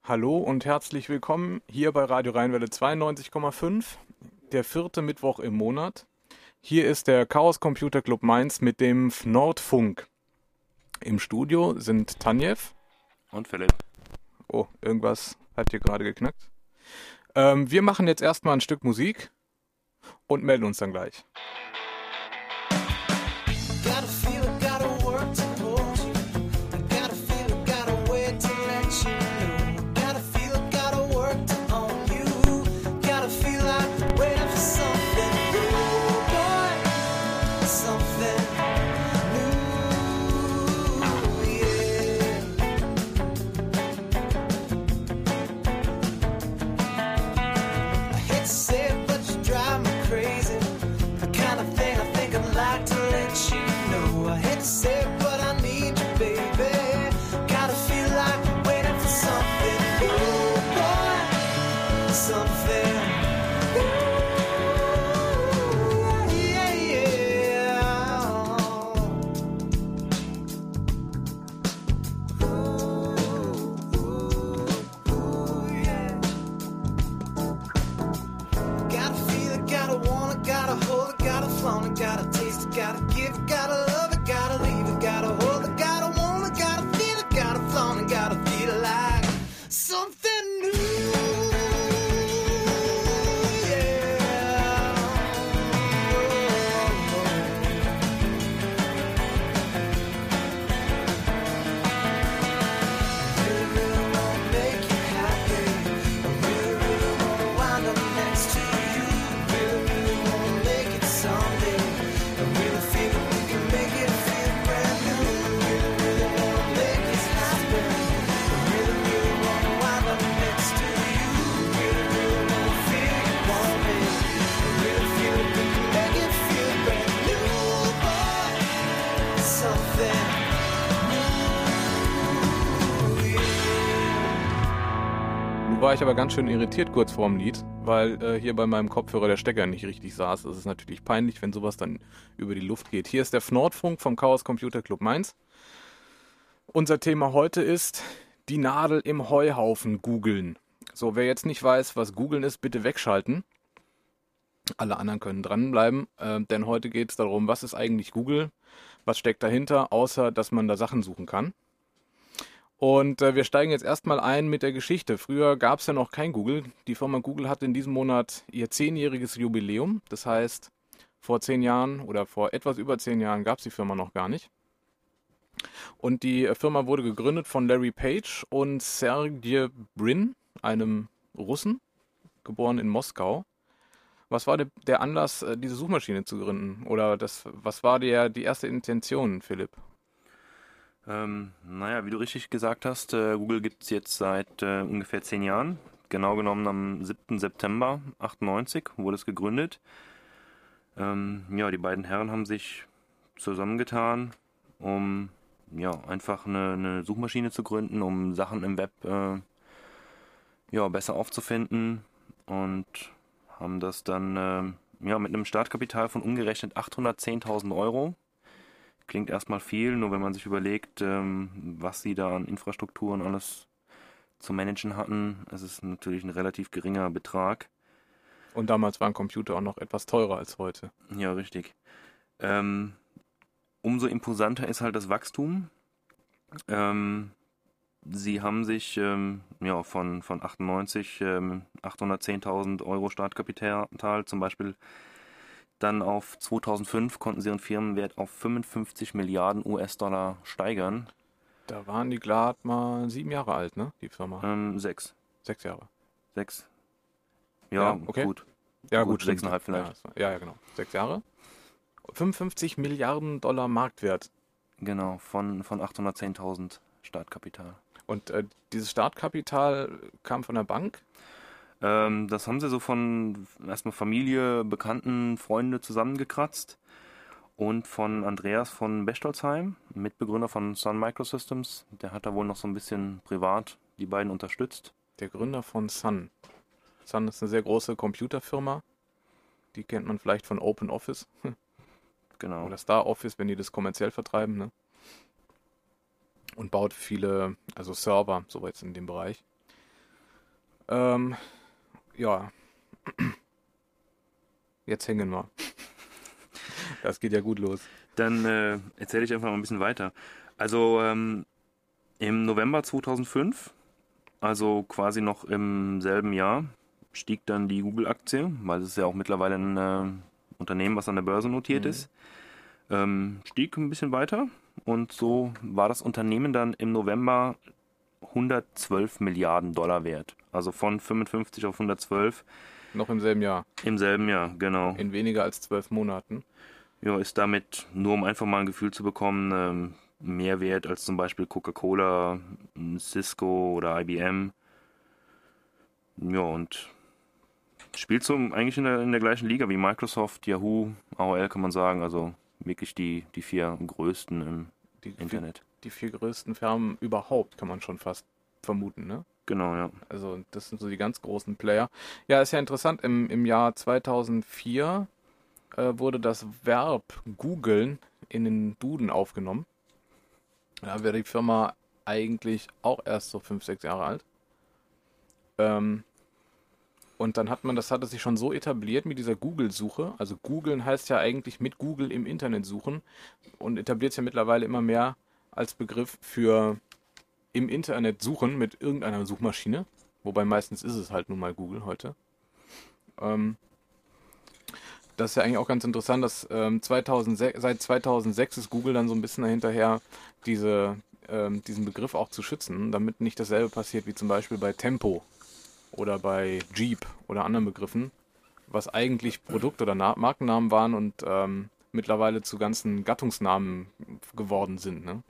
Hallo und herzlich willkommen hier bei Radio Rheinwelle 92,5, der vierte Mittwoch im Monat. Hier ist der Chaos Computer Club Mainz mit dem Nordfunk. Im Studio sind Tanjev. Und Philipp. Oh, irgendwas hat hier gerade geknackt. Wir machen jetzt erstmal ein Stück Musik und melden uns dann gleich. War ich aber ganz schön irritiert kurz vorm Lied, weil hier bei meinem Kopfhörer der Stecker nicht richtig saß. Es ist natürlich peinlich, wenn sowas dann über die Luft geht. Hier ist der Nordfunk vom Chaos Computer Club Mainz. Unser Thema heute ist die Nadel im Heuhaufen googeln. So, wer jetzt nicht weiß, was googeln ist, bitte wegschalten. Alle anderen können dranbleiben, denn heute geht es darum, was ist eigentlich Google, was steckt dahinter, außer dass man da Sachen suchen kann. Und wir steigen jetzt erstmal ein mit der Geschichte. Früher gab es ja noch kein Google. Die Firma Google hatte in diesem Monat ihr 10-jähriges Jubiläum. Das heißt, vor 10 Jahren oder vor etwas über 10 Jahren gab es die Firma noch gar nicht. Und die Firma wurde gegründet von Larry Page und Sergey Brin, einem Russen, geboren in Moskau. Was war der Anlass, diese Suchmaschine zu gründen? Oder was war die erste Intention, Philipp? Wie du richtig gesagt hast, Google gibt es jetzt seit ungefähr 10 Jahren. Genau genommen am 7. September 98 wurde es gegründet. Die beiden Herren haben sich zusammengetan, um einfach eine Suchmaschine zu gründen, um Sachen im Web besser aufzufinden, und haben das dann mit einem Startkapital von umgerechnet 810.000 Euro. Klingt erstmal viel, nur wenn man sich überlegt, was sie da an Infrastruktur und alles zu managen hatten. Es ist natürlich ein relativ geringer Betrag. Und damals waren Computer auch noch etwas teurer als heute. Ja, richtig. Umso imposanter ist halt das Wachstum. Sie haben sich von 98 810.000 Euro Startkapital zum Beispiel dann auf 2005 konnten sie ihren Firmenwert auf 55 Milliarden US-Dollar steigern. Da waren die gerade mal 7 Jahre alt, ne, die Firma? 6. 6 Jahre. 6. Ja, okay. Gut. Ja, gut. 6,5 vielleicht. Ja, genau. 6 Jahre. 55 Milliarden Dollar Marktwert. Genau, von 810.000 Startkapital. Und dieses Startkapital kam von der Bank? Das haben sie so von erstmal Familie, Bekannten, Freunde zusammengekratzt und von Andreas von Bechtolzheim, Mitbegründer von Sun Microsystems. Der hat da wohl noch so ein bisschen privat die beiden unterstützt. Der Gründer von Sun. Sun ist eine sehr große Computerfirma. Die kennt man vielleicht von OpenOffice. Genau. Oder StarOffice, wenn die das kommerziell vertreiben, ne? Und baut viele, also Server, so jetzt in dem Bereich. Ähm, ja, jetzt hängen wir. Das geht ja gut los. Dann erzähle ich einfach mal ein bisschen weiter. Also im November 2005, also quasi noch im selben Jahr, stieg dann die Google-Aktie, weil es ist ja auch mittlerweile ein Unternehmen, was an der Börse notiert ist, stieg ein bisschen weiter und so war das Unternehmen dann im November 112 Milliarden Dollar wert. Also von 55 auf 112 Noch im selben Jahr. im selben Jahr, genau. In weniger als 12 Monaten. Ja, ist damit, nur um einfach mal ein Gefühl zu bekommen, mehr wert als zum Beispiel Coca-Cola, Cisco oder IBM. Ja, und spielt so eigentlich in der gleichen Liga wie Microsoft, Yahoo, AOL kann man sagen. Also wirklich die 4 größten im Die, Internet. die 4 größten Firmen überhaupt, kann man schon fast vermuten, ne? Genau, ja. Also das sind so die ganz großen Player. Ja, ist ja interessant. Im Jahr 2004 wurde das Verb googeln in den Duden aufgenommen. Da wäre die Firma eigentlich auch erst so 5, 6 Jahre alt. Ähm, und dann das hatte sich schon so etabliert mit dieser Google-Suche. Also googeln heißt ja eigentlich mit Google im Internet suchen und etabliert es ja mittlerweile immer mehr als Begriff für im Internet suchen mit irgendeiner Suchmaschine. Wobei meistens ist es halt nun mal Google heute. Ähm, Das ist ja eigentlich auch ganz interessant, dass 2006, seit 2006 ist Google dann so ein bisschen dahinterher, diesen Begriff auch zu schützen, damit nicht dasselbe passiert wie zum Beispiel bei Tempo oder bei Jeep oder anderen Begriffen, was eigentlich Produkt- oder Markennamen waren und mittlerweile zu ganzen Gattungsnamen geworden sind. Ne?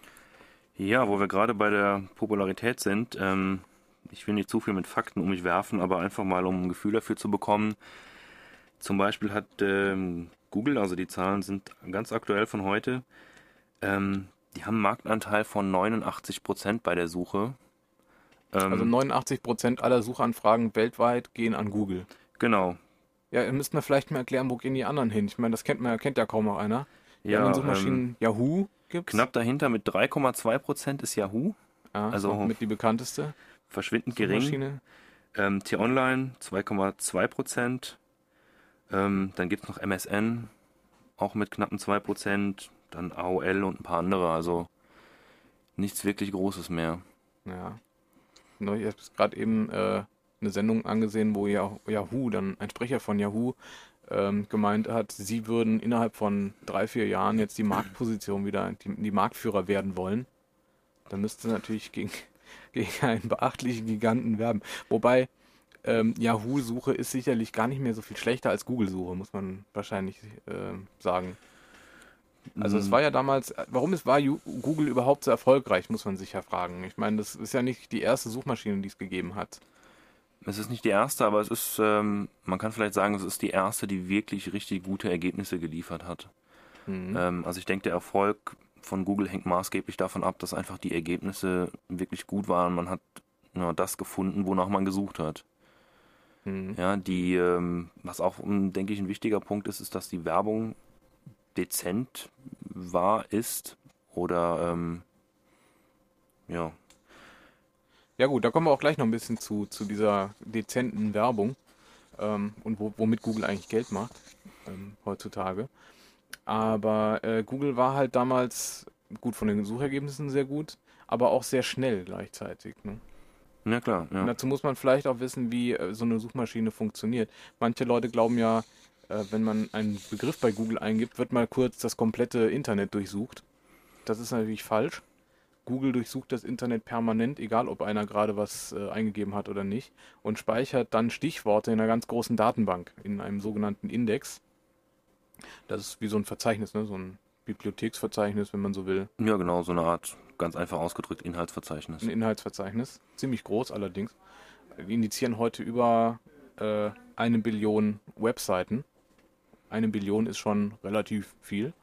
Ja, wo wir gerade bei der Popularität sind, ich will nicht zu viel mit Fakten um mich werfen, aber einfach mal, um ein Gefühl dafür zu bekommen. Zum Beispiel hat Google, also die Zahlen sind ganz aktuell von heute, die haben einen Marktanteil von 89% bei der Suche. Also 89% aller Suchanfragen weltweit gehen an Google. Genau. Ja, müssten wir vielleicht mal erklären, wo gehen die anderen hin? Ich meine, das kennt ja kaum noch einer. Die anderen Ja, Suchmaschinen, Yahoo gibt's. knapp dahinter mit 3,2% ist Yahoo, Ja, ist also auch mit die bekannteste verschwindend gering. Suchmaschine. T-Online 2,2%. Dann gibt es noch MSN, auch mit knappen 2%. Dann AOL und ein paar andere, also nichts wirklich Großes mehr. Ja. Ich habe gerade eben eine Sendung angesehen, wo Yahoo, dann ein Sprecher von Yahoo, gemeint hat, sie würden innerhalb von 3, 4 Jahren jetzt die Marktposition wieder, die Marktführer werden wollen. Dann müsste natürlich gegen einen beachtlichen Giganten werben. Wobei Yahoo-Suche ist sicherlich gar nicht mehr so viel schlechter als Google-Suche, muss man wahrscheinlich sagen. Also es war ja damals, war Google überhaupt so erfolgreich, muss man sich ja fragen. Ich meine, das ist ja nicht die erste Suchmaschine, die es gegeben hat. Es ist nicht die erste, aber es ist, man kann vielleicht sagen, es ist die erste, die wirklich richtig gute Ergebnisse geliefert hat. Also ich denke, der Erfolg von Google hängt maßgeblich davon ab, dass einfach die Ergebnisse wirklich gut waren. Man hat das gefunden, wonach man gesucht hat. Ja, was auch, denke ich, ein wichtiger Punkt ist, ist, dass die Werbung dezent ist oder ja. Ja gut, da kommen wir auch gleich noch ein bisschen zu dieser dezenten Werbung und womit Google eigentlich Geld macht heutzutage. Aber Google war halt damals gut von den Suchergebnissen sehr gut, aber auch sehr schnell gleichzeitig. Ne? Ja klar, Und ja. dazu muss man vielleicht auch wissen, wie so eine Suchmaschine funktioniert. Manche Leute glauben ja, wenn man einen Begriff bei Google eingibt, wird mal kurz das komplette Internet durchsucht. Das ist natürlich falsch. Google durchsucht das Internet permanent, egal ob einer gerade was eingegeben hat oder nicht, und speichert dann Stichworte in einer ganz großen Datenbank, in einem sogenannten Index. Das ist wie so ein Verzeichnis, ne? So ein Bibliotheksverzeichnis, wenn man so will. Ja, genau, so eine Art, ganz einfach ausgedrückt, Inhaltsverzeichnis. Ein Inhaltsverzeichnis, ziemlich groß allerdings. Wir indizieren heute über 1 Billion Webseiten. 1 Billion ist schon relativ viel.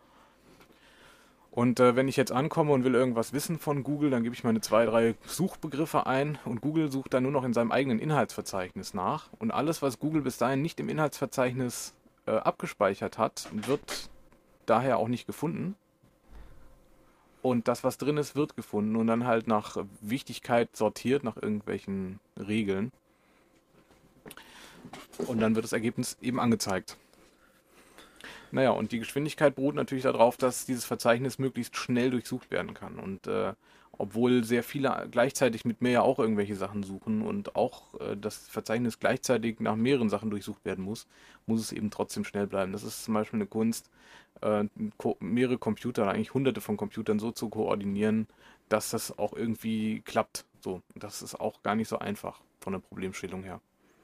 Und wenn ich jetzt ankomme und will irgendwas wissen von Google, dann gebe ich meine 2, 3 Suchbegriffe ein und Google sucht dann nur noch in seinem eigenen Inhaltsverzeichnis nach. Und alles, was Google bis dahin nicht im Inhaltsverzeichnis abgespeichert hat, wird daher auch nicht gefunden. Und das, was drin ist, wird gefunden und dann halt nach Wichtigkeit sortiert, nach irgendwelchen Regeln. Und dann wird das Ergebnis eben angezeigt. Naja, und die Geschwindigkeit beruht natürlich darauf, dass dieses Verzeichnis möglichst schnell durchsucht werden kann. Und obwohl sehr viele gleichzeitig mit mir ja auch irgendwelche Sachen suchen und auch das Verzeichnis gleichzeitig nach mehreren Sachen durchsucht werden muss, muss es eben trotzdem schnell bleiben. Das ist zum Beispiel eine Kunst, mehrere Computer, eigentlich hunderte von Computern so zu koordinieren, dass das auch irgendwie klappt. So, das ist auch gar nicht so einfach von der Problemstellung her.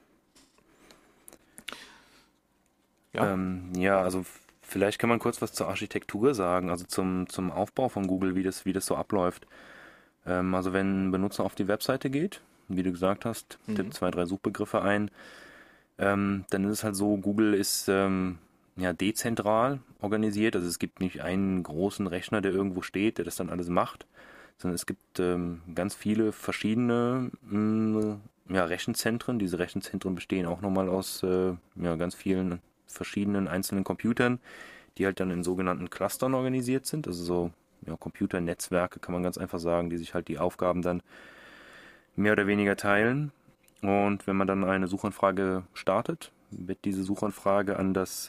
Ja. Ja, also vielleicht kann man kurz was zur Architektur sagen, also zum Aufbau von Google, wie das so abläuft. Also wenn ein Benutzer auf die Webseite geht, wie du gesagt hast, tippt 2, 3 Suchbegriffe ein, dann ist es halt so, Google ist ja dezentral organisiert, also es gibt nicht einen großen Rechner, der irgendwo steht, der das dann alles macht, sondern es gibt ganz viele verschiedene ja, Rechenzentren. Diese Rechenzentren bestehen auch nochmal aus ja, ganz vielen verschiedenen einzelnen Computern, die halt dann in sogenannten Clustern organisiert sind, also so ja, Computernetzwerke kann man ganz einfach sagen, die sich halt die Aufgaben dann mehr oder weniger teilen. Und wenn man dann eine Suchanfrage startet, wird diese Suchanfrage an das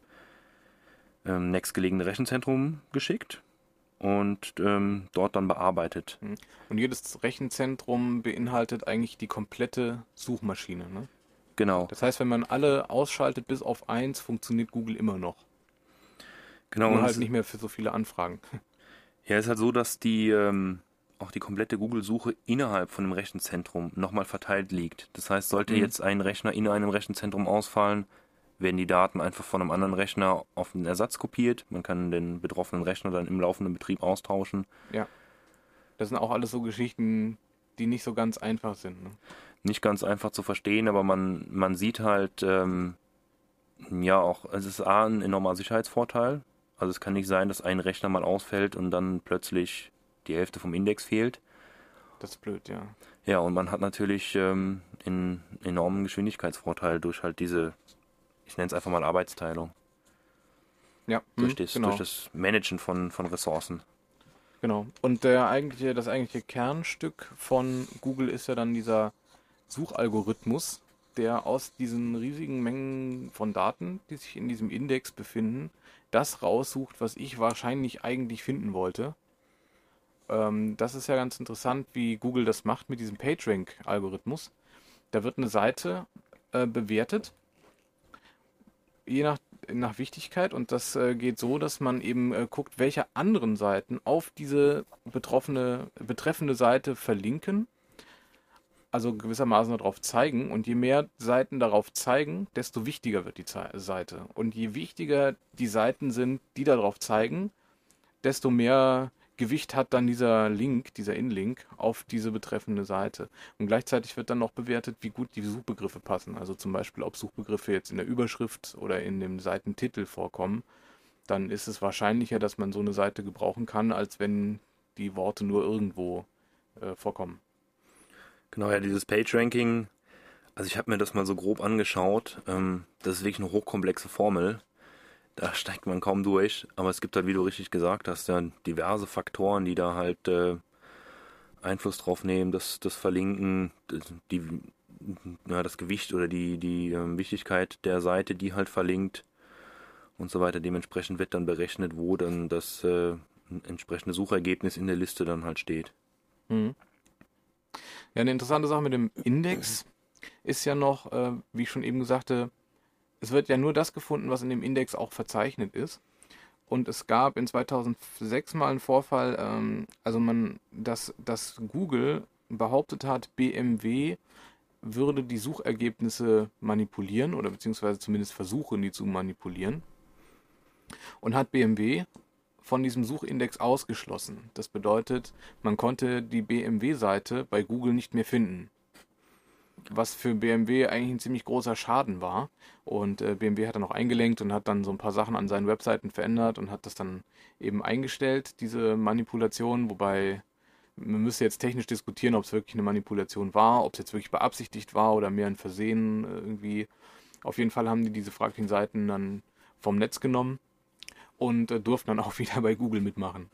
nächstgelegene Rechenzentrum geschickt und dort dann bearbeitet. Und jedes Rechenzentrum beinhaltet eigentlich die komplette Suchmaschine, ne? Genau. Das heißt, wenn man alle ausschaltet bis auf eins, funktioniert Google immer noch. Genau. Nur Und halt nicht mehr für so viele Anfragen. ja, es ist halt so, dass die auch die komplette Google-Suche innerhalb von dem Rechenzentrum nochmal verteilt liegt. Das heißt, sollte jetzt ein Rechner in einem Rechenzentrum ausfallen, werden die Daten einfach von einem anderen Rechner auf den Ersatz kopiert. Man kann den betroffenen Rechner dann im laufenden Betrieb austauschen. Ja. Das sind auch alles so Geschichten, die nicht so ganz einfach sind, ne? Nicht ganz einfach zu verstehen, aber man sieht halt, ja auch, es ist A, ein enormer Sicherheitsvorteil. Also es kann nicht sein, dass ein Rechner mal ausfällt und dann plötzlich die Hälfte vom Index fehlt. Das ist blöd, ja. Ja, und man hat natürlich einen enormen Geschwindigkeitsvorteil durch halt diese, ich nenne es einfach mal Arbeitsteilung. Ja, Durch genau. das Managen von Ressourcen. Genau. Und das eigentliche Kernstück von Google ist ja dann dieser Suchalgorithmus, der aus diesen riesigen Mengen von Daten, die sich in diesem Index befinden, das raussucht, was ich wahrscheinlich eigentlich finden wollte. Das ist ja ganz interessant, wie Google das macht mit diesem PageRank-Algorithmus. Da wird eine Seite bewertet, je nach Wichtigkeit, und das geht so, dass man eben guckt, welche anderen Seiten auf diese betreffende Seite verlinken, also gewissermaßen darauf zeigen, und je mehr Seiten darauf zeigen, desto wichtiger wird die Seite. Und je wichtiger die Seiten sind, die darauf zeigen, desto mehr Gewicht hat dann dieser Link, dieser Inlink auf diese betreffende Seite. Und gleichzeitig wird dann noch bewertet, wie gut die Suchbegriffe passen. Also zum Beispiel, ob Suchbegriffe jetzt in der Überschrift oder in dem Seitentitel vorkommen. Dann ist es wahrscheinlicher, dass man so eine Seite gebrauchen kann, als wenn die Worte nur irgendwo vorkommen. Genau, ja, dieses PageRanking, also ich habe mir das mal so grob angeschaut. Das ist wirklich eine hochkomplexe Formel. Da steigt man kaum durch, aber es gibt halt, wie du richtig gesagt hast, ja, diverse Faktoren, die da halt Einfluss drauf nehmen, das Verlinken, das Gewicht oder die Wichtigkeit der Seite, die halt verlinkt und so weiter. Dementsprechend wird dann berechnet, wo dann das entsprechende Suchergebnis in der Liste dann halt steht. Mhm. Ja, eine interessante Sache mit dem Index ist ja noch, wie ich schon eben sagte, es wird ja nur das gefunden, was in dem Index auch verzeichnet ist. Und es gab in 2006 mal einen Vorfall, dass Google behauptet hat, BMW würde die Suchergebnisse manipulieren oder beziehungsweise zumindest versuchen, die zu manipulieren. Und hat BMW von diesem Suchindex ausgeschlossen. Das bedeutet, man konnte die BMW-Seite bei Google nicht mehr finden. Was für BMW eigentlich ein ziemlich großer Schaden war. Und BMW hat dann auch eingelenkt und hat dann so ein paar Sachen an seinen Webseiten verändert und hat das dann eben eingestellt, diese Manipulation. Wobei, man müsste jetzt technisch diskutieren, ob es wirklich eine Manipulation war, ob es jetzt wirklich beabsichtigt war oder mehr ein Versehen irgendwie. Auf jeden Fall haben die diese fraglichen Seiten dann vom Netz genommen und durften dann auch wieder bei Google mitmachen.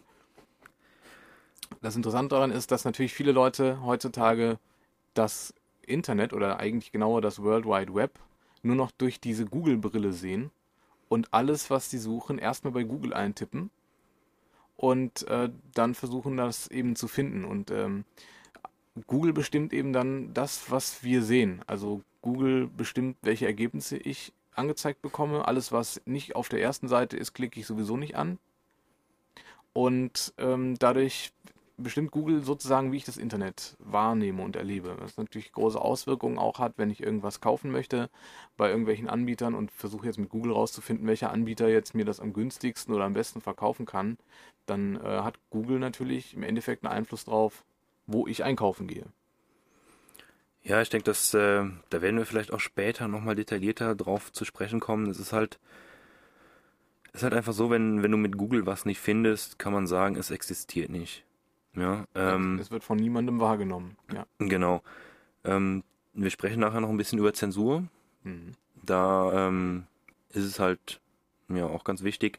Das Interessante daran ist, dass natürlich viele Leute heutzutage das Internet oder eigentlich genauer das World Wide Web nur noch durch diese Google-Brille sehen und alles, was sie suchen, erstmal bei Google eintippen und dann versuchen, das eben zu finden. Und Google bestimmt eben dann das, was wir sehen. Also Google bestimmt, welche Ergebnisse ich angezeigt bekomme. Alles, was nicht auf der ersten Seite ist, klicke ich sowieso nicht an. Und dadurch bestimmt Google sozusagen, wie ich das Internet wahrnehme und erlebe. Was natürlich große Auswirkungen auch hat, wenn ich irgendwas kaufen möchte bei irgendwelchen Anbietern und versuche jetzt mit Google rauszufinden, welcher Anbieter jetzt mir das am günstigsten oder am besten verkaufen kann, dann hat Google natürlich im Endeffekt einen Einfluss drauf, wo ich einkaufen gehe. Ja, ich denke, da werden wir vielleicht auch später nochmal detaillierter drauf zu sprechen kommen. Es ist halt einfach so, wenn du mit Google was nicht findest, kann man sagen, es existiert nicht. Ja, Es wird von niemandem wahrgenommen. Ja. genau. Wir sprechen nachher noch ein bisschen über Zensur. Mhm. Da ist es halt ja auch ganz wichtig.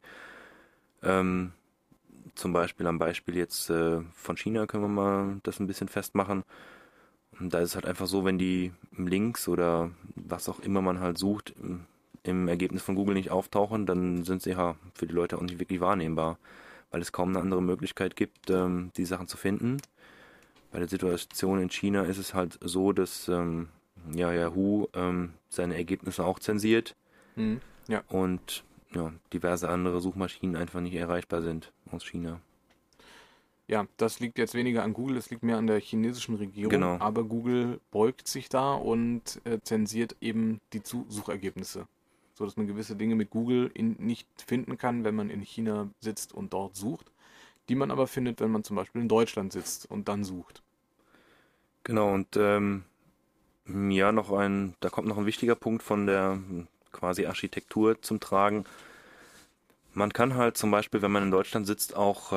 Zum Beispiel am Beispiel jetzt von China können wir mal das ein bisschen festmachen. Und da ist es halt einfach so, wenn die Links oder was auch immer man halt sucht, im Ergebnis von Google nicht auftauchen, dann sind sie ja für die Leute auch nicht wirklich wahrnehmbar, weil es kaum eine andere Möglichkeit gibt, die Sachen zu finden. Bei der Situation in China ist es halt so, dass Yahoo seine Ergebnisse auch zensiert Mhm. Ja. und ja, diverse andere Suchmaschinen einfach nicht erreichbar sind aus China. Ja, das liegt jetzt weniger an Google, das liegt mehr an der chinesischen Regierung, Genau. aber Google beugt sich da und zensiert eben die Suchergebnisse, so dass man gewisse Dinge mit Google nicht finden kann, wenn man in China sitzt und dort sucht, die man aber findet, wenn man zum Beispiel in Deutschland sitzt und dann sucht. Genau, und ja, da kommt noch ein wichtiger Punkt von der quasi Architektur zum Tragen. Man kann halt zum Beispiel, wenn man in Deutschland sitzt, auch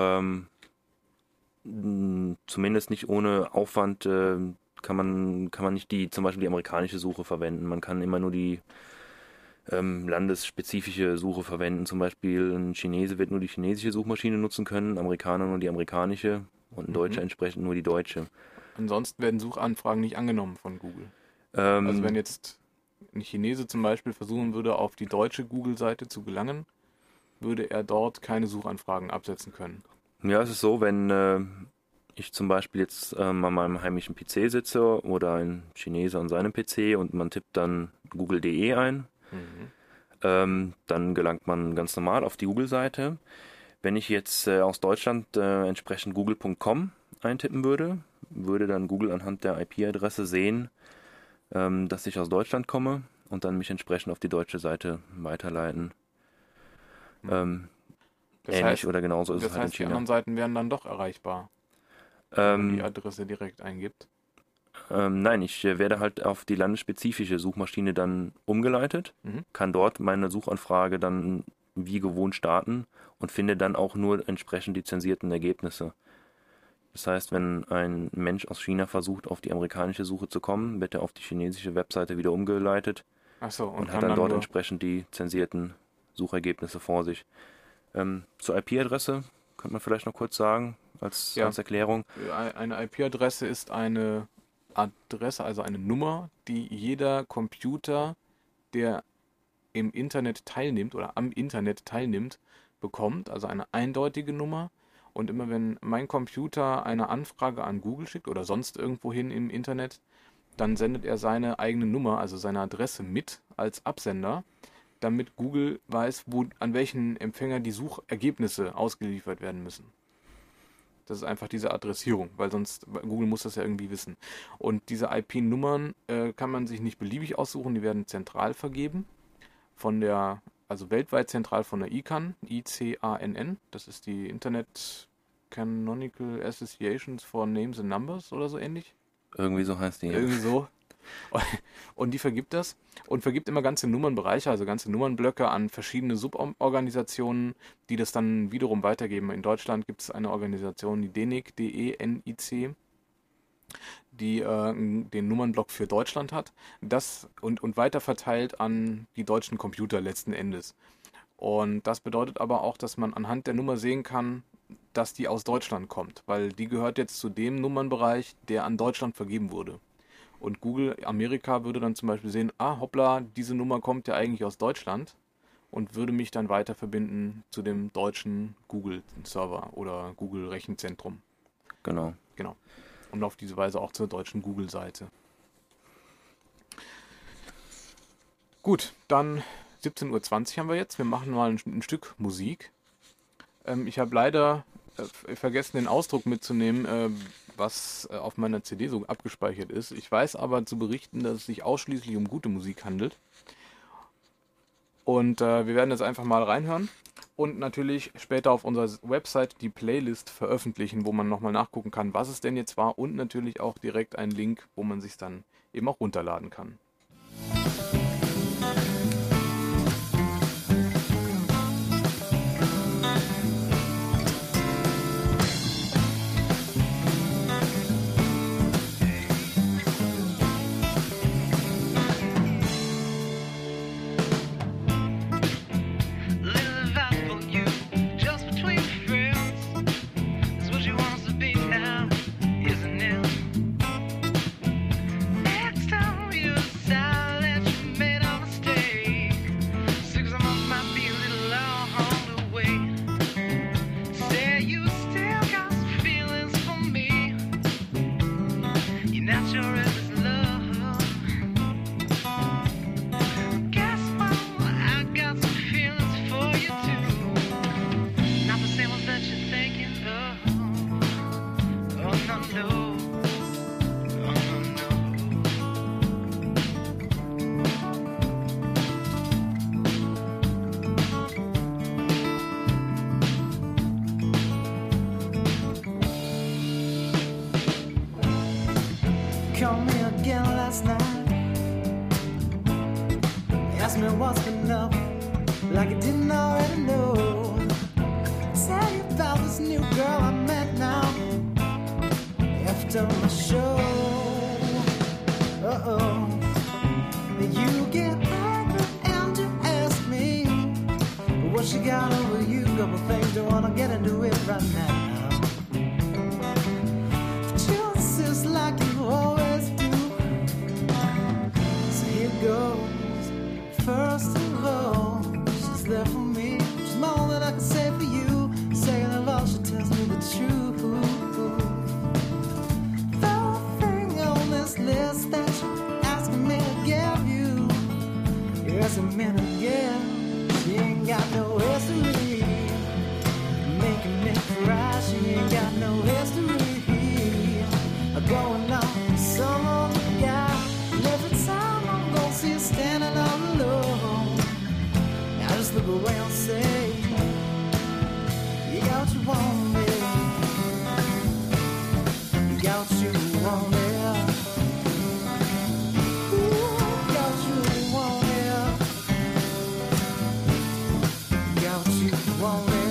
zumindest nicht ohne Aufwand kann man nicht zum Beispiel die amerikanische Suche verwenden. Man kann immer nur die landesspezifische Suche verwenden. Zum Beispiel ein Chinese wird nur die chinesische Suchmaschine nutzen können, ein Amerikaner nur die amerikanische und ein Deutscher entsprechend nur die deutsche. Ansonsten werden Suchanfragen nicht angenommen von Google. Also wenn Ähm, jetzt ein Chinese zum Beispiel versuchen würde, auf die deutsche Google-Seite zu gelangen, würde er dort keine Suchanfragen absetzen können. ja, es ist so, wenn ich zum Beispiel jetzt an meinem heimischen PC sitze oder ein Chinese an seinem PC und man tippt dann google.de ein, dann gelangt man ganz normal auf die Google-Seite. Wenn ich jetzt aus Deutschland entsprechend google.com eintippen würde dann Google anhand der IP-Adresse sehen, dass ich aus Deutschland komme und dann mich entsprechend auf die deutsche Seite weiterleiten. Das Ähnlich heißt, oder genauso ist es das halt in heißt, die China. anderen Seiten wären dann doch erreichbar, wenn man die Ähm, Adresse direkt eingibt. nein, ich werde halt auf die landesspezifische Suchmaschine dann umgeleitet, Mhm. kann dort meine Suchanfrage dann wie gewohnt starten und finde dann auch nur entsprechend die zensierten Ergebnisse. Das heißt, wenn ein Mensch aus China versucht, auf die amerikanische Suche zu kommen, wird er auf die chinesische Webseite wieder umgeleitet Ach so, und und hat kann dann dann dort nur. entsprechend die zensierten Suchergebnisse vor sich. Zur IP-Adresse könnte man vielleicht noch kurz sagen, Ja, als Erklärung. eine IP-Adresse ist eine Adresse, also eine Nummer, die jeder Computer, der im Internet teilnimmt oder am Internet teilnimmt, bekommt. Also eine eindeutige Nummer. Und immer wenn mein Computer eine Anfrage an Google schickt oder sonst irgendwohin im Internet, dann sendet er seine eigene Nummer, also seine Adresse mit als Absender, damit Google weiß, an welchen Empfänger die Suchergebnisse ausgeliefert werden müssen. Das ist einfach diese Adressierung, weil sonst, Google muss das ja irgendwie wissen. Und diese IP-Nummern kann man sich nicht beliebig aussuchen, die werden zentral vergeben also weltweit zentral von der ICANN, ICANN, das ist die Internet Canonical Associations for Names and Numbers oder so ähnlich. Irgendwie so heißt die. Ja. Irgendwie so. Und die vergibt das und vergibt immer ganze Nummernbereiche, also ganze Nummernblöcke an verschiedene Suborganisationen, die das dann wiederum weitergeben. In Deutschland gibt es eine Organisation, die DENIC, DENIC, die den Nummernblock für Deutschland hat, das und weiter verteilt an die deutschen Computer letzten Endes. Und das bedeutet aber auch, dass man anhand der Nummer sehen kann, dass die aus Deutschland kommt, weil die gehört jetzt zu dem Nummernbereich, der an Deutschland vergeben wurde. Und Google Amerika würde dann zum Beispiel sehen, hoppla, diese Nummer kommt ja eigentlich aus Deutschland und würde mich dann weiter verbinden zu dem deutschen Google-Server oder Google-Rechenzentrum. Genau. Genau. Und auf diese Weise auch zur deutschen Google-Seite. Gut, dann 17:20 Uhr haben wir jetzt. Wir machen mal ein Stück Musik. Ich habe leider vergessen, den Ausdruck mitzunehmen, was auf meiner CD so abgespeichert ist. Ich weiß aber zu berichten, dass es sich ausschließlich um gute Musik handelt. Und wir werden jetzt einfach mal reinhören und natürlich später auf unserer Website die Playlist veröffentlichen, wo man nochmal nachgucken kann, was es denn jetzt war, und natürlich auch direkt einen Link, wo man sich dann eben auch runterladen kann. Called me again last night. Asked me what's been up, like I didn't already know. Tell you about this new girl I met now after my show. You get angry and you ask me what she got over you. Couple things, don't wanna get into it right now. Just like you always do. So here goes. First of all, she's there for me. She's more than I can say for you. Second of all, she tells me the truth. The thing on this list that you're asking me to give you, here's a minute again. She ain't got no history, making me cry. She ain't got no history going on some other guy. And every time I'm gonna see her standing all alone, I just look away and say, you got what you want, baby. You got what you want, yeah. Ooh, you got what you want, yeah. You got what you want, yeah.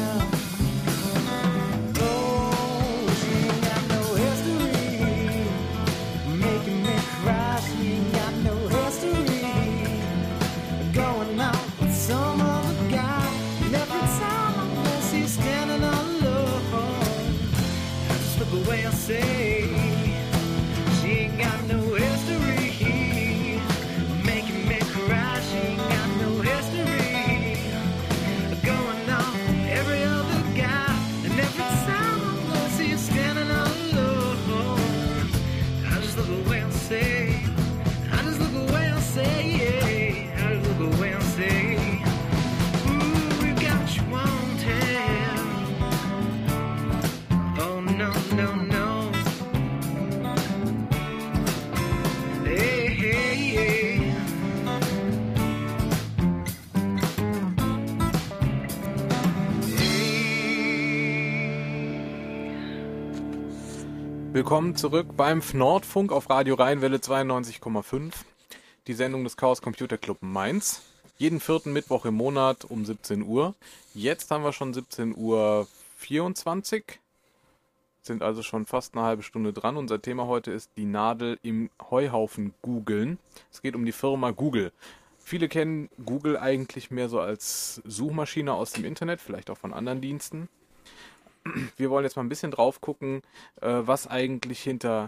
Willkommen zurück beim Nordfunk auf Radio Rheinwelle 92,5. Die Sendung des Chaos Computer Club Mainz. Jeden vierten Mittwoch im Monat um 17 Uhr. Jetzt haben wir schon 17:24 Uhr. Sind also schon fast eine halbe Stunde dran. Unser Thema heute ist die Nadel im Heuhaufen googeln. Es geht um die Firma Google. Viele kennen Google eigentlich mehr so als Suchmaschine aus dem Internet, vielleicht auch von anderen Diensten. Wir wollen jetzt mal ein bisschen drauf gucken, was eigentlich hinter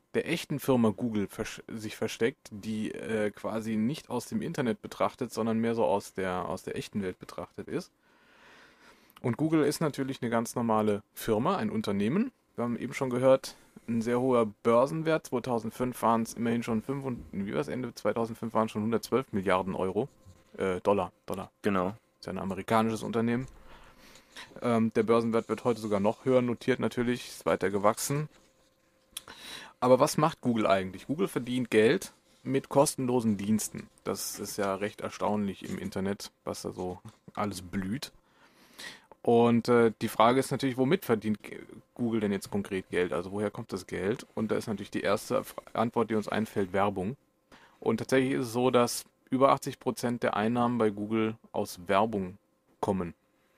der echten Firma Google sich versteckt, die quasi nicht aus dem Internet betrachtet, sondern mehr so aus der echten Welt betrachtet ist. Und Google ist natürlich eine ganz normale Firma, ein Unternehmen. Wir haben eben schon gehört, ein sehr hoher Börsenwert. 2005 waren es immerhin schon Ende 2005 waren es schon 112 Milliarden Euro. Dollar. Genau. Ist ja ein amerikanisches Unternehmen. Der Börsenwert wird heute sogar noch höher notiert natürlich, ist weiter gewachsen. Aber was macht Google eigentlich? Google verdient Geld mit kostenlosen Diensten. Das ist ja recht erstaunlich im Internet, was da so alles blüht. Und die Frage ist natürlich, womit verdient Google denn jetzt konkret Geld? Also woher kommt das Geld? Und da ist natürlich die erste Antwort, die uns einfällt, Werbung. Und tatsächlich ist es so, dass über 80% der Einnahmen bei Google aus Werbung kommen.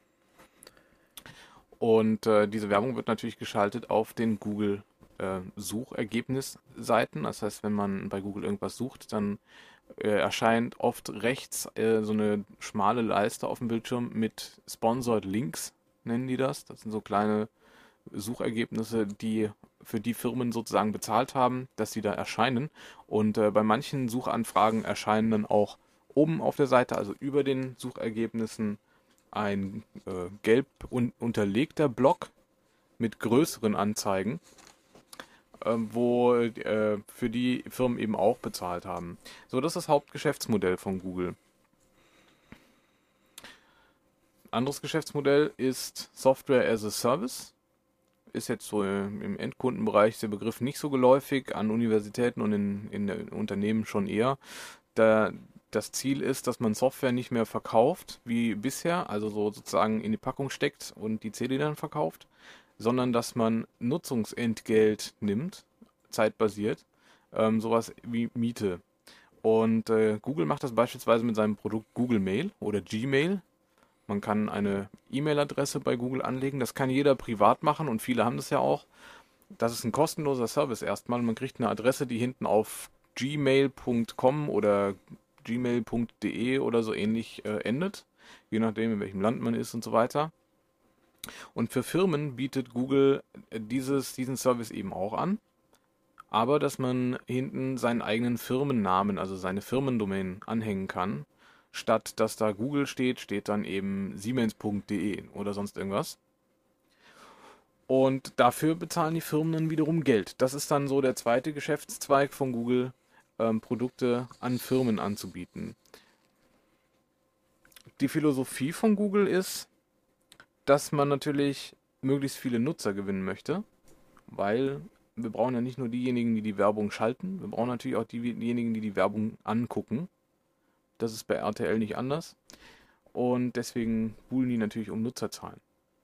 Und diese Werbung wird natürlich geschaltet auf den Google Suchergebnisseiten. Das heißt, wenn man bei Google irgendwas sucht, dann erscheint oft rechts so eine schmale Leiste auf dem Bildschirm mit Sponsored Links, nennen die das. Das sind so kleine Suchergebnisse, die für die Firmen sozusagen bezahlt haben, dass sie da erscheinen. Und bei manchen Suchanfragen erscheinen dann auch oben auf der Seite, also über den Suchergebnissen, ein gelb unterlegter Block mit größeren Anzeigen, wo für die Firmen eben auch bezahlt haben. So, das ist das Hauptgeschäftsmodell von Google. Anderes Geschäftsmodell ist Software as a Service. Ist jetzt so im Endkundenbereich der Begriff nicht so geläufig, an Universitäten und in Unternehmen schon eher. Das Ziel ist, dass man Software nicht mehr verkauft wie bisher, also so sozusagen in die Packung steckt und die CD dann verkauft, sondern dass man Nutzungsentgelt nimmt, zeitbasiert, sowas wie Miete. Und Google macht das beispielsweise mit seinem Produkt Google Mail oder Gmail. Man kann eine E-Mail-Adresse bei Google anlegen, das kann jeder privat machen und viele haben das ja auch. Das ist ein kostenloser Service erstmal. Man kriegt eine Adresse, die hinten auf gmail.com oder gmail.de oder so ähnlich endet, je nachdem in welchem Land man ist und so weiter. Und für Firmen bietet Google diesen Service eben auch an, aber dass man hinten seinen eigenen Firmennamen, also seine Firmendomain anhängen kann. Statt dass da Google steht, steht dann eben siemens.de oder sonst irgendwas. Und dafür bezahlen die Firmen dann wiederum Geld. Das ist dann so der zweite Geschäftszweig von Google, Produkte an Firmen anzubieten. Die Philosophie von Google ist, dass man natürlich möglichst viele Nutzer gewinnen möchte, weil wir brauchen ja nicht nur diejenigen, die die Werbung schalten, wir brauchen natürlich auch diejenigen, die die Werbung angucken. Das ist bei RTL nicht anders. Und deswegen buhlen die natürlich um Nutzerzahlen.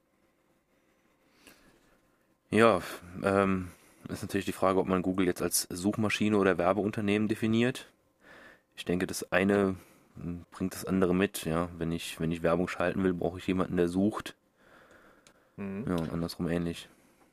Ja, ist natürlich die Frage, ob man Google jetzt als Suchmaschine oder Werbeunternehmen definiert. Ich denke, das eine bringt das andere mit. Ja, wenn ich Werbung schalten will, brauche ich jemanden, der sucht. Ja, und andersrum ähnlich.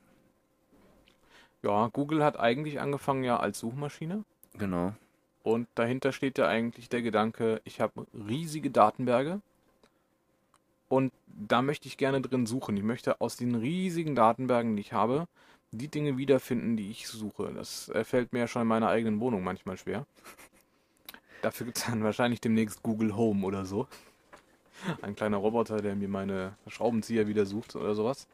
Ja, Google hat eigentlich angefangen ja als Suchmaschine. Genau. Und dahinter steht ja eigentlich der Gedanke, ich habe riesige Datenberge und da möchte ich gerne drin suchen. Ich möchte aus den riesigen Datenbergen, die ich habe, die Dinge wiederfinden, die ich suche. Das fällt mir ja schon in meiner eigenen Wohnung manchmal schwer. Dafür gibt es dann wahrscheinlich demnächst Google Home oder so. Ein kleiner Roboter, der mir meine Schraubenzieher wieder sucht oder sowas.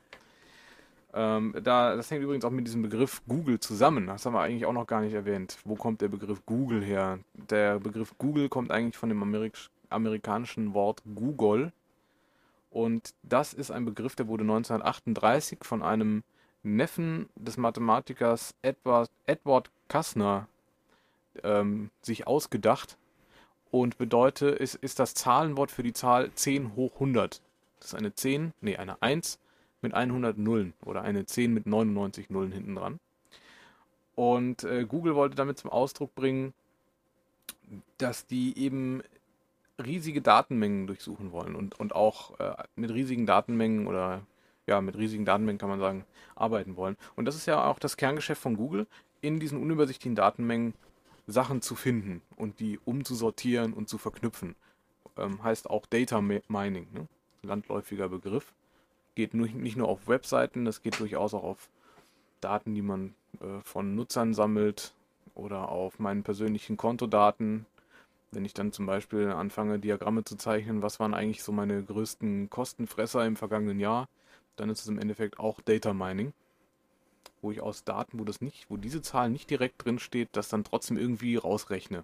Das hängt übrigens auch mit diesem Begriff Google zusammen. Das haben wir eigentlich auch noch gar nicht erwähnt. Wo kommt der Begriff Google her? Der Begriff Google kommt eigentlich von dem amerikanischen Wort Google. Und das ist ein Begriff, der wurde 1938 von einem Neffen des Mathematikers Edward Kastner sich ausgedacht. Und ist das Zahlenwort für die Zahl 10 hoch 100. Das ist eine 1 mit 100 Nullen oder eine 10 mit 99 Nullen hinten dran. Und Google wollte damit zum Ausdruck bringen, dass die eben riesige Datenmengen durchsuchen wollen und auch mit riesigen Datenmengen kann man sagen, arbeiten wollen. Und das ist ja auch das Kerngeschäft von Google, in diesen unübersichtlichen Datenmengen Sachen zu finden und die umzusortieren und zu verknüpfen. Heißt auch Data Mining, ne? Landläufiger Begriff. Geht nicht nur auf Webseiten, das geht durchaus auch auf Daten, die man von Nutzern sammelt oder auf meinen persönlichen Kontodaten. Wenn ich dann zum Beispiel anfange, Diagramme zu zeichnen, was waren eigentlich so meine größten Kostenfresser im vergangenen Jahr, dann ist es im Endeffekt auch Data Mining, wo ich aus Daten, wo diese Zahl nicht direkt drin steht, das dann trotzdem irgendwie rausrechne.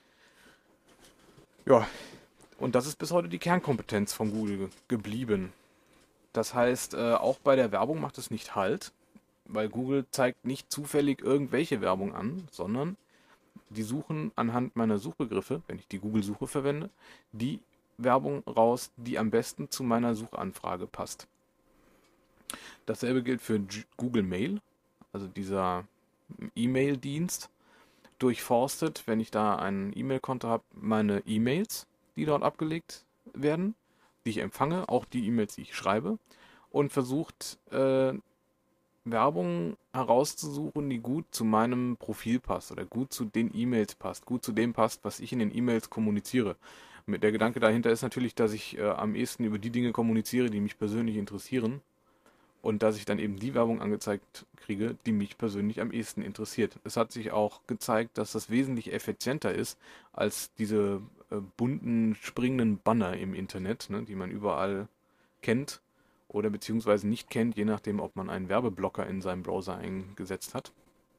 Ja, und das ist bis heute die Kernkompetenz von Google geblieben. Das heißt, auch bei der Werbung macht es nicht Halt, weil Google zeigt nicht zufällig irgendwelche Werbung an, sondern die suchen anhand meiner Suchbegriffe, wenn ich die Google-Suche verwende, die Werbung raus, die am besten zu meiner Suchanfrage passt. Dasselbe gilt für Google Mail, also dieser E-Mail-Dienst, durchforstet, wenn ich da ein E-Mail-Konto habe, meine E-Mails, die dort abgelegt werden, die ich empfange, auch die E-Mails, die ich schreibe, und versucht Werbung herauszusuchen, die gut zu meinem Profil passt oder gut zu den E-Mails passt, gut zu dem passt, was ich in den E-Mails kommuniziere. Der Gedanke dahinter ist natürlich, dass ich am ehesten über die Dinge kommuniziere, die mich persönlich interessieren und dass ich dann eben die Werbung angezeigt kriege, die mich persönlich am ehesten interessiert. Es hat sich auch gezeigt, dass das wesentlich effizienter ist als diese bunten, springenden Banner im Internet, ne, die man überall kennt oder beziehungsweise nicht kennt, je nachdem, ob man einen Werbeblocker in seinem Browser eingesetzt hat.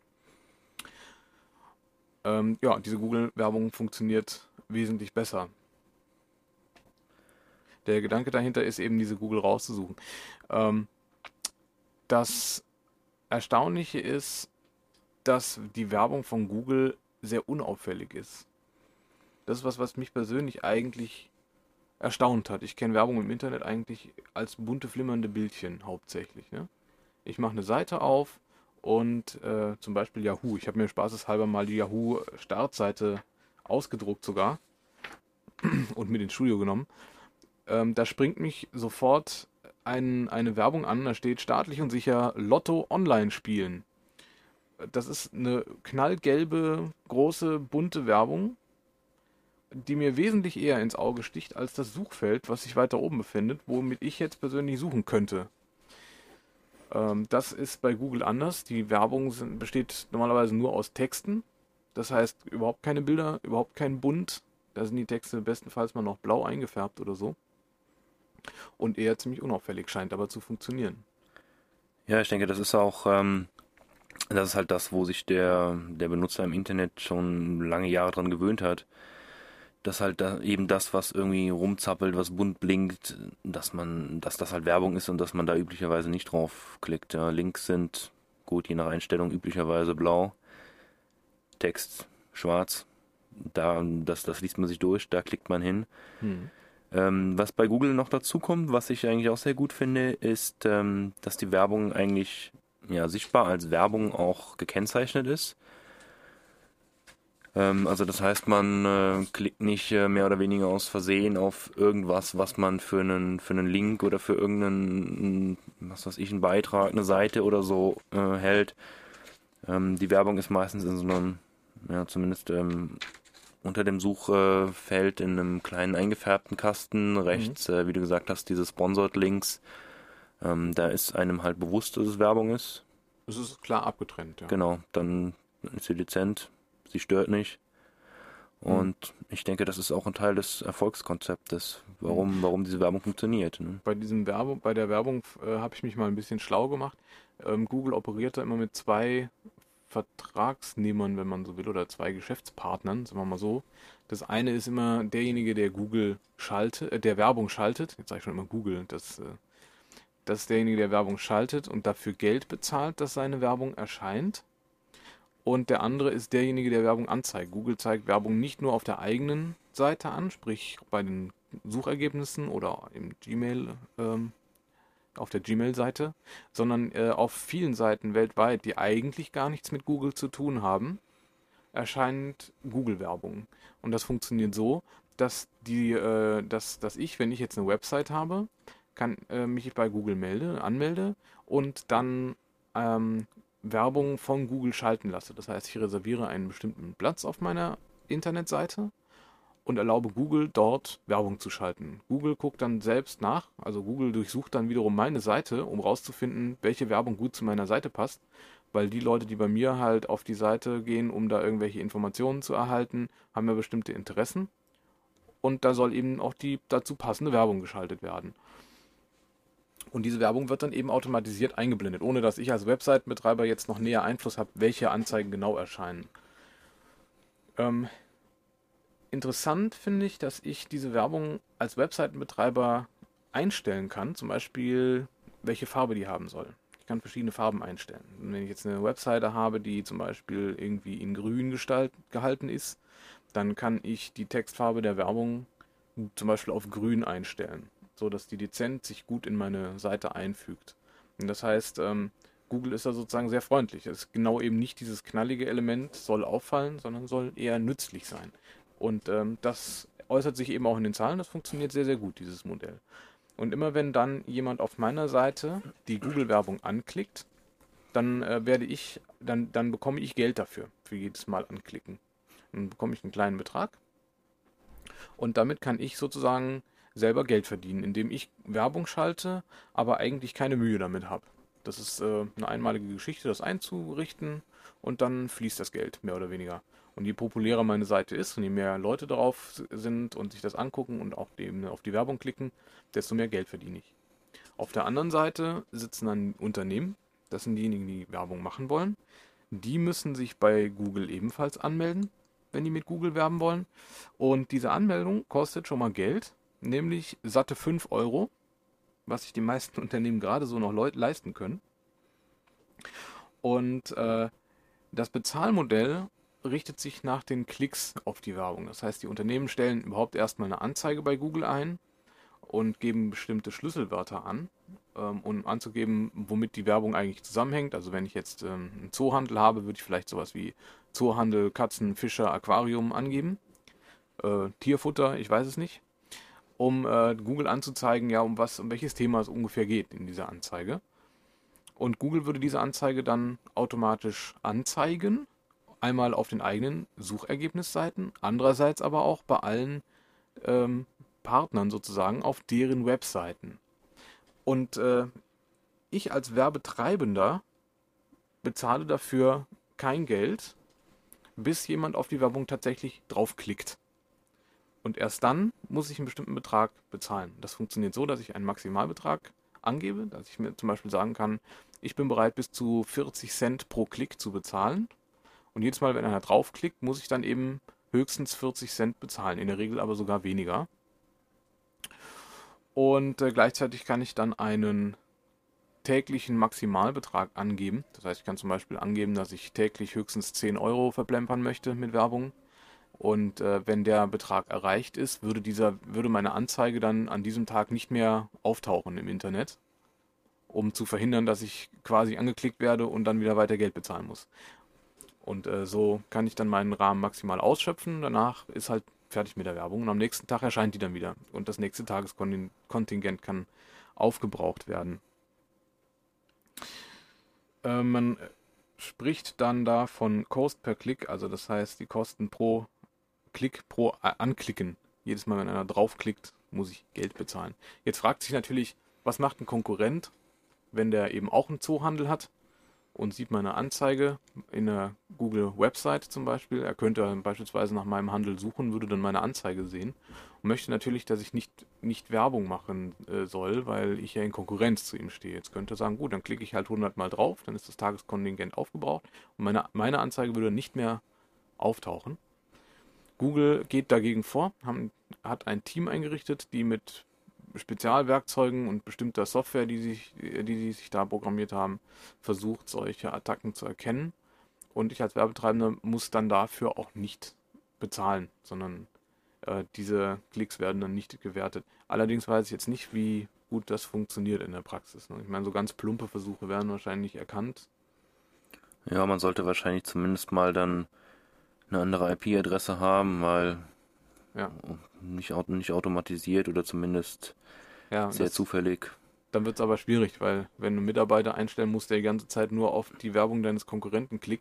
Ja, diese Google-Werbung funktioniert wesentlich besser. Der Gedanke dahinter ist eben, diese Google rauszusuchen. Das Erstaunliche ist, dass die Werbung von Google sehr unauffällig ist. Das ist was mich persönlich eigentlich erstaunt hat. Ich kenne Werbung im Internet eigentlich als bunte flimmernde Bildchen hauptsächlich. Ne? Ich mache eine Seite auf und zum Beispiel Yahoo. Ich habe mir spaßeshalber mal die Yahoo-Startseite ausgedruckt sogar und mit ins Studio genommen. Da springt mich sofort eine Werbung an, da steht staatlich und sicher Lotto online spielen. Das ist eine knallgelbe, große, bunte Werbung, die mir wesentlich eher ins Auge sticht als das Suchfeld, was sich weiter oben befindet, womit ich jetzt persönlich suchen könnte. Das ist bei Google anders. Die Werbung besteht normalerweise nur aus Texten. Das heißt, überhaupt keine Bilder, überhaupt kein Bunt. Da sind die Texte bestenfalls mal noch blau eingefärbt oder so. Und eher ziemlich unauffällig, scheint aber zu funktionieren. Ja, ich denke, das ist auch, das ist halt das, wo sich der Benutzer im Internet schon lange Jahre dran gewöhnt hat. Dass halt eben das, was irgendwie rumzappelt, was bunt blinkt, dass das halt Werbung ist und dass man da üblicherweise nicht drauf klickt. Ja, Links sind, gut, je nach Einstellung üblicherweise blau, Text schwarz, das liest man sich durch, da klickt man hin. Was bei Google noch dazu kommt, was ich eigentlich auch sehr gut finde, ist, dass die Werbung eigentlich sichtbar als Werbung auch gekennzeichnet ist. Also das heißt, man klickt nicht mehr oder weniger aus Versehen auf irgendwas, was man für einen Link oder für irgendeinen, was weiß ich, einen Beitrag, eine Seite oder so hält. Die Werbung ist meistens in so einem, zumindest unter dem Suchfeld in einem kleinen eingefärbten Kasten, rechts, wie du gesagt hast, diese Sponsored Links. Da ist einem halt bewusst, dass es Werbung ist. Es ist klar abgetrennt, ja. Genau, dann ist sie dezent, sie stört nicht. Und ich denke, das ist auch ein Teil des Erfolgskonzeptes, warum diese Werbung funktioniert. Ne? Bei der Werbung habe ich mich mal ein bisschen schlau gemacht. Google operiert da immer mit zwei Vertragsnehmern, wenn man so will, oder zwei Geschäftspartnern, sagen wir mal so. Das eine ist immer derjenige, der der Werbung schaltet. Jetzt sage ich schon immer Google. Das ist derjenige, der Werbung schaltet und dafür Geld bezahlt, dass seine Werbung erscheint. Und der andere ist derjenige, der Werbung anzeigt. Google zeigt Werbung nicht nur auf der eigenen Seite an, sprich bei den Suchergebnissen oder im Gmail, auf der Gmail-Seite, sondern auf vielen Seiten weltweit, die eigentlich gar nichts mit Google zu tun haben, erscheint Google-Werbung. Und das funktioniert so, dass ich, wenn ich jetzt eine Website habe, mich bei Google anmelde und dann Werbung von Google schalten lasse. Das heißt, ich reserviere einen bestimmten Platz auf meiner Internetseite und erlaube Google dort Werbung zu schalten. Google guckt dann selbst nach, also Google durchsucht dann wiederum meine Seite, um rauszufinden, welche Werbung gut zu meiner Seite passt, weil die Leute, die bei mir halt auf die Seite gehen, um da irgendwelche Informationen zu erhalten, haben ja bestimmte Interessen und da soll eben auch die dazu passende Werbung geschaltet werden. Und diese Werbung wird dann eben automatisiert eingeblendet, ohne dass ich als Webseitenbetreiber jetzt noch näher Einfluss habe, welche Anzeigen genau erscheinen. Interessant finde ich, dass ich diese Werbung als Webseitenbetreiber einstellen kann, zum Beispiel welche Farbe die haben soll. Ich kann verschiedene Farben einstellen. Und wenn ich jetzt eine Webseite habe, die zum Beispiel irgendwie in grün gehalten ist, dann kann ich die Textfarbe der Werbung zum Beispiel auf grün einstellen, so dass die dezent sich gut in meine Seite einfügt. Und das heißt, Google ist da sozusagen sehr freundlich. Es ist genau eben nicht dieses knallige Element soll auffallen, sondern soll eher nützlich sein. Und das äußert sich eben auch in den Zahlen. Das funktioniert sehr, sehr gut, dieses Modell. Und immer wenn dann jemand auf meiner Seite die Google-Werbung anklickt, dann dann bekomme ich Geld dafür, für jedes Mal anklicken. Dann bekomme ich einen kleinen Betrag. Und damit kann ich sozusagen selber Geld verdienen, indem ich Werbung schalte, aber eigentlich keine Mühe damit habe. Das ist eine einmalige Geschichte, das einzurichten und dann fließt das Geld, mehr oder weniger. Und je populärer meine Seite ist und je mehr Leute drauf sind und sich das angucken und auch eben auf die Werbung klicken, desto mehr Geld verdiene ich. Auf der anderen Seite sitzen dann Unternehmen, das sind diejenigen, die Werbung machen wollen. Die müssen sich bei Google ebenfalls anmelden, wenn die mit Google werben wollen. Und diese Anmeldung kostet schon mal Geld, nämlich satte 5 Euro, was sich die meisten Unternehmen gerade so noch leisten können. Und das Bezahlmodell richtet sich nach den Klicks auf die Werbung. Das heißt, die Unternehmen stellen überhaupt erstmal eine Anzeige bei Google ein und geben bestimmte Schlüsselwörter an, um anzugeben, womit die Werbung eigentlich zusammenhängt. Also wenn ich jetzt einen Zoohandel habe, würde ich vielleicht sowas wie Zoohandel, Katzen, Fischer, Aquarium angeben. Tierfutter, ich weiß es nicht. Um Google anzuzeigen, ja, um welches Thema es ungefähr geht in dieser Anzeige. Und Google würde diese Anzeige dann automatisch anzeigen, einmal auf den eigenen Suchergebnisseiten, andererseits aber auch bei allen Partnern sozusagen auf deren Webseiten. Und ich als Werbetreibender bezahle dafür kein Geld, bis jemand auf die Werbung tatsächlich draufklickt. Und erst dann muss ich einen bestimmten Betrag bezahlen. Das funktioniert so, dass ich einen Maximalbetrag angebe, dass ich mir zum Beispiel sagen kann, ich bin bereit bis zu 40 Cent pro Klick zu bezahlen. Und jedes Mal, wenn einer draufklickt, muss ich dann eben höchstens 40 Cent bezahlen, in der Regel aber sogar weniger. Und gleichzeitig kann ich dann einen täglichen Maximalbetrag angeben. Das heißt, ich kann zum Beispiel angeben, dass ich täglich höchstens 10 Euro verplempern möchte mit Werbung. Und wenn der Betrag erreicht ist, würde meine Anzeige dann an diesem Tag nicht mehr auftauchen im Internet, um zu verhindern, dass ich quasi angeklickt werde und dann wieder weiter Geld bezahlen muss. Und so kann ich dann meinen Rahmen maximal ausschöpfen. Danach ist halt fertig mit der Werbung und am nächsten Tag erscheint die dann wieder. Und das nächste Tageskontingent kann aufgebraucht werden. Man spricht dann da von Cost per Klick, also das heißt die Kosten pro Klick, pro Anklicken. Jedes Mal, wenn einer draufklickt, muss ich Geld bezahlen. Jetzt fragt sich natürlich, was macht ein Konkurrent, wenn der eben auch einen Zoohandel hat und sieht meine Anzeige in der Google-Website zum Beispiel. Er könnte beispielsweise nach meinem Handel suchen, würde dann meine Anzeige sehen und möchte natürlich, dass ich nicht Werbung machen soll, weil ich ja in Konkurrenz zu ihm stehe. Jetzt könnte er sagen, gut, dann klicke ich halt 100 Mal drauf, dann ist das Tageskontingent aufgebraucht und meine Anzeige würde nicht mehr auftauchen. Google geht dagegen vor, hat ein Team eingerichtet, die mit Spezialwerkzeugen und bestimmter Software, die sie sich da programmiert haben, versucht, solche Attacken zu erkennen. Und ich als Werbetreibender muss dann dafür auch nicht bezahlen, sondern diese Klicks werden dann nicht gewertet. Allerdings weiß ich jetzt nicht, wie gut das funktioniert in der Praxis. Ich meine, so ganz plumpe Versuche werden wahrscheinlich erkannt. Ja, man sollte wahrscheinlich zumindest mal dann eine andere IP-Adresse haben, weil Ja. nicht automatisiert oder zumindest sehr zufällig. Dann wird es aber schwierig, weil wenn du einen Mitarbeiter einstellen musst, der die ganze Zeit nur auf die Werbung deines Konkurrenten klickt,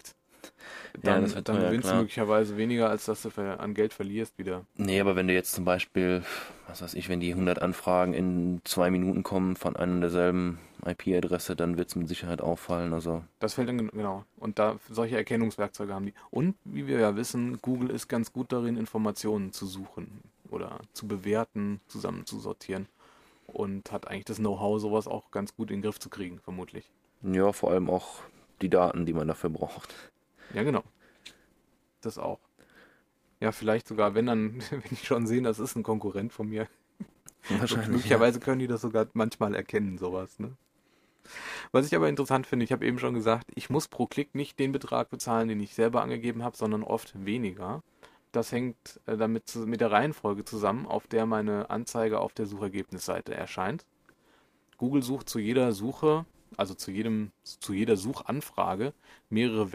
Dann, das wird dann teuer, gewinnst du klar. möglicherweise weniger, als dass du an Geld verlierst wieder. Nee, aber wenn du jetzt zum Beispiel, was weiß ich, wenn die 100 Anfragen in 2 Minuten kommen von einer und derselben IP-Adresse, dann wird es mit Sicherheit auffallen. Also, Das fällt dann genau. Und da solche Erkennungswerkzeuge haben die. Und wie wir ja wissen, Google ist ganz gut darin, Informationen zu suchen oder zu bewerten, zusammenzusortieren und hat eigentlich das Know-how, sowas auch ganz gut in den Griff zu kriegen, vermutlich. ja, vor allem auch die Daten, die man dafür braucht. Ja, genau. Das auch. Ja, vielleicht sogar, wenn dann, wenn die schon sehen, das ist ein Konkurrent von mir. Wahrscheinlich. Ja. Möglicherweise können die das sogar manchmal erkennen, sowas, ne? Was ich aber interessant finde, ich habe eben schon gesagt, ich muss pro Klick nicht den Betrag bezahlen, den ich selber angegeben habe, sondern oft weniger. Das hängt mit der Reihenfolge zusammen, auf der meine Anzeige auf der Suchergebnisseite erscheint. Google sucht zu jeder Suche, also zu jeder Suchanfrage mehrere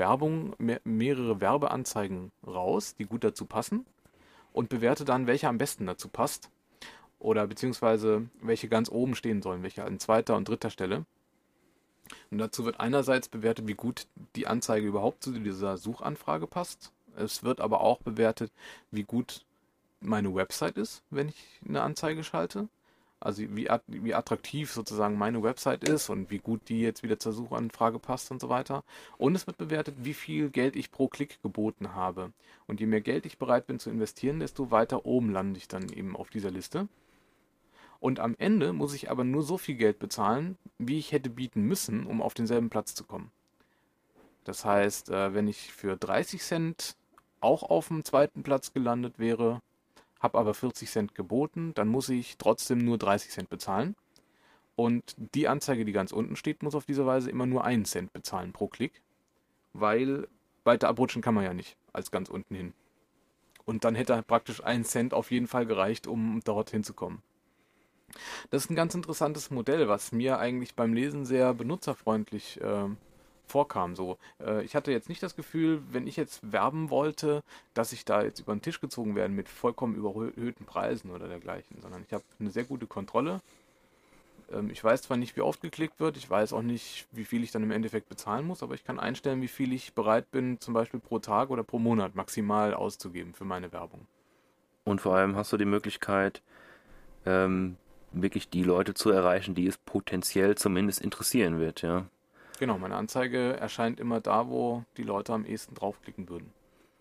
Werbeanzeigen raus, die gut dazu passen und bewerte dann, welche am besten dazu passt oder beziehungsweise welche ganz oben stehen sollen, welche an zweiter und dritter Stelle. Und dazu wird einerseits bewertet, wie gut die Anzeige überhaupt zu dieser Suchanfrage passt. Es wird aber auch bewertet, wie gut meine Website ist, wenn ich eine Anzeige schalte. Also wie attraktiv sozusagen meine Website ist und wie gut die jetzt wieder zur Suchanfrage passt und so weiter. Und es wird bewertet, wie viel Geld ich pro Klick geboten habe. Und je mehr Geld ich bereit bin zu investieren, desto weiter oben lande ich dann eben auf dieser Liste. Und am Ende muss ich aber nur so viel Geld bezahlen, wie ich hätte bieten müssen, um auf denselben Platz zu kommen. Das heißt, wenn ich für 30 Cent auch auf dem zweiten Platz gelandet wäre, habe aber 40 Cent geboten, dann muss ich trotzdem nur 30 Cent bezahlen. Und die Anzeige, die ganz unten steht, muss auf diese Weise immer nur 1 Cent bezahlen pro Klick, weil weiter abrutschen kann man ja nicht als ganz unten hin. Und dann hätte praktisch 1 Cent auf jeden Fall gereicht, um dorthin zu kommen. Das ist ein ganz interessantes Modell, was mir eigentlich beim Lesen sehr benutzerfreundlich vorkam. So, ich hatte jetzt nicht das Gefühl, wenn ich jetzt werben wollte, dass ich da jetzt über den Tisch gezogen werde mit vollkommen überhöhten Preisen oder dergleichen, sondern ich habe eine sehr gute Kontrolle. Ich weiß zwar nicht, wie oft geklickt wird, ich weiß auch nicht, wie viel ich dann im Endeffekt bezahlen muss, aber ich kann einstellen, wie viel ich bereit bin, zum Beispiel pro Tag oder pro Monat maximal auszugeben für meine Werbung. Und vor allem hast du die Möglichkeit, wirklich die Leute zu erreichen, die es potenziell zumindest interessieren wird, ja. Genau, meine Anzeige erscheint immer da, wo die Leute am ehesten draufklicken würden.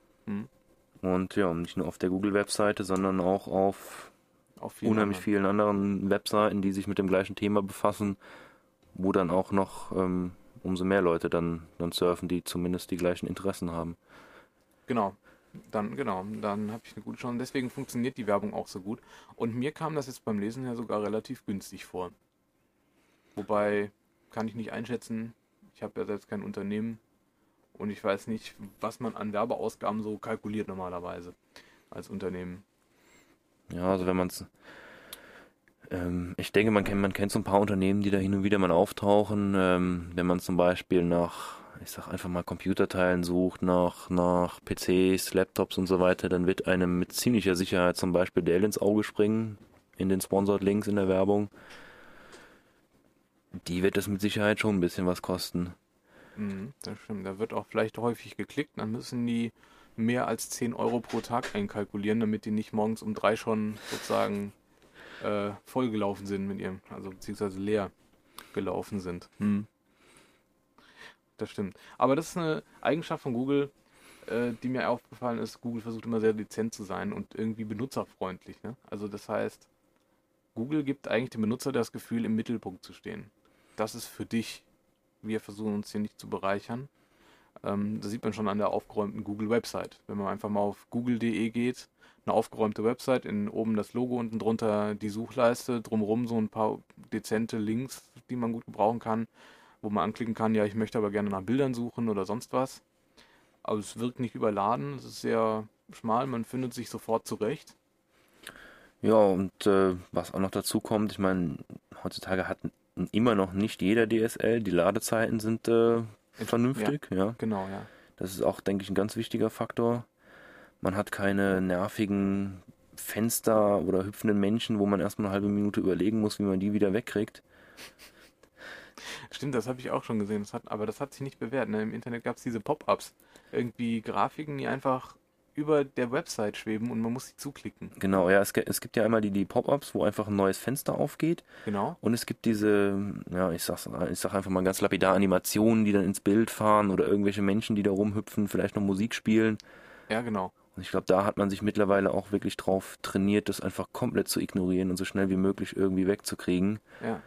Und ja, nicht nur auf der Google-Webseite, sondern auch auf Auf vielen unheimlich anderen. vielen anderen Webseiten, die sich mit dem gleichen Thema befassen, wo dann auch noch umso mehr Leute dann surfen, die zumindest die gleichen Interessen haben. Genau, dann habe ich eine gute Chance. Deswegen funktioniert die Werbung auch so gut. Und mir kam das jetzt beim Lesen ja sogar relativ günstig vor. Wobei, kann ich nicht einschätzen. Ich habe ja selbst kein Unternehmen und ich weiß nicht, was man an Werbeausgaben so kalkuliert normalerweise als Unternehmen. Ja, also wenn man es, ich denke, man kennt so ein paar Unternehmen, die da hin und wieder mal auftauchen. Wenn man zum Beispiel nach, ich sag einfach mal Computerteilen sucht, nach PCs, Laptops und so weiter, dann wird einem mit ziemlicher Sicherheit zum Beispiel Dell ins Auge springen, in den Sponsored Links in der Werbung. Die wird es mit Sicherheit schon ein bisschen was kosten. Das stimmt, da wird auch vielleicht häufig geklickt, dann müssen die mehr als 10 Euro pro Tag einkalkulieren, damit die nicht morgens um 3 schon sozusagen vollgelaufen sind mit ihrem, also beziehungsweise leer gelaufen sind. Das stimmt. Aber das ist eine Eigenschaft von Google, die mir aufgefallen ist. Google versucht immer sehr dezent zu sein und irgendwie benutzerfreundlich. Ne? Also das heißt, Google gibt eigentlich dem Benutzer das Gefühl, im Mittelpunkt zu stehen. Das ist für dich. Wir versuchen uns hier nicht zu bereichern. Das sieht man schon an der aufgeräumten Google-Website. Wenn man einfach mal auf google.de geht, eine aufgeräumte Website, oben das Logo, unten drunter die Suchleiste, drumherum so ein paar dezente Links, die man gut gebrauchen kann, wo man anklicken kann, ja, ich möchte aber gerne nach Bildern suchen oder sonst was. Aber es wirkt nicht überladen, es ist sehr schmal, man findet sich sofort zurecht. Ja, und was auch noch dazu kommt, ich meine, heutzutage hat immer noch nicht jeder DSL, die Ladezeiten sind vernünftig, ja. Genau, ja. Das ist auch, denke ich, ein ganz wichtiger Faktor. Man hat keine nervigen Fenster oder hüpfenden Menschen, wo man erstmal eine halbe Minute überlegen muss, wie man die wieder wegkriegt. Stimmt, das habe ich auch schon gesehen. Aber das hat sich nicht bewährt. Ne? Im Internet gab es diese Pop-ups. Irgendwie Grafiken, die einfach über der Website schweben und man muss sie zuklicken. Genau, ja, es gibt ja einmal die Pop-ups, wo einfach ein neues Fenster aufgeht. Genau. Und es gibt diese, ja, ich sag einfach mal ganz lapidar, Animationen, die dann ins Bild fahren oder irgendwelche Menschen, die da rumhüpfen, vielleicht noch Musik spielen. Ja, genau. Und ich glaube, da hat man sich mittlerweile auch wirklich drauf trainiert, das einfach komplett zu ignorieren und so schnell wie möglich irgendwie wegzukriegen. Ja.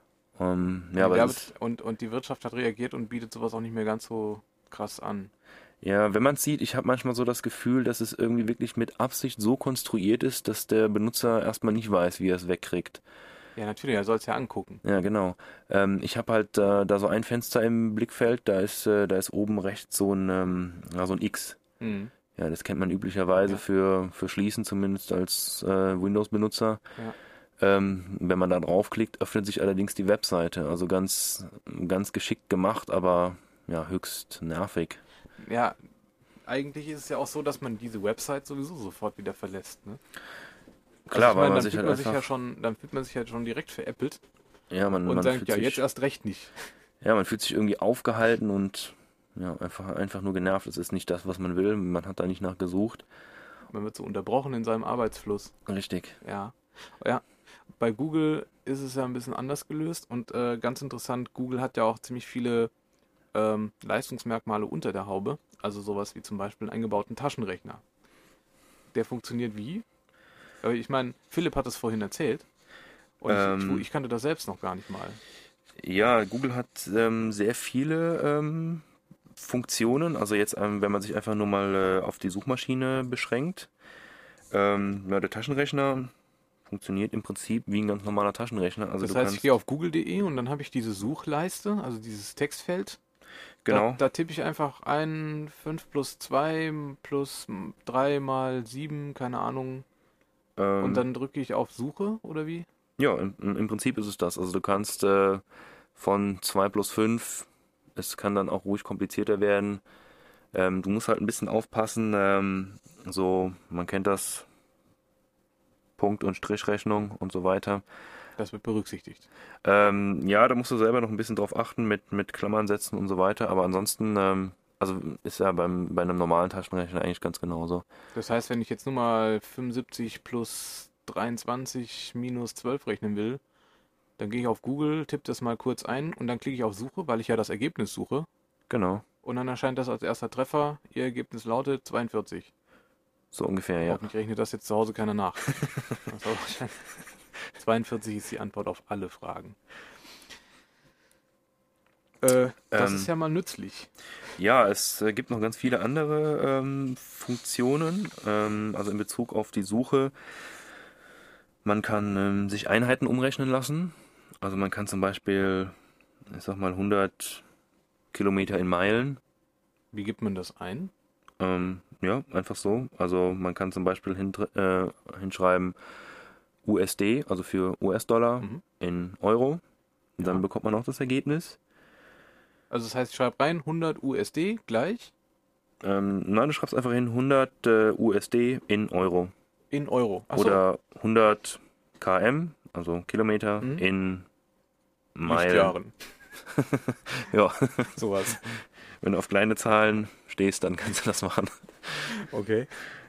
Ja, aber und die Wirtschaft hat reagiert und bietet sowas auch nicht mehr ganz so krass an. ja, wenn man es sieht, ich habe manchmal so das Gefühl, dass es irgendwie wirklich mit Absicht so konstruiert ist, dass der Benutzer erstmal nicht weiß, wie er es wegkriegt. Ja, natürlich, er soll es ja angucken. Ja, genau. Ich habe halt da so ein Fenster im Blickfeld, da ist oben rechts so ein X. Mhm. Ja, das kennt man üblicherweise Ja. für Schließen, zumindest als Windows-Benutzer. Ja. Wenn man da draufklickt, öffnet sich allerdings die Webseite. Also ganz, ganz geschickt gemacht, aber ja, höchst nervig. Ja, eigentlich ist es ja auch so, dass man diese Website sowieso sofort wieder verlässt. Ne? Klar, ich weil meine, man sich halt einfach... dann fühlt man sich halt schon direkt veräppelt Ja, und man sagt, fühlt ja, sich, jetzt erst recht nicht. ja, man fühlt sich irgendwie aufgehalten und ja, einfach nur genervt. Es ist nicht das, was man will. Man hat da nicht nachgesucht. Man wird so unterbrochen in seinem Arbeitsfluss. Richtig. Ja. Ja. Bei Google ist es ja ein bisschen anders gelöst und ganz interessant, Google hat ja auch ziemlich viele Leistungsmerkmale unter der Haube. Also sowas wie zum Beispiel einen eingebauten Taschenrechner. Der funktioniert wie? Aber ich meine, Philipp hat es vorhin erzählt. Und ich kannte das selbst noch gar nicht mal. Ja, Google hat sehr viele Funktionen. Also jetzt, wenn man sich einfach nur mal auf die Suchmaschine beschränkt. Ja, der Taschenrechner funktioniert im Prinzip wie ein ganz normaler Taschenrechner. Also Das du heißt, kannst, ich gehe auf google.de und dann habe ich diese Suchleiste, also dieses Textfeld. genau, Da tippe ich einfach ein 5 plus 2 plus 3 mal 7, keine Ahnung. Und dann drücke ich auf Suche, oder wie? ja, im Prinzip ist es das. Also du kannst von 2 plus 5, es kann dann auch ruhig komplizierter werden. Du musst halt ein bisschen aufpassen, so, man kennt das, Punkt- und Strichrechnung und so weiter. Das wird berücksichtigt. Ja, da musst du selber noch ein bisschen drauf achten mit Klammern setzen und so weiter, aber ansonsten, also ist ja bei einem normalen Taschenrechner eigentlich ganz genauso. Das heißt, wenn ich jetzt nur mal 75 plus 23 minus 12 rechnen will, dann gehe ich auf Google, tippe das mal kurz ein und dann klicke ich auf Suche, weil ich ja das Ergebnis suche. Genau, Und dann erscheint das als erster Treffer. Ihr Ergebnis lautet 42. so ungefähr, ja. Hoffentlich rechnet das jetzt zu Hause keiner nach. Das war wahrscheinlich 42 ist die Antwort auf alle Fragen. Das ist ja mal nützlich. Ja, es gibt noch ganz viele andere Funktionen, also in Bezug auf die Suche. Man kann sich Einheiten umrechnen lassen. Also man kann zum Beispiel, ich sag mal, 100 Kilometer in Meilen. Wie gibt man das ein? Ja, einfach so. Also man kann zum Beispiel hinschreiben USD, also für US-Dollar in Euro. Und dann bekommt man auch das Ergebnis. Also das heißt, ich schreibe rein 100 USD gleich Nein, du schreibst einfach hin 100 USD in Euro. in Euro. Ach so, Oder 100 km, also Kilometer, in Meilen. Lichtjahren. Ja, Sowas. wenn du auf kleine Zahlen stehst, dann kannst du das machen. Okay.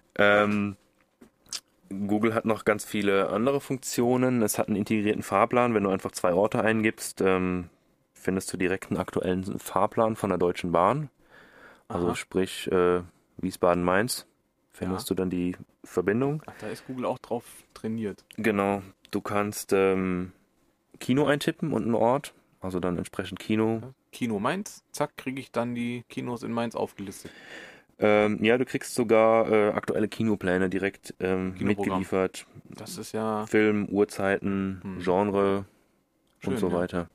Google hat noch ganz viele andere Funktionen. Es hat einen integrierten Fahrplan. Wenn du einfach 2 Orte eingibst, findest du direkt einen aktuellen Fahrplan von der Deutschen Bahn. Also Aha. sprich Wiesbaden-Mainz. Findest du dann die Verbindung. Ach, da ist Google auch drauf trainiert. Genau. Du kannst Kino eintippen und einen Ort. Also dann entsprechend Kino. Kino Mainz, zack, kriege ich dann die Kinos in Mainz aufgelistet. Ja, du kriegst sogar aktuelle Kinopläne direkt Kinoprogramm. mitgeliefert. Das ist ja Film, Uhrzeiten, Genre Schön, und so ja. weiter.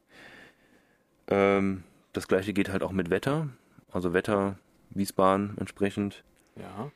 Das gleiche geht halt auch mit Wetter. Also Wetter, Wiesbaden entsprechend. Ja.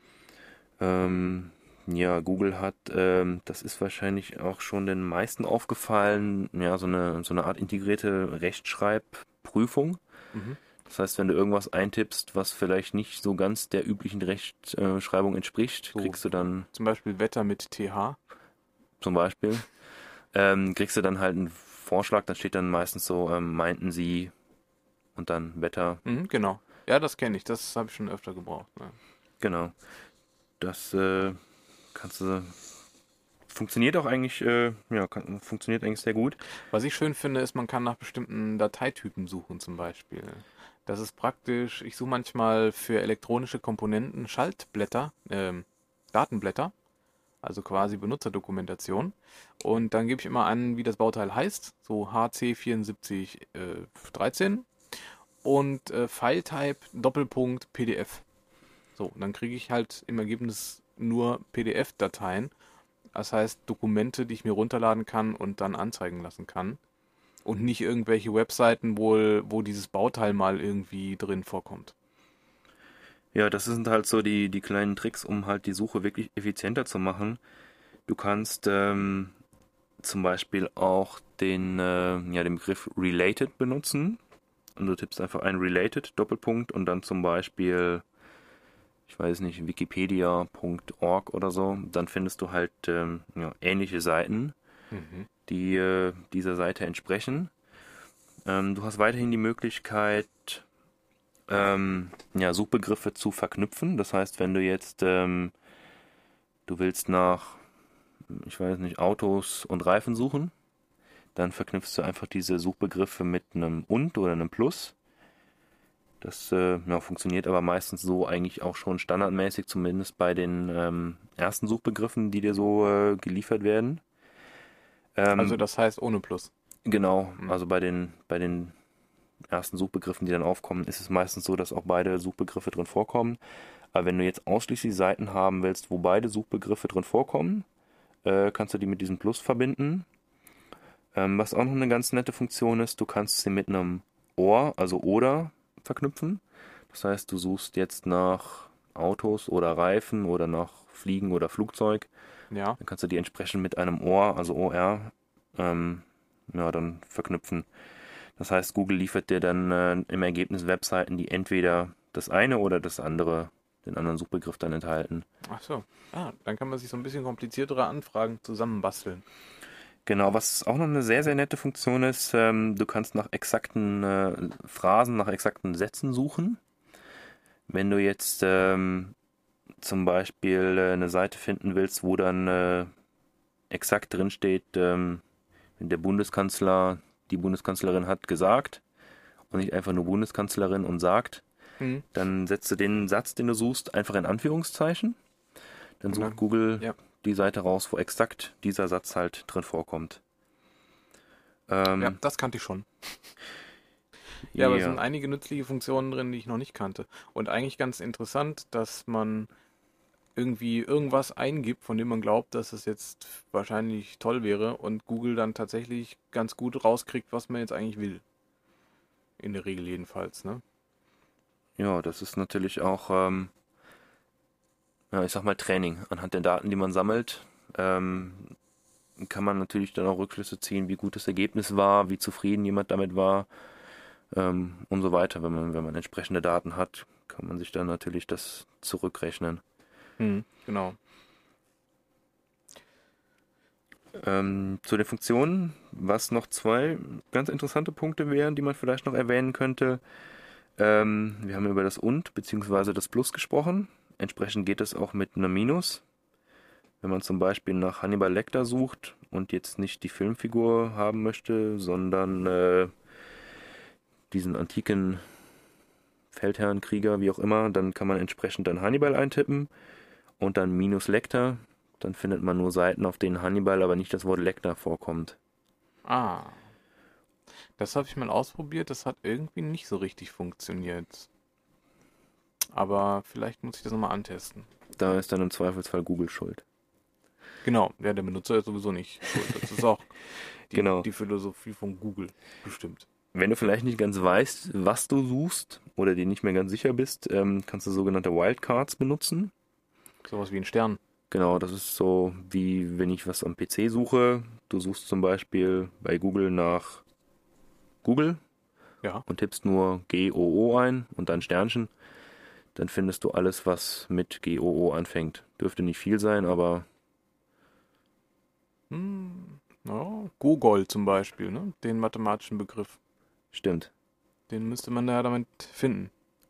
Ja, Google hat, das ist wahrscheinlich auch schon den meisten aufgefallen, ja, so eine Art integrierte Rechtschreibprüfung. Das heißt, wenn du irgendwas eintippst, was vielleicht nicht so ganz der üblichen Rechtschreibung entspricht, So. kriegst du dann Zum Beispiel Wetter mit TH. zum Beispiel, kriegst du dann halt einen Vorschlag, dann steht dann meistens so, meinten sie und dann Wetter. Genau. Ja, das kenne ich. Das habe ich schon öfter gebraucht. Ne? Genau. Das kannst du. Funktioniert auch eigentlich, funktioniert eigentlich sehr gut. Was ich schön finde, ist, man kann nach bestimmten Dateitypen suchen zum Beispiel. Das ist praktisch, ich suche manchmal für elektronische Komponenten Schaltblätter, Datenblätter, also quasi Benutzerdokumentation. Und dann gebe ich immer an, wie das Bauteil heißt, so HC7413 und File-Type Doppelpunkt PDF. So, und dann kriege ich halt im Ergebnis nur PDF-Dateien. Das heißt, Dokumente, die ich mir runterladen kann und dann anzeigen lassen kann. Und nicht irgendwelche Webseiten, wo dieses Bauteil mal irgendwie drin vorkommt. Ja, das sind halt so die kleinen Tricks, um halt die Suche wirklich effizienter zu machen. Du kannst zum Beispiel auch den Begriff related benutzen. Und du tippst einfach ein related, Doppelpunkt und dann zum Beispiel, ich weiß nicht, wikipedia.org oder so. Dann findest du halt ähnliche Seiten, die dieser Seite entsprechen. Du hast weiterhin die Möglichkeit, Suchbegriffe zu verknüpfen. Das heißt, wenn du jetzt, du willst nach, ich weiß nicht, Autos und Reifen suchen, dann verknüpfst du einfach diese Suchbegriffe mit einem und oder einem Plus. Das funktioniert aber meistens so eigentlich auch schon standardmäßig, zumindest bei den ersten Suchbegriffen, die dir so geliefert werden. Also das heißt ohne Plus. Genau, also bei den ersten Suchbegriffen, die dann aufkommen, ist es meistens so, dass auch beide Suchbegriffe drin vorkommen. Aber wenn du jetzt ausschließlich Seiten haben willst, wo beide Suchbegriffe drin vorkommen, kannst du die mit diesem Plus verbinden. Was auch noch eine ganz nette Funktion ist, du kannst sie mit einem OR, also oder, verknüpfen. Das heißt, du suchst jetzt nach Autos oder Reifen oder nach Fliegen oder Flugzeug. Ja. Dann kannst du die entsprechend mit einem OR, also OR, dann verknüpfen. Das heißt, Google liefert dir dann im Ergebnis Webseiten, die entweder das eine oder das andere, den anderen Suchbegriff dann enthalten. Ach so. Dann kann man sich so ein bisschen kompliziertere Anfragen zusammenbasteln. Genau, was auch noch eine sehr, sehr nette Funktion ist, du kannst nach exakten Phrasen, nach exakten Sätzen suchen. Wenn du jetzt zum Beispiel eine Seite finden willst, wo dann exakt drin steht, wenn der Bundeskanzler, die Bundeskanzlerin hat gesagt und nicht einfach nur Bundeskanzlerin und sagt, dann setzt du den Satz, den du suchst, einfach in Anführungszeichen. Dann sucht Google die Seite raus, wo exakt dieser Satz halt drin vorkommt. Ja, das kannte ich schon. Ja, aber es sind einige nützliche Funktionen drin, die ich noch nicht kannte. Und eigentlich ganz interessant, dass man irgendwie irgendwas eingibt, von dem man glaubt, dass es jetzt wahrscheinlich toll wäre und Google dann tatsächlich ganz gut rauskriegt, was man jetzt eigentlich will. In der Regel jedenfalls, ne? Ja, das ist natürlich auch, ich sag mal Training. Anhand der Daten, die man sammelt, kann man natürlich dann auch Rückschlüsse ziehen, wie gut das Ergebnis war, wie zufrieden jemand damit war und so weiter. Wenn man entsprechende Daten hat, kann man sich dann natürlich das zurückrechnen. Genau. Zu den Funktionen, was noch zwei ganz interessante Punkte wären, die man vielleicht noch erwähnen könnte. Wir haben über das und bzw. das Plus gesprochen. Entsprechend geht es auch mit einem Minus. Wenn man zum Beispiel nach Hannibal Lecter sucht und jetzt nicht die Filmfigur haben möchte, sondern diesen antiken Feldherrn, Krieger, wie auch immer, dann kann man entsprechend dann Hannibal eintippen und dann minus Lecter. Dann findet man nur Seiten, auf denen Hannibal, aber nicht das Wort Lecter vorkommt. Das habe ich mal ausprobiert, das hat irgendwie nicht so richtig funktioniert. Aber vielleicht muss ich das nochmal antesten. Da ist dann im Zweifelsfall Google schuld. Genau, ja, der Benutzer ist sowieso nicht schuld. Das ist auch Genau. die Philosophie von Google, bestimmt. Wenn du vielleicht nicht ganz weißt, was du suchst oder dir nicht mehr ganz sicher bist, kannst du sogenannte Wildcards benutzen. Sowas wie ein Stern. Genau, das ist so wie wenn ich was am PC suche. Du suchst zum Beispiel bei Google nach Google und tippst nur GOO ein und dann Sternchen. Dann findest du alles, was mit GOO anfängt. Dürfte nicht viel sein, aber Ja, Gogol zum Beispiel, ne? Den mathematischen Begriff. Stimmt. Den müsste man da damit finden.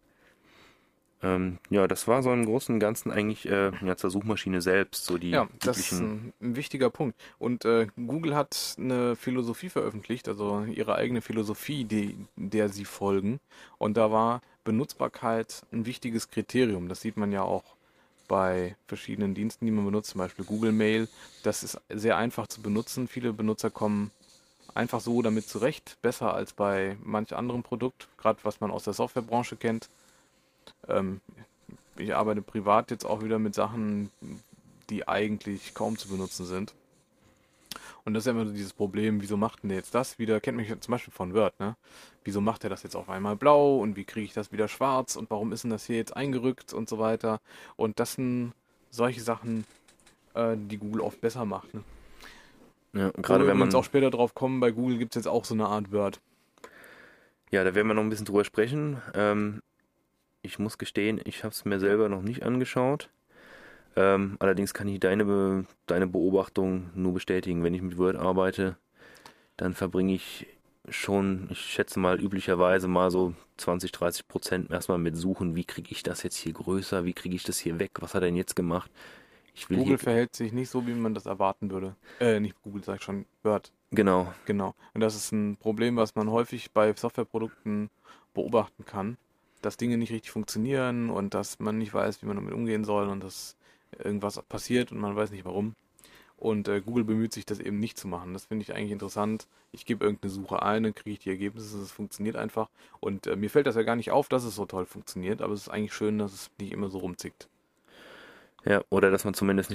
Ja, das war so im Großen und Ganzen eigentlich ja, zur Suchmaschine selbst, so die Ja, das ist üblichen. ein wichtiger Punkt. Und Google hat eine Philosophie veröffentlicht, also ihre eigene Philosophie, der sie folgen. Und da war Benutzbarkeit ein wichtiges Kriterium. Das sieht man ja auch bei verschiedenen Diensten, die man benutzt, zum Beispiel Google Mail. Das ist sehr einfach zu benutzen. Viele Benutzer kommen einfach so damit zurecht, besser als bei manch anderem Produkt, gerade was man aus der Softwarebranche kennt. Ähm, Ich arbeite privat jetzt auch wieder mit Sachen, die eigentlich kaum zu benutzen sind. Und das ist ja immer so dieses Problem, wieso macht denn der jetzt das wieder? Kennt mich zum Beispiel von Word, ne? Wieso macht er das jetzt auf einmal blau und wie kriege ich das wieder schwarz und warum ist denn das hier jetzt eingerückt und so weiter? Und das sind solche Sachen, die Google oft besser macht, ne? Ja, Wo gerade wir wenn übrigens man, auch später drauf kommen, bei Google gibt es jetzt auch so eine Art Word. ja, da werden wir noch ein bisschen drüber sprechen. Ich muss gestehen, ich habe es mir selber noch nicht angeschaut. Allerdings kann ich deine Beobachtung nur bestätigen. Wenn ich mit Word arbeite, dann verbringe ich schon, ich schätze mal, üblicherweise mal so 20-30% erstmal mit Suchen. Wie kriege ich das jetzt hier größer? Wie kriege ich das hier weg? Was hat er denn jetzt gemacht? Ich will Google hier, verhält sich nicht so, wie man das erwarten würde. Nicht Google, sag ich schon, Word. genau, Genau. Und das ist ein Problem, was man häufig bei Softwareprodukten beobachten kann, dass Dinge nicht richtig funktionieren und dass man nicht weiß, wie man damit umgehen soll und dass irgendwas passiert und man weiß nicht warum. Und Google bemüht sich, das eben nicht zu machen. Das finde ich eigentlich interessant. Ich gebe irgendeine Suche ein, dann kriege ich die Ergebnisse, es funktioniert einfach. Und mir fällt das ja gar nicht auf, dass es so toll funktioniert, aber es ist eigentlich schön, dass es nicht immer so rumzickt. ja, oder dass man zumindest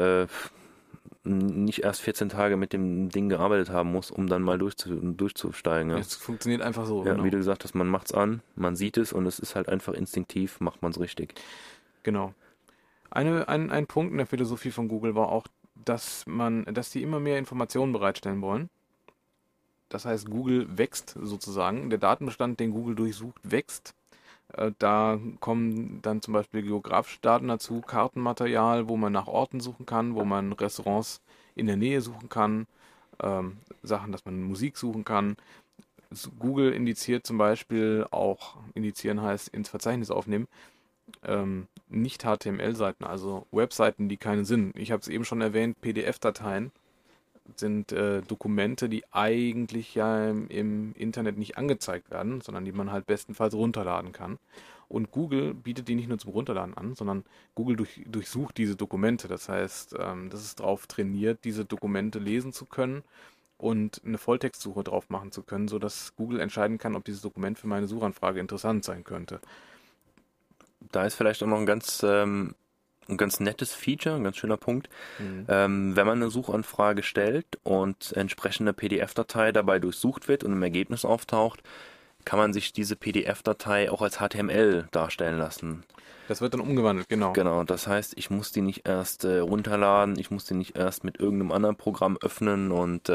nicht erst 14 Tage mit dem Ding gearbeitet haben muss, um dann mal durchzusteigen. Ja. Es funktioniert einfach so, Ja, genau. wie du gesagt hast, man macht's an, man sieht es und es ist halt einfach instinktiv, macht man es richtig. Genau. Ein Punkt in der Philosophie von Google war auch, dass die immer mehr Informationen bereitstellen wollen. Das heißt, Google wächst sozusagen. Der Datenbestand, den Google durchsucht, wächst. Da kommen dann zum Beispiel geografische Daten dazu, Kartenmaterial, wo man nach Orten suchen kann, wo man Restaurants in der Nähe suchen kann, Sachen, dass man Musik suchen kann. Google indiziert zum Beispiel auch, indizieren heißt ins Verzeichnis aufnehmen, nicht HTML-Seiten, also Webseiten, die keinen Sinn. Ich habe es eben schon erwähnt, PDF-Dateien sind Dokumente, die eigentlich ja im Internet nicht angezeigt werden, sondern die man halt bestenfalls runterladen kann. Und Google bietet die nicht nur zum Runterladen an, sondern Google durchsucht diese Dokumente. Das heißt, das ist darauf trainiert, diese Dokumente lesen zu können und eine Volltextsuche drauf machen zu können, sodass Google entscheiden kann, ob dieses Dokument für meine Suchanfrage interessant sein könnte. Da ist vielleicht auch noch ein ganz nettes Feature, ein ganz schöner Punkt. Mhm. Wenn man eine Suchanfrage stellt und entsprechende PDF-Datei dabei durchsucht wird und im Ergebnis auftaucht, kann man sich diese PDF-Datei auch als HTML darstellen lassen. Das wird dann umgewandelt, genau. Genau, das heißt, ich muss die nicht erst runterladen, ich muss die nicht erst mit irgendeinem anderen Programm öffnen und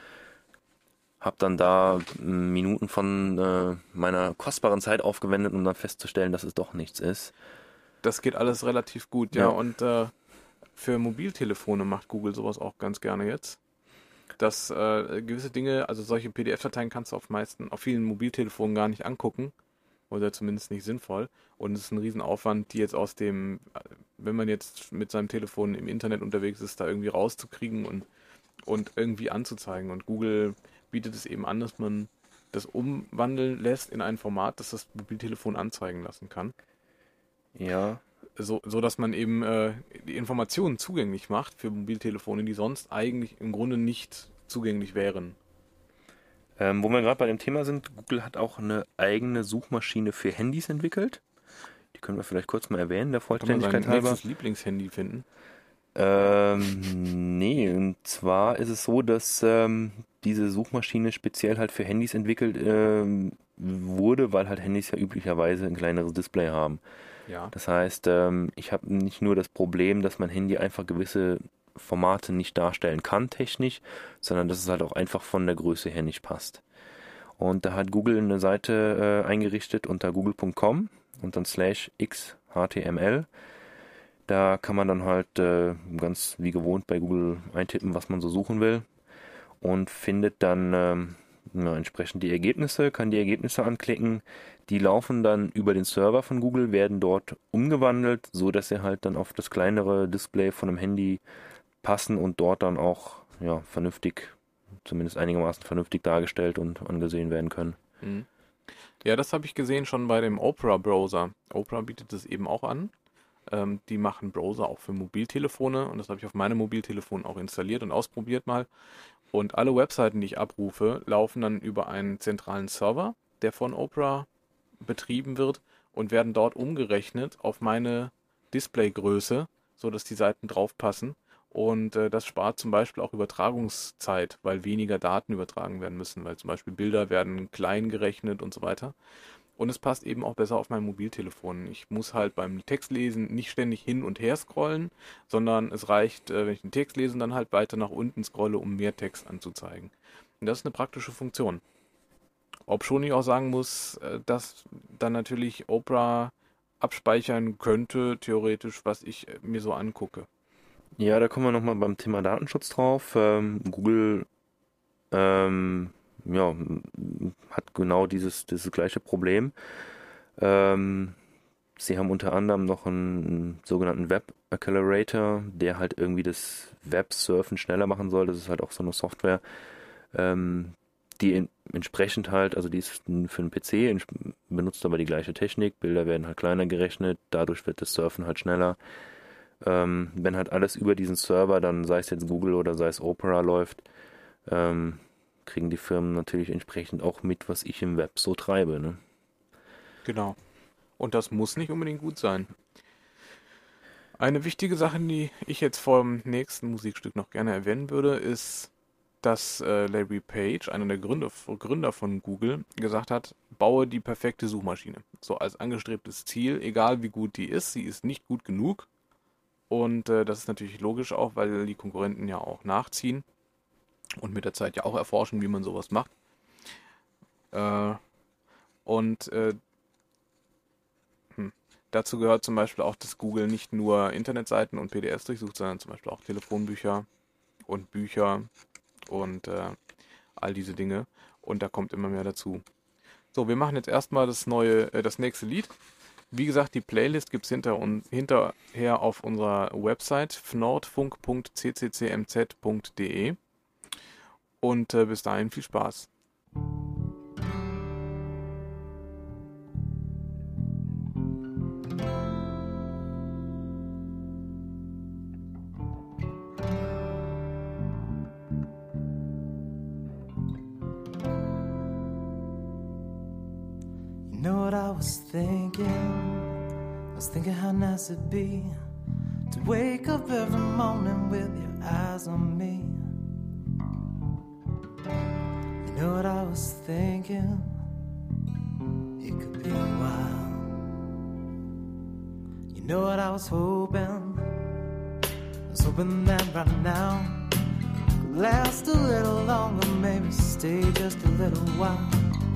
habe dann da Minuten von meiner kostbaren Zeit aufgewendet, um dann festzustellen, dass es doch nichts ist. Das geht alles relativ gut, ja. Ja. Und für Mobiltelefone macht Google sowas auch ganz gerne jetzt. Dass gewisse Dinge, also solche PDF-Dateien kannst du auf vielen Mobiltelefonen gar nicht angucken. Oder zumindest nicht sinnvoll. Und es ist ein Riesenaufwand, die jetzt wenn man jetzt mit seinem Telefon im Internet unterwegs ist, da irgendwie rauszukriegen und irgendwie anzuzeigen. Und Google bietet es eben an, dass man das umwandeln lässt in ein Format, das das Mobiltelefon anzeigen lassen kann. Ja, So dass man eben die Informationen zugänglich macht für Mobiltelefone, die sonst eigentlich im Grunde nicht zugänglich wären. wo wir gerade bei dem Thema sind, Google hat auch eine eigene Suchmaschine für Handys entwickelt. Die können wir vielleicht kurz mal erwähnen, der Kann man Vollständigkeit sein halber. nächstes Lieblingshandy finden? Nee, und zwar ist es so, dass diese Suchmaschine speziell halt für Handys entwickelt wurde, weil halt Handys ja üblicherweise ein kleineres Display haben. Ja. Das heißt, ich habe nicht nur das Problem, dass mein Handy einfach gewisse Formate nicht darstellen kann technisch, sondern dass es halt auch einfach von der Größe her nicht passt. Und da hat Google eine Seite eingerichtet unter google.com und dann /xhtml. Da kann man dann halt ganz wie gewohnt bei Google eintippen, was man so suchen will. und findet dann entsprechend die Ergebnisse, kann die Ergebnisse anklicken. Die laufen dann über den Server von Google, werden dort umgewandelt, so dass sie halt dann auf das kleinere Display von einem Handy passen und dort dann auch vernünftig, zumindest einigermaßen vernünftig dargestellt und angesehen werden können. Mhm. Ja, das habe ich gesehen schon bei dem Opera-Browser. Opera bietet es eben auch an. Die machen Browser auch für Mobiltelefone und das habe ich auf meinem Mobiltelefon auch installiert und ausprobiert mal. Und alle Webseiten, die ich abrufe, laufen dann über einen zentralen Server, der von Opera betrieben wird und werden dort umgerechnet auf meine Displaygröße, sodass die Seiten drauf passen. Und das spart zum Beispiel auch Übertragungszeit, weil weniger Daten übertragen werden müssen, weil zum Beispiel Bilder werden klein gerechnet und so weiter. Und es passt eben auch besser auf mein Mobiltelefon. Ich muss halt beim Textlesen nicht ständig hin und her scrollen, sondern es reicht, wenn ich den Text lese, dann halt weiter nach unten scrolle, um mehr Text anzuzeigen. Und das ist eine praktische Funktion. Ob schon ich auch sagen muss, dass dann natürlich Opera abspeichern könnte, theoretisch, was ich mir so angucke. Ja, da kommen wir nochmal beim Thema Datenschutz drauf. Google hat genau dieses gleiche Problem. Sie haben unter anderem noch einen sogenannten Web Accelerator, der halt irgendwie das Websurfen schneller machen soll. Das ist halt auch so eine Software, die entsprechend halt, also die ist für einen PC, benutzt aber die gleiche Technik. Bilder werden halt kleiner gerechnet, dadurch wird das Surfen halt schneller. Wenn halt alles über diesen Server, dann sei es jetzt Google oder sei es Opera läuft, kriegen die Firmen natürlich entsprechend auch mit, was ich im Web so treibe. Ne? Genau. Und das muss nicht unbedingt gut sein. Eine wichtige Sache, die ich jetzt vor dem nächsten Musikstück noch gerne erwähnen würde, ist, dass Larry Page, einer der Gründer von Google, gesagt hat, baue die perfekte Suchmaschine. So als angestrebtes Ziel, egal wie gut die ist, sie ist nicht gut genug. Und das ist natürlich logisch auch, weil die Konkurrenten ja auch nachziehen und mit der Zeit ja auch erforschen, wie man sowas macht. Dazu gehört zum Beispiel auch, dass Google nicht nur Internetseiten und PDFs durchsucht, sondern zum Beispiel auch Telefonbücher und Bücher und all diese Dinge. Und da kommt immer mehr dazu. So, wir machen jetzt erstmal das nächste Lied. Wie gesagt, die Playlist gibt es hinterher auf unserer Website nordfunk.cccmz.de und bis dahin viel Spaß. You know what I was thinking? I was thinking how nice it'd be to wake up every morning with your eyes on me. You know what I was thinking? It could be a while. You know what I was hoping? I was hoping that right now could last a little longer, maybe stay just a little while.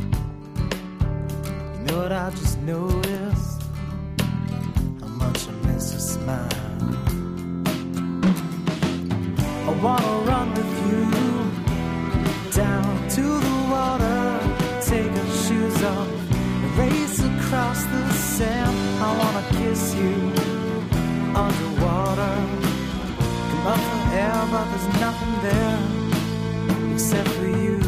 You know what I just noticed? How much I miss your smile. I wanna run with you down to the water, take our shoes off and race across the sand. I wanna kiss you underwater, come up for air, but there's nothing there except for you.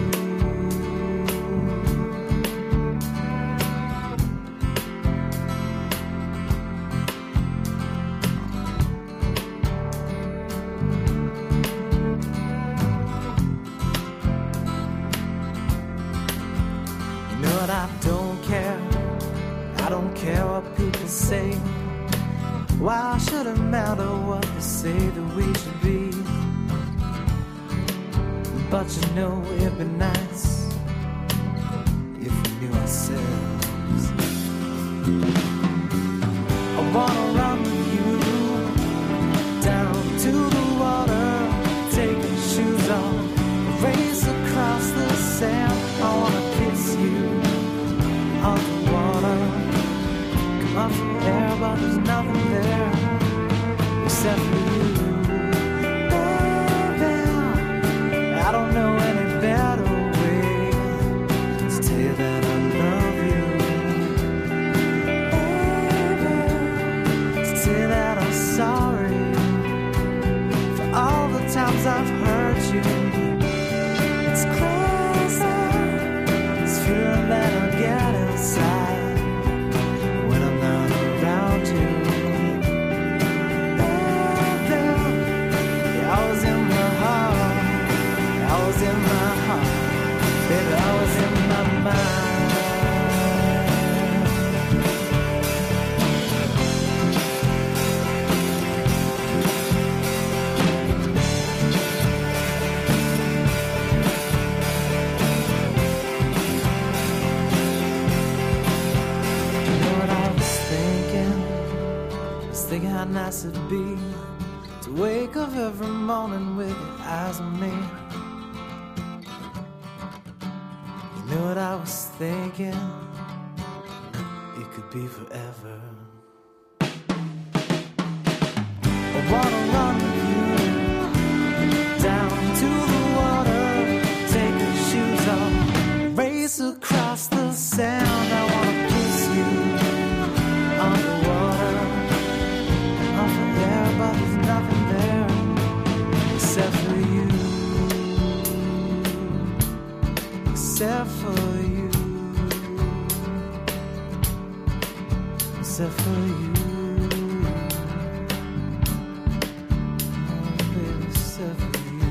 Why should it matter what they say that we should be? But you know it'd be nice if we knew ourselves. I wanna run with you down to the water, take your shoes off, race across the sand. I wanna kiss you underwater, come up from air, but there's nothing there except for you. Baby, I don't know times I've hurt you. It's crazy, this feeling that I get inside when I'm not around you. Baby, you're always in my heart, you're always in my heart, baby, always in my mind. Thinking how nice it'd be to wake up every morning with your eyes on me. You know what I was thinking? It could be forever. I wanna run with you down to the water, take your shoes off, race across the sand. I wanna kiss you underwater. But there's nothing there except for you, except for you, except for you, oh baby, except for you.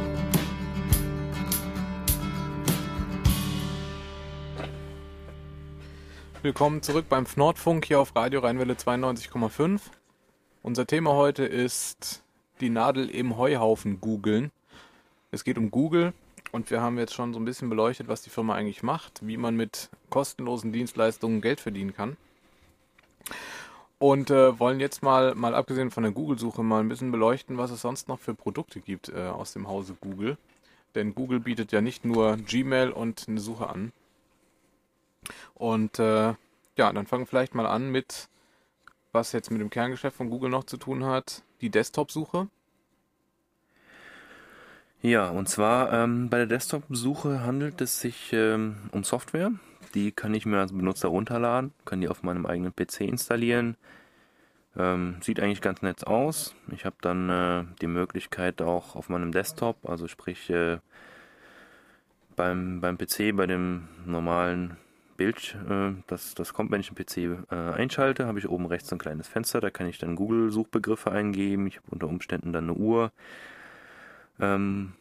Willkommen zurück beim Nordfunk hier auf Radio Rheinwelle 92,5. Unser Thema heute ist die Nadel im Heuhaufen googeln. Es geht um Google und wir haben jetzt schon so ein bisschen beleuchtet, was die Firma eigentlich macht, wie man mit kostenlosen Dienstleistungen Geld verdienen kann. Und wollen jetzt mal abgesehen von der Google-Suche mal ein bisschen beleuchten, was es sonst noch für Produkte gibt aus dem Hause Google. Denn Google bietet ja nicht nur Gmail und eine Suche an. Und ja, dann fangen wir vielleicht mal an mit, was jetzt mit dem Kerngeschäft von Google noch zu tun hat, die Desktop-Suche. Ja, und zwar bei der Desktop-Suche handelt es sich um Software. Die kann ich mir als Benutzer runterladen, kann die auf meinem eigenen PC installieren. Sieht eigentlich ganz nett aus. Ich habe dann die Möglichkeit auch auf meinem Desktop, also sprich beim PC, bei dem normalen Bild, das kommt, wenn ich den PC einschalte, habe ich oben rechts ein kleines Fenster, da kann ich dann Google-Suchbegriffe eingeben, ich habe unter Umständen dann eine Uhr. Ja,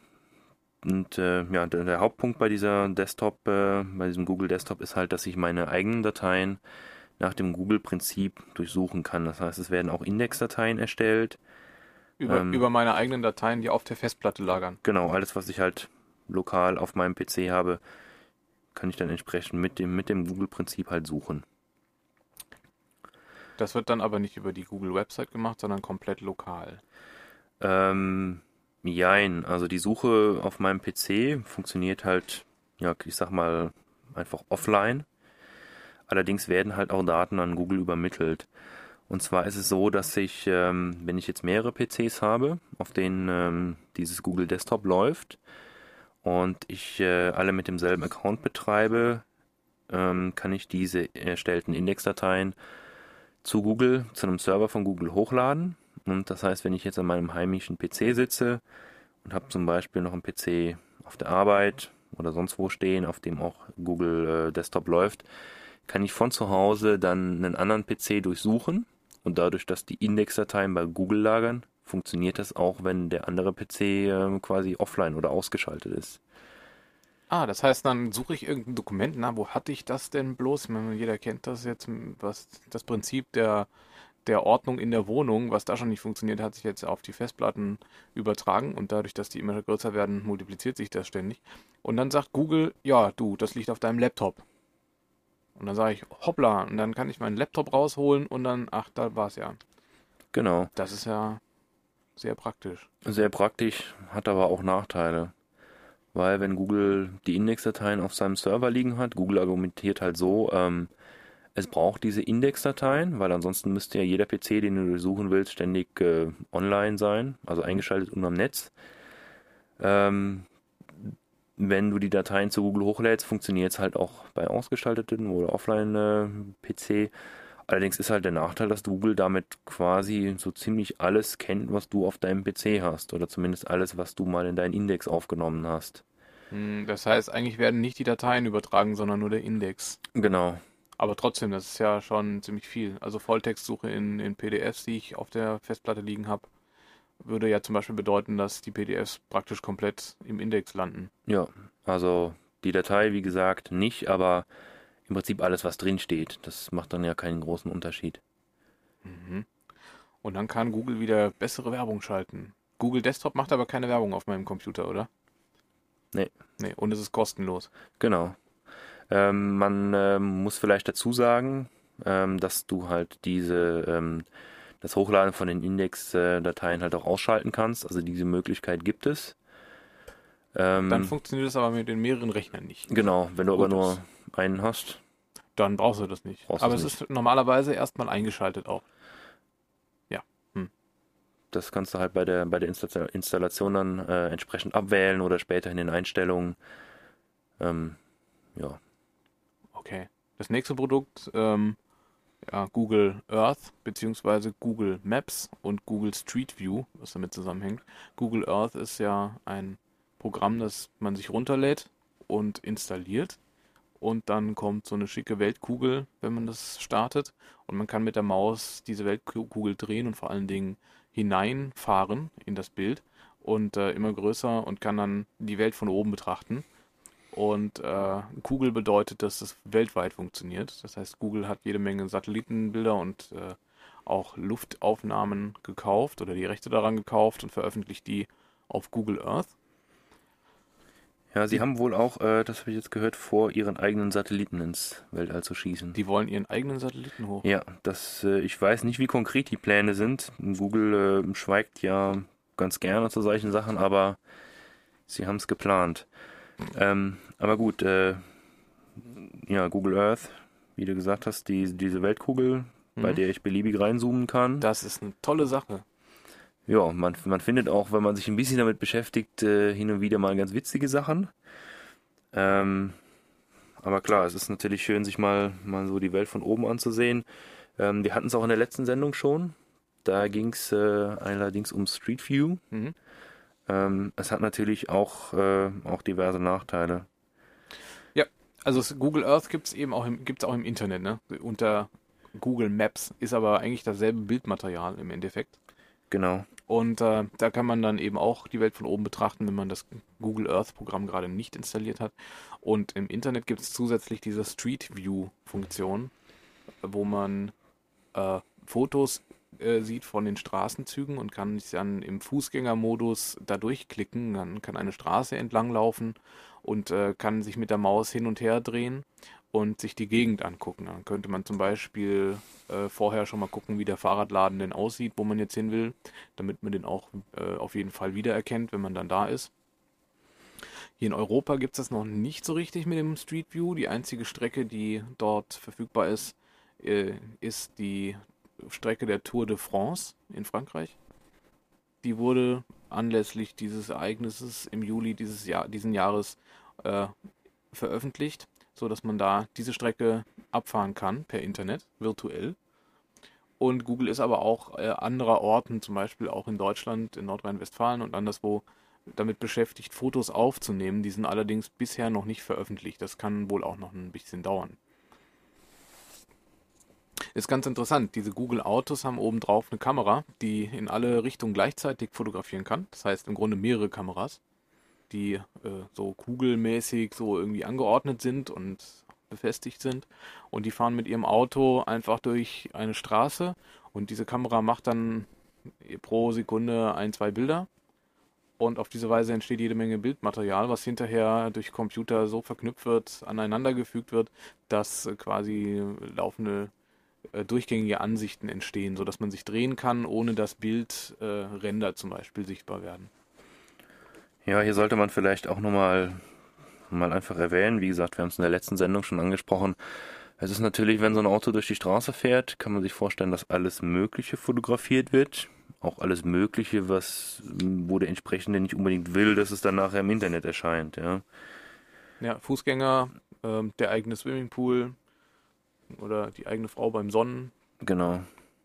der Hauptpunkt bei dieser Desktop, bei diesem Google Desktop ist halt, dass ich meine eigenen Dateien nach dem Google-Prinzip durchsuchen kann. Das heißt, es werden auch Indexdateien erstellt. Über meine eigenen Dateien, die auf der Festplatte lagern. Genau, alles, was ich halt lokal auf meinem PC habe, kann ich dann entsprechend mit dem Google-Prinzip halt suchen. Das wird dann aber nicht über die Google-Website gemacht, sondern komplett lokal. Jein, also die Suche auf meinem PC funktioniert halt, ja, ich sag mal, einfach offline. Allerdings werden halt auch Daten an Google übermittelt. Und zwar ist es so, dass ich, wenn ich jetzt mehrere PCs habe, auf denen dieses Google Desktop läuft, und ich alle mit demselben Account betreibe, kann ich diese erstellten Indexdateien zu Google, zu einem Server von Google hochladen. Und das heißt, wenn ich jetzt an meinem heimischen PC sitze und habe zum Beispiel noch einen PC auf der Arbeit oder sonst wo stehen, auf dem auch Google Desktop läuft, kann ich von zu Hause dann einen anderen PC durchsuchen. Und dadurch, dass die Indexdateien bei Google lagern, funktioniert das auch, wenn der andere PC quasi offline oder ausgeschaltet ist. Ah, das heißt, dann suche ich irgendein Dokument, wo hatte ich das denn bloß? Ich meine, jeder kennt das jetzt, was das Prinzip der Ordnung in der Wohnung, was da schon nicht funktioniert, hat sich jetzt auf die Festplatten übertragen und dadurch, dass die immer größer werden, multipliziert sich das ständig. Und dann sagt Google, ja, du, das liegt auf deinem Laptop. Und dann sage ich, hoppla, und dann kann ich meinen Laptop rausholen und dann, ach, da war's ja. Genau. Das ist ja sehr praktisch. Sehr praktisch, hat aber auch Nachteile. Weil wenn Google die Indexdateien auf seinem Server liegen hat, Google argumentiert halt so, es braucht diese Indexdateien, weil ansonsten müsste ja jeder PC, den du durchsuchen willst, ständig online sein, also eingeschaltet und am Netz. Wenn du die Dateien zu Google hochlädst, funktioniert es halt auch bei ausgeschalteten oder offline PC. Allerdings ist halt der Nachteil, dass Google damit quasi so ziemlich alles kennt, was du auf deinem PC hast. Oder zumindest alles, was du mal in deinen Index aufgenommen hast. Das heißt, eigentlich werden nicht die Dateien übertragen, sondern nur der Index. Genau. Aber trotzdem, das ist ja schon ziemlich viel. Also Volltextsuche in PDFs, die ich auf der Festplatte liegen habe, würde ja zum Beispiel bedeuten, dass die PDFs praktisch komplett im Index landen. Ja, also die Datei, wie gesagt, nicht, aber im Prinzip alles, was drin steht. Das macht dann ja keinen großen Unterschied. Mhm. Und dann kann Google wieder bessere Werbung schalten. Google Desktop macht aber keine Werbung auf meinem Computer, oder? Nee. Nee, und es ist kostenlos. Genau. Man muss vielleicht dazu sagen, dass du halt das Hochladen von den Index-Dateien halt auch ausschalten kannst. Also diese Möglichkeit gibt es. Dann funktioniert das aber mit den mehreren Rechnern nicht. Genau, wenn du aber Gut, nur einen hast. Dann brauchst du das nicht. Brauchst du Aber es es ist normalerweise erstmal eingeschaltet auch. Ja. Das kannst du halt bei der Installation dann entsprechend abwählen oder später in den Einstellungen. Ja. Okay. Das nächste Produkt, Google Earth beziehungsweise Google Maps und Google Street View, was damit zusammenhängt. Google Earth ist ja ein Programm, das man sich runterlädt und installiert. Und dann kommt so eine schicke Weltkugel, wenn man das startet. Und man kann mit der Maus diese Weltkugel drehen und vor allen Dingen hineinfahren in das Bild und immer größer und kann dann die Welt von oben betrachten. Und Kugel bedeutet, dass es weltweit funktioniert. Das heißt, Google hat jede Menge Satellitenbilder und auch Luftaufnahmen gekauft oder die Rechte daran gekauft und veröffentlicht die auf Google Earth. Ja, sie haben wohl auch, das habe ich jetzt gehört, vor, ihren eigenen Satelliten ins Weltall zu schießen. Die wollen ihren eigenen Satelliten hoch. Ja, ich weiß nicht, wie konkret die Pläne sind. Google schweigt ja ganz gerne zu solchen Sachen, aber sie haben es geplant. Aber gut, ja, Google Earth, wie du gesagt hast, diese Weltkugel, bei der ich beliebig reinzoomen kann. Das ist eine tolle Sache. Ja, man findet auch, wenn man sich ein bisschen damit beschäftigt, hin und wieder mal ganz witzige Sachen. Aber klar, es ist natürlich schön, sich mal so die Welt von oben anzusehen. Wir hatten es auch in der letzten Sendung schon. Da ging es allerdings um Street View. Mhm. Es hat natürlich auch diverse Nachteile. Ja, also Google Earth gibt's auch im Internet, ne? Unter Google Maps ist aber eigentlich dasselbe Bildmaterial im Endeffekt. Genau. Und da kann man dann eben auch die Welt von oben betrachten, wenn man das Google Earth Programm gerade nicht installiert hat. Und im Internet gibt es zusätzlich diese Street View Funktion, wo man Fotos sieht von den Straßenzügen und kann sich dann im Fußgängermodus da durchklicken. Dann kann eine Straße entlang laufen und kann sich mit der Maus hin und her drehen und sich die Gegend angucken. Dann könnte man zum Beispiel vorher schon mal gucken, wie der Fahrradladen denn aussieht, wo man jetzt hin will, damit man den auch auf jeden Fall wiedererkennt, wenn man dann da ist. Hier in Europa gibt es das noch nicht so richtig mit dem Street View. Die einzige Strecke, die dort verfügbar ist, ist die Strecke der Tour de France in Frankreich. Die wurde anlässlich dieses Ereignisses im Juli diesen Jahres veröffentlicht, so dass man da diese Strecke abfahren kann per Internet, virtuell. Und Google ist aber auch anderer Orten, zum Beispiel auch in Deutschland, in Nordrhein-Westfalen und anderswo, damit beschäftigt, Fotos aufzunehmen. Die sind allerdings bisher noch nicht veröffentlicht. Das kann wohl auch noch ein bisschen dauern. Ist ganz interessant. Diese Google Autos haben obendrauf eine Kamera, die in alle Richtungen gleichzeitig fotografieren kann. Das heißt im Grunde mehrere Kameras, die so kugelmäßig so irgendwie angeordnet sind und befestigt sind. Und die fahren mit ihrem Auto einfach durch eine Straße und diese Kamera macht dann pro Sekunde 1, 2 Bilder. Und auf diese Weise entsteht jede Menge Bildmaterial, was hinterher durch Computer so verknüpft wird, aneinandergefügt wird, dass quasi laufende durchgängige Ansichten entstehen, sodass man sich drehen kann, ohne dass Bildränder zum Beispiel sichtbar werden. Ja, hier sollte man vielleicht auch nochmal einfach erwähnen, wie gesagt, wir haben es in der letzten Sendung schon angesprochen. Es ist natürlich, wenn so ein Auto durch die Straße fährt, kann man sich vorstellen, dass alles Mögliche fotografiert wird. Auch alles Mögliche, wo der Entsprechende nicht unbedingt will, dass es dann nachher im Internet erscheint. Ja, Ja, Fußgänger, der eigene Swimmingpool, oder die eigene Frau beim Sonnen. Genau.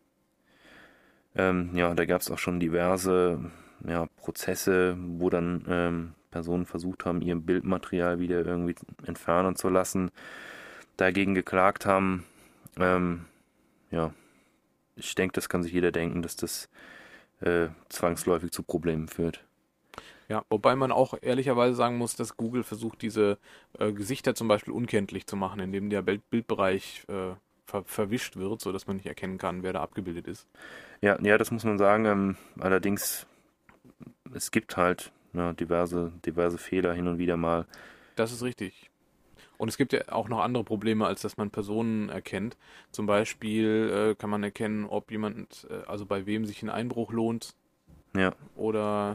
Ja, da gab es auch schon diverse Prozesse, wo dann Personen versucht haben, ihr Bildmaterial wieder irgendwie entfernen zu lassen, dagegen geklagt haben. Ja, ich denke, das kann sich jeder denken, dass das zwangsläufig zu Problemen führt. Ja, wobei man auch ehrlicherweise sagen muss, dass Google versucht, diese Gesichter zum Beispiel unkenntlich zu machen, indem der Bildbereich verwischt wird, sodass man nicht erkennen kann, wer da abgebildet ist. Ja, das muss man sagen. Allerdings, es gibt halt diverse Fehler hin und wieder mal. Das ist richtig. Und es gibt ja auch noch andere Probleme, als dass man Personen erkennt. Zum Beispiel kann man erkennen, ob jemand, also bei wem sich ein Einbruch lohnt. Ja. Oder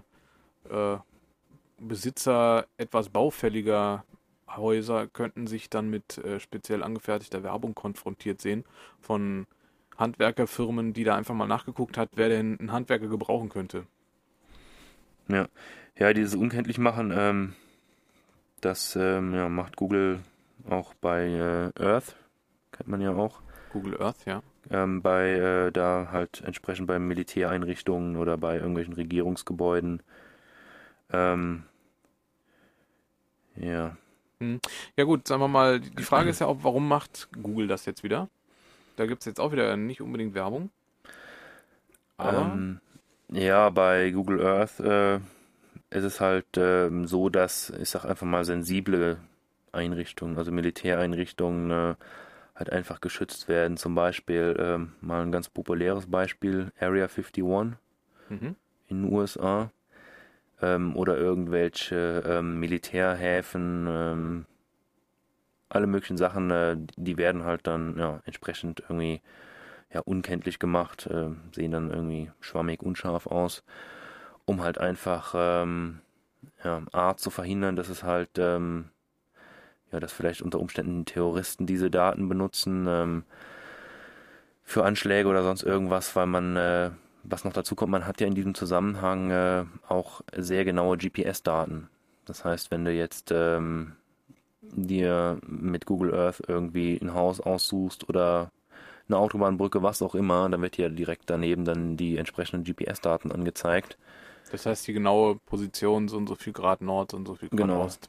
Besitzer etwas baufälliger Häuser könnten sich dann mit speziell angefertigter Werbung konfrontiert sehen von Handwerkerfirmen, die da einfach mal nachgeguckt hat, wer denn einen Handwerker gebrauchen könnte. Ja, dieses Unkenntlichmachen, das macht Google auch bei Earth, kennt man ja auch. Google Earth, ja. Da halt entsprechend bei Militäreinrichtungen oder bei irgendwelchen Regierungsgebäuden. Ja. Ja gut, sagen wir mal, die Frage ist ja auch, warum macht Google das jetzt wieder? Da gibt es jetzt auch wieder nicht unbedingt Werbung. Aber Ja, bei Google Earth ist es halt so, dass, ich sag einfach mal, sensible Einrichtungen, also Militäreinrichtungen, halt einfach geschützt werden. Zum Beispiel, mal ein ganz populäres Beispiel, Area 51 in den USA. Oder irgendwelche Militärhäfen, alle möglichen Sachen, die werden halt dann entsprechend irgendwie unkenntlich gemacht, sehen dann irgendwie schwammig, unscharf aus, um halt einfach A zu verhindern, dass es halt dass vielleicht unter Umständen Terroristen diese Daten benutzen für Anschläge oder sonst irgendwas, weil man was noch dazu kommt, man hat ja in diesem Zusammenhang auch sehr genaue GPS-Daten. Das heißt, wenn du jetzt dir mit Google Earth irgendwie ein Haus aussuchst oder eine Autobahnbrücke, was auch immer, dann wird dir direkt daneben dann die entsprechenden GPS-Daten angezeigt. Das heißt, die genaue Position, so und so viel Grad Nord und so viel Grad Ost.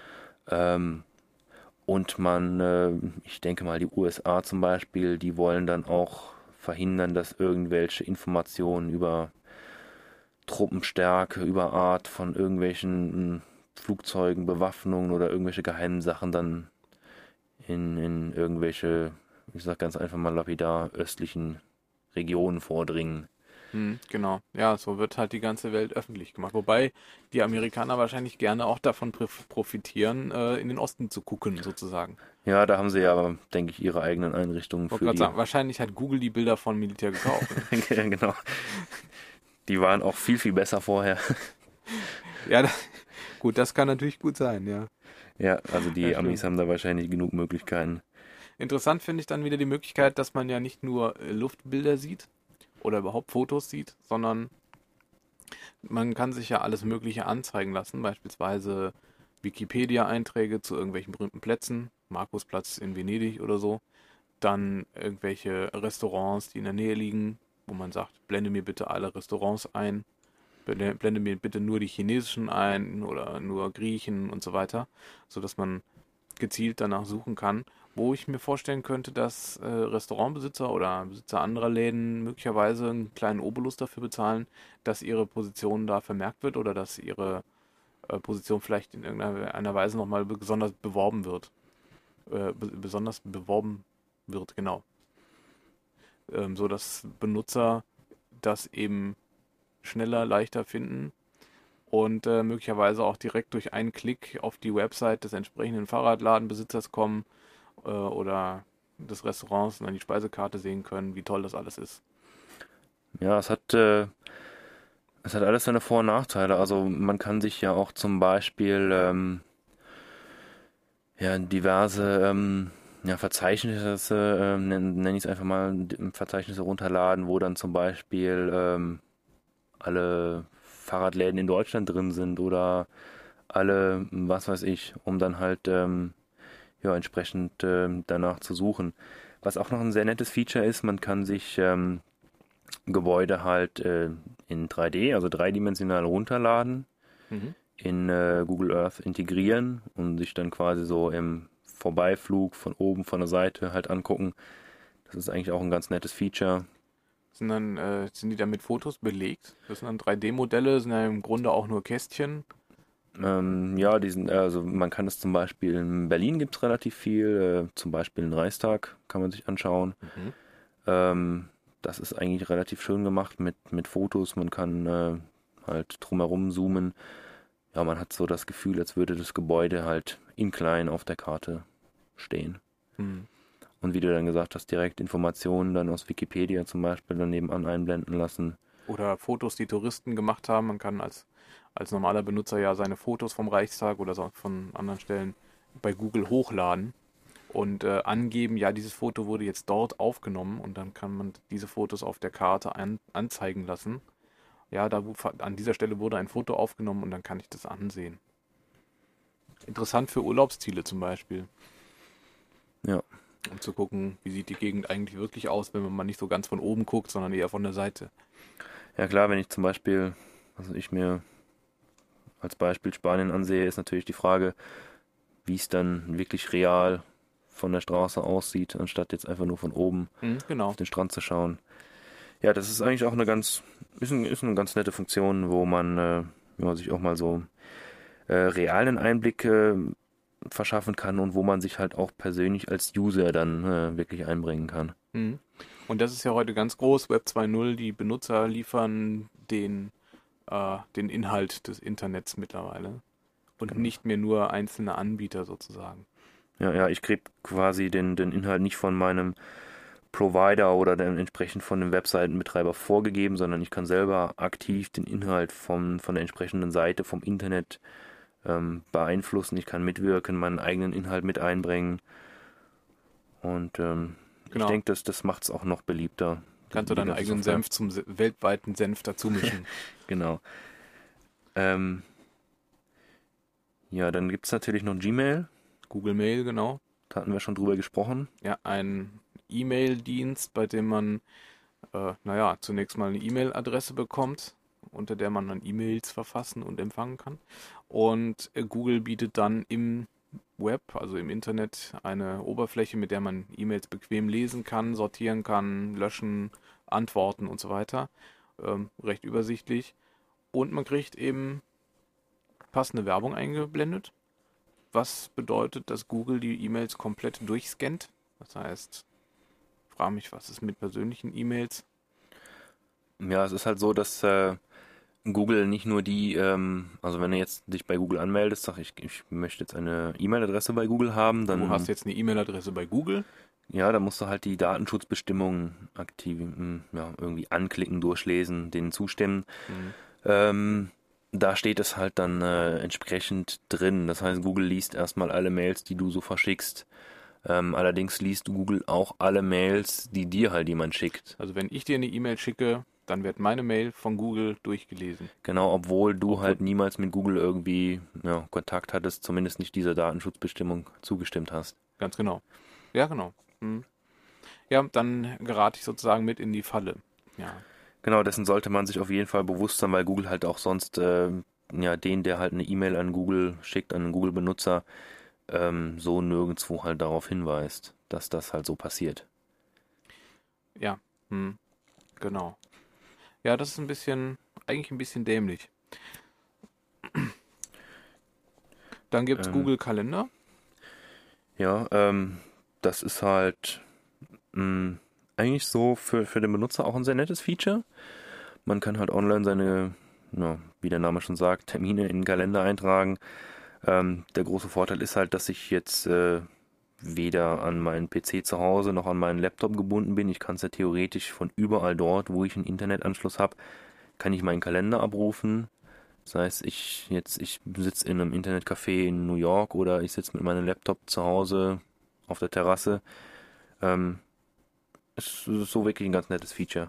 Und ich denke mal, die USA zum Beispiel, die wollen dann auch verhindern, dass irgendwelche Informationen über Truppenstärke, über Art von irgendwelchen Flugzeugen, Bewaffnungen oder irgendwelche geheimen Sachen dann in irgendwelche, ich sag ganz einfach mal lapidar, östlichen Regionen vordringen. Genau. Ja, so wird halt die ganze Welt öffentlich gemacht. Wobei die Amerikaner wahrscheinlich gerne auch davon profitieren, in den Osten zu gucken, sozusagen. Ja, da haben sie ja, denke ich, ihre eigenen Einrichtungen Ich wollte gerade sagen, wahrscheinlich hat Google die Bilder von Militär gekauft. Genau. Die waren auch viel, viel besser vorher. Ja, gut, das kann natürlich gut sein, ja. Ja, also die Amis haben da wahrscheinlich genug Möglichkeiten. Interessant finde ich dann wieder die Möglichkeit, dass man ja nicht nur Luftbilder sieht oder überhaupt Fotos sieht, sondern man kann sich ja alles Mögliche anzeigen lassen, beispielsweise Wikipedia-Einträge zu irgendwelchen berühmten Plätzen, Markusplatz in Venedig oder so, dann irgendwelche Restaurants, die in der Nähe liegen, wo man sagt, blende mir bitte alle Restaurants ein, blende mir bitte nur die chinesischen ein oder nur Griechen und so weiter, sodass man gezielt danach suchen kann, wo ich mir vorstellen könnte, dass Restaurantbesitzer oder Besitzer anderer Läden möglicherweise einen kleinen Obolus dafür bezahlen, dass ihre Position da vermerkt wird oder dass ihre Position vielleicht in irgendeiner Weise nochmal besonders beworben wird. Genau. So dass Benutzer das eben schneller, leichter finden und möglicherweise auch direkt durch einen Klick auf die Website des entsprechenden Fahrradladenbesitzers kommen oder des Restaurants und dann die Speisekarte sehen können, wie toll das alles ist. Ja, es hat alles seine Vor- und Nachteile. Also man kann sich ja auch zum Beispiel diverse Verzeichnisse, nenne ich es einfach mal, Verzeichnisse runterladen, wo dann zum Beispiel alle Fahrradläden in Deutschland drin sind oder alle, was weiß ich, um dann halt entsprechend danach zu suchen. Was auch noch ein sehr nettes Feature ist, man kann sich Gebäude halt in 3D, also dreidimensional runterladen, in Google Earth integrieren und sich dann quasi so im Vorbeiflug von oben, von der Seite halt angucken. Das ist eigentlich auch ein ganz nettes Feature. Sind die dann mit Fotos belegt? Das sind dann 3D-Modelle, sind ja im Grunde auch nur Kästchen. Ja, also man kann es zum Beispiel in Berlin gibt es relativ viel, zum Beispiel den Reichstag kann man sich anschauen. Das ist eigentlich relativ schön gemacht mit Fotos. Man kann halt drumherum zoomen. Ja, man hat so das Gefühl, als würde das Gebäude halt in klein auf der Karte stehen. Und wie du dann gesagt hast, direkt Informationen dann aus Wikipedia zum Beispiel dann nebenan einblenden lassen. Oder Fotos, die Touristen gemacht haben. Man kann als normaler Benutzer ja seine Fotos vom Reichstag oder so von anderen Stellen bei Google hochladen und angeben, ja, dieses Foto wurde jetzt dort aufgenommen und dann kann man diese Fotos auf der Karte anzeigen lassen. Ja, an dieser Stelle wurde ein Foto aufgenommen und dann kann ich das ansehen. Interessant für Urlaubsziele zum Beispiel. Ja. Um zu gucken, wie sieht die Gegend eigentlich wirklich aus, wenn man mal nicht so ganz von oben guckt, sondern eher von der Seite. Ja klar, wenn ich zum Beispiel, also ich mir als Beispiel Spanien ansehe, ist natürlich die Frage, wie es dann wirklich real von der Straße aussieht, anstatt jetzt einfach nur von oben Genau. auf den Strand zu schauen. Ja, das ist eigentlich auch eine ganz nette Funktion, wo man sich auch mal so realen Einblick verschaffen kann und wo man sich halt auch persönlich als User dann wirklich einbringen kann. Und das ist ja heute ganz groß, Web 2.0, die Benutzer liefern den Inhalt des Internets mittlerweile und nicht mehr nur einzelne Anbieter sozusagen. Ja, ich kriege quasi den Inhalt nicht von meinem Provider oder dann entsprechend von dem Webseitenbetreiber vorgegeben, sondern ich kann selber aktiv den Inhalt von der entsprechenden Seite, vom Internet beeinflussen. Ich kann mitwirken, meinen eigenen Inhalt mit einbringen. Und ich denke, das macht es auch noch beliebter. Kannst du deinen eigenen Senf zum weltweiten Senf dazu mischen. Genau. Ja, dann gibt es natürlich noch Gmail. Google Mail, genau. Da hatten wir schon drüber gesprochen. Ja, ein E-Mail-Dienst, bei dem man zunächst mal eine E-Mail-Adresse bekommt, unter der man dann E-Mails verfassen und empfangen kann. Und Google bietet dann im Web, also im Internet, eine Oberfläche, mit der man E-Mails bequem lesen kann, sortieren kann, löschen, antworten und so weiter. Recht übersichtlich. Und man kriegt eben passende Werbung eingeblendet, was bedeutet, dass Google die E-Mails komplett durchscannt. Das heißt, ich frage mich, was ist mit persönlichen E-Mails? Ja, es ist halt so, dass Google nicht nur die, also wenn du jetzt dich bei Google anmeldest, sag ich möchte jetzt eine E-Mail-Adresse bei Google haben, dann... Du hast jetzt eine E-Mail-Adresse bei Google? Ja, da musst du halt die Datenschutzbestimmungen irgendwie anklicken, durchlesen, denen zustimmen. Da steht es halt dann entsprechend drin. Das heißt, Google liest erstmal alle Mails, die du so verschickst. Allerdings liest Google auch alle Mails, die dir halt jemand schickt. Also wenn ich dir eine E-Mail schicke, dann wird meine Mail von Google durchgelesen. Genau, obwohl du halt niemals mit Google irgendwie Kontakt hattest, zumindest nicht dieser Datenschutzbestimmung zugestimmt hast. Ganz genau. Ja, genau. Ja, dann gerate ich sozusagen mit in die Falle. Ja. Genau, dessen sollte man sich auf jeden Fall bewusst sein, weil Google halt auch sonst der halt eine E-Mail an Google schickt, an einen Google-Benutzer, so nirgendwo halt darauf hinweist, dass das halt so passiert. Ja, genau. Ja, das ist eigentlich ein bisschen dämlich. Dann gibt es Google Kalender. Ja, das ist halt eigentlich so für den Benutzer auch ein sehr nettes Feature. Man kann halt online seine, wie der Name schon sagt, Termine in den Kalender eintragen. Der große Vorteil ist halt, dass ich jetzt weder an meinen PC zu Hause noch an meinen Laptop gebunden bin. Ich kann es ja theoretisch von überall dort, wo ich einen Internetanschluss habe, kann ich meinen Kalender abrufen. Das heißt, ich sitze in einem Internetcafé in New York oder ich sitze mit meinem Laptop zu Hause auf der Terrasse. Ist so wirklich ein ganz nettes Feature.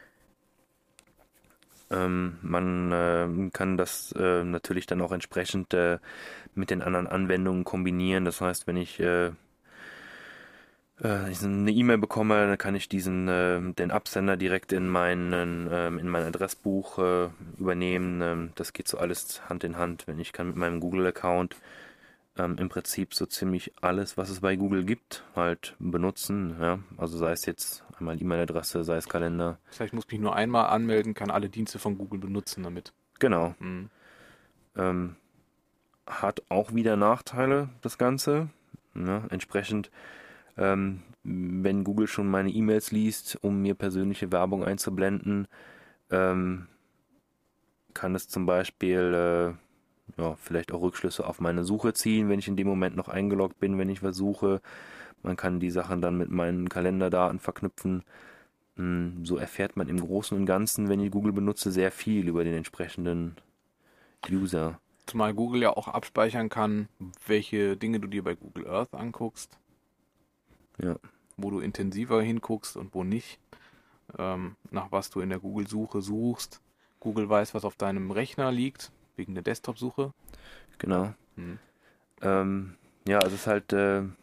Man kann das natürlich dann auch entsprechend mit den anderen Anwendungen kombinieren. Das heißt, wenn ich ich eine E-Mail bekomme, dann kann ich den Absender direkt in mein Adressbuch übernehmen. Das geht so alles Hand in Hand, wenn ich kann mit meinem Google-Account im Prinzip so ziemlich alles, was es bei Google gibt, halt benutzen. Ja? Also sei es jetzt einmal E-Mail-Adresse, sei es Kalender. Das heißt, ich muss mich nur einmal anmelden, kann alle Dienste von Google benutzen damit. Genau. Hm. Hat auch wieder Nachteile, das Ganze. Ja, entsprechend, wenn Google schon meine E-Mails liest, um mir persönliche Werbung einzublenden, kann es zum Beispiel vielleicht auch Rückschlüsse auf meine Suche ziehen, wenn ich in dem Moment noch eingeloggt bin, wenn ich was suche. Man kann die Sachen dann mit meinen Kalenderdaten verknüpfen. So erfährt man im Großen und Ganzen, wenn ich Google benutze, sehr viel über den entsprechenden User. Zumal Google ja auch abspeichern kann, welche Dinge du dir bei Google Earth anguckst, Ja. wo du intensiver hinguckst und wo nicht, nach was du in der Google-Suche suchst. Google weiß, was auf deinem Rechner liegt, wegen der Desktop-Suche. Genau. Ja, also es ist halt,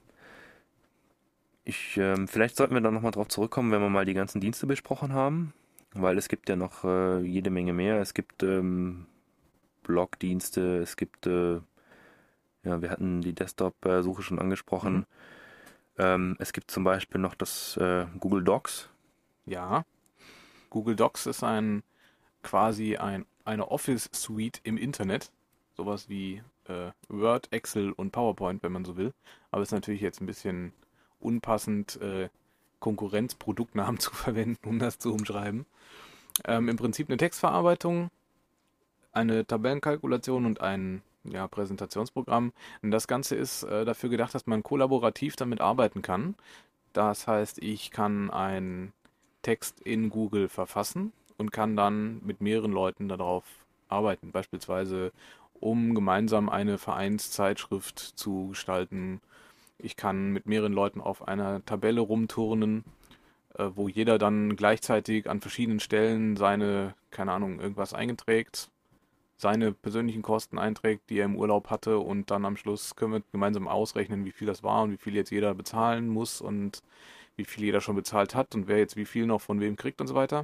vielleicht sollten wir dann nochmal drauf zurückkommen, wenn wir mal die ganzen Dienste besprochen haben, weil es gibt ja noch jede Menge mehr. Es gibt Blogdienste, es gibt, wir hatten die Desktop-Suche schon angesprochen. Es gibt zum Beispiel noch das Google Docs. Ja, Google Docs ist quasi eine Office-Suite im Internet. Sowas wie Word, Excel und PowerPoint, wenn man so will. Aber ist natürlich jetzt ein bisschen unpassend, Konkurrenzproduktnamen zu verwenden, um das zu umschreiben. Im Prinzip eine Textverarbeitung, eine Tabellenkalkulation und ein Präsentationsprogramm. Und das Ganze ist dafür gedacht, dass man kollaborativ damit arbeiten kann. Das heißt, ich kann einen Text in Google verfassen und kann dann mit mehreren Leuten darauf arbeiten. Beispielsweise, um gemeinsam eine Vereinszeitschrift zu gestalten. Ich kann mit mehreren Leuten auf einer Tabelle rumturnen, wo jeder dann gleichzeitig an verschiedenen Stellen seine, keine Ahnung, irgendwas einträgt, seine persönlichen Kosten einträgt, die er im Urlaub hatte, und dann am Schluss können wir gemeinsam ausrechnen, wie viel das war und wie viel jetzt jeder bezahlen muss und wie viel jeder schon bezahlt hat und wer jetzt wie viel noch von wem kriegt und so weiter.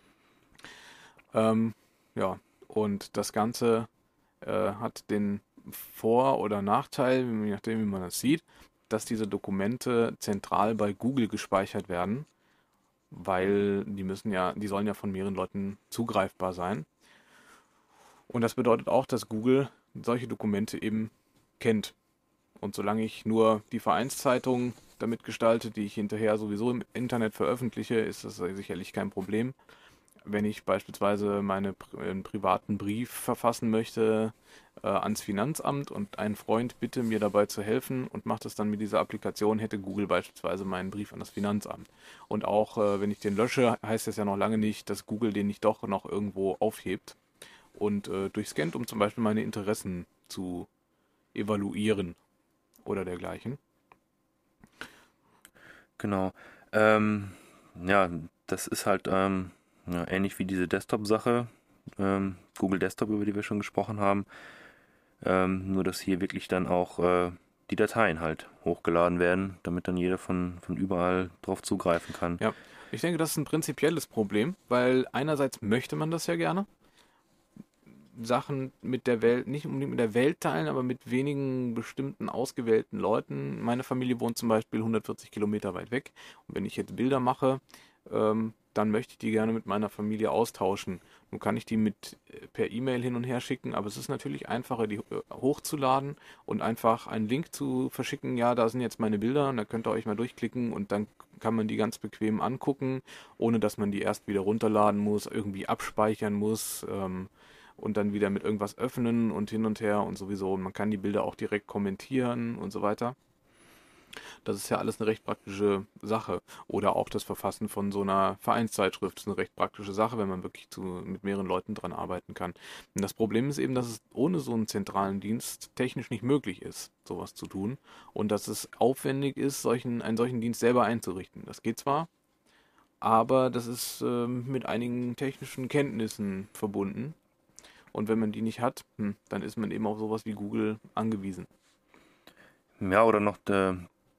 Und das Ganze hat den Vor- oder Nachteil, je nachdem wie man das sieht, dass diese Dokumente zentral bei Google gespeichert werden, weil die sollen ja von mehreren Leuten zugreifbar sein. Und das bedeutet auch, dass Google solche Dokumente eben kennt. Und solange ich nur die Vereinszeitung damit gestalte, die ich hinterher sowieso im Internet veröffentliche, ist das sicherlich kein Problem. Wenn ich beispielsweise einen privaten Brief verfassen möchte ans Finanzamt und einen Freund bitte, mir dabei zu helfen und macht es dann mit dieser Applikation, hätte Google beispielsweise meinen Brief an das Finanzamt. Und auch wenn ich den lösche, heißt das ja noch lange nicht, dass Google den nicht doch noch irgendwo aufhebt und durchscannt, um zum Beispiel meine Interessen zu evaluieren oder dergleichen. Genau. Das ist halt ähnlich wie diese Desktop-Sache, Google Desktop, über die wir schon gesprochen haben. Nur, dass hier wirklich dann auch die Dateien halt hochgeladen werden, damit dann jeder von überall drauf zugreifen kann. Ja, ich denke, das ist ein prinzipielles Problem, weil einerseits möchte man das ja gerne, Sachen mit der Welt, nicht unbedingt mit der Welt teilen, aber mit wenigen bestimmten ausgewählten Leuten. Meine Familie wohnt zum Beispiel 140 Kilometer weit weg. Und wenn ich jetzt Bilder mache, dann möchte ich die gerne mit meiner Familie austauschen. Nun kann ich die per E-Mail hin und her schicken, aber es ist natürlich einfacher, die hochzuladen und einfach einen Link zu verschicken. Ja, da sind jetzt meine Bilder und da könnt ihr euch mal durchklicken und dann kann man die ganz bequem angucken, ohne dass man die erst wieder runterladen muss, irgendwie abspeichern muss, und dann wieder mit irgendwas öffnen und hin und her und sowieso. Und man kann die Bilder auch direkt kommentieren und so weiter. Das ist ja alles eine recht praktische Sache. Oder auch das Verfassen von so einer Vereinszeitschrift ist eine recht praktische Sache, wenn man wirklich mit mehreren Leuten dran arbeiten kann. Und das Problem ist eben, dass es ohne so einen zentralen Dienst technisch nicht möglich ist, sowas zu tun. Und dass es aufwendig ist, einen solchen Dienst selber einzurichten. Das geht zwar, aber das ist mit einigen technischen Kenntnissen verbunden. Und wenn man die nicht hat, dann ist man eben auf sowas wie Google angewiesen. Ja, oder noch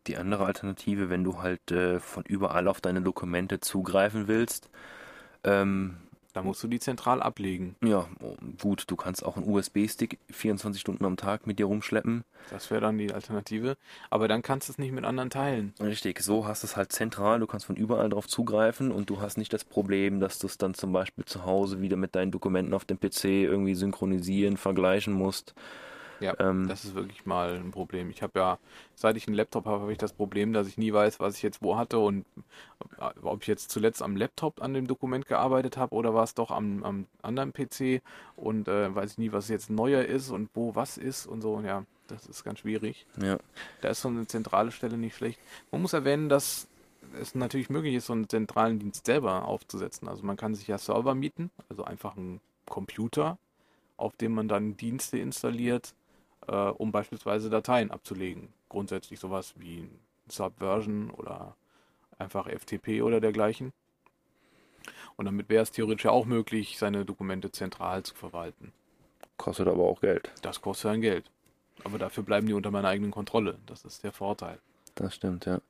Die andere Alternative, wenn du halt von überall auf deine Dokumente zugreifen willst, Da musst du die zentral ablegen. ja, gut, du kannst auch einen USB-Stick 24 Stunden am Tag mit dir rumschleppen. Das wäre dann die Alternative. Aber dann kannst du es nicht mit anderen teilen. Richtig, so hast du es halt zentral, du kannst von überall drauf zugreifen und du hast nicht das Problem, dass du es dann zum Beispiel zu Hause wieder mit deinen Dokumenten auf dem PC irgendwie synchronisieren, vergleichen musst. Ja, das ist wirklich mal ein Problem. Ich habe ja, seit ich einen Laptop habe, habe ich das Problem, dass ich nie weiß, was ich jetzt wo hatte und ob ich jetzt zuletzt am Laptop an dem Dokument gearbeitet habe oder war es doch am anderen PC und weiß ich nie, was jetzt neuer ist und wo was ist und so. Ja, das ist ganz schwierig. Ja, Da ist so eine zentrale Stelle nicht schlecht. Man muss erwähnen, dass es natürlich möglich ist, so einen zentralen Dienst selber aufzusetzen. Also man kann sich ja Server mieten, also einfach einen Computer, auf dem man dann Dienste installiert, um beispielsweise Dateien abzulegen. Grundsätzlich sowas wie Subversion oder einfach FTP oder dergleichen. Und damit wäre es theoretisch ja auch möglich, seine Dokumente zentral zu verwalten. kostet aber auch Geld. Das kostet dann Geld. Aber dafür bleiben die unter meiner eigenen Kontrolle. Das ist der Vorteil. Das stimmt, ja.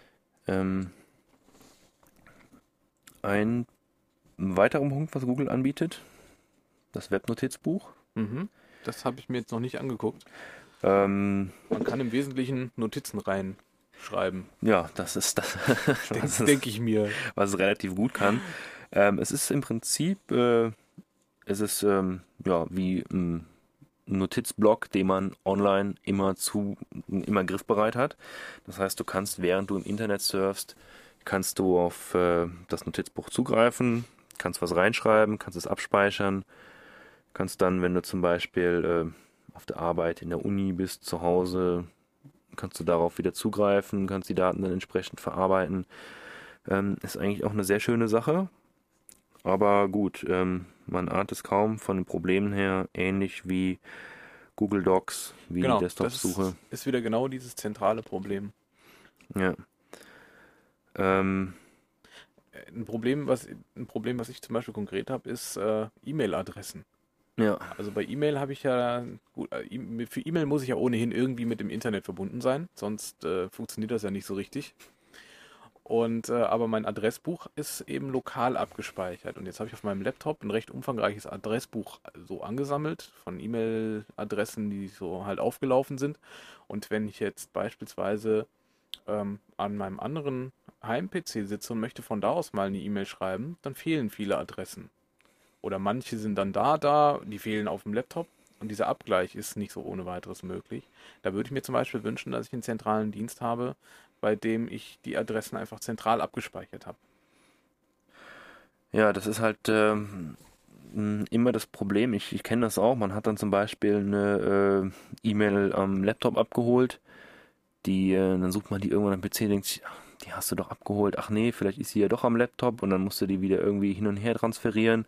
Ein weiterer Punkt, was Google anbietet, das Webnotizbuch. Mhm. Das habe ich mir jetzt noch nicht angeguckt. Ähm, Man kann im Wesentlichen Notizen reinschreiben. ja, das ist das, das ist, Denke ich mir. was es relativ gut kann. Es ist im Prinzip, es ist ja wie ein Notizblock, den man online immer griffbereit hat. Das heißt, du kannst, während du im Internet surfst, kannst du auf das Notizbuch zugreifen, kannst was reinschreiben, kannst es abspeichern, kannst dann, wenn du zum Beispiel auf der Arbeit, in der Uni bist, zu Hause, kannst du darauf wieder zugreifen, kannst die Daten dann entsprechend verarbeiten. Ist eigentlich auch eine sehr schöne Sache. Aber gut, man ahnt es kaum von den Problemen her, ähnlich wie Google Docs, wie Genau, die das Desktop-Suche. ist wieder genau dieses zentrale Problem. Ja. Ein Problem, was ich zum Beispiel konkret habe, ist E-Mail-Adressen. Ja, Also bei E-Mail habe ich ja, gut, für E-Mail muss ich ja ohnehin irgendwie mit dem Internet verbunden sein, sonst funktioniert das ja nicht so richtig. Und aber mein Adressbuch ist eben lokal abgespeichert. Und jetzt habe ich auf meinem Laptop ein recht umfangreiches Adressbuch so angesammelt von E-Mail-Adressen, die so halt aufgelaufen sind. Und wenn ich jetzt beispielsweise an meinem anderen Heim-PC sitze und möchte von da aus mal eine E-Mail schreiben, dann fehlen viele Adressen. Oder manche sind dann die fehlen auf dem Laptop. Und dieser Abgleich ist nicht so ohne weiteres möglich. Da würde ich mir zum Beispiel wünschen, dass ich einen zentralen Dienst habe, bei dem ich die Adressen einfach zentral abgespeichert habe. ja, das ist halt immer das Problem. Ich kenne das auch. Man hat dann zum Beispiel eine E-Mail am Laptop abgeholt. Dann sucht man die irgendwann am PC und denkt sich, ach, die hast du doch abgeholt. Ach nee, vielleicht ist sie ja doch am Laptop und dann musst du die wieder irgendwie hin und her transferieren.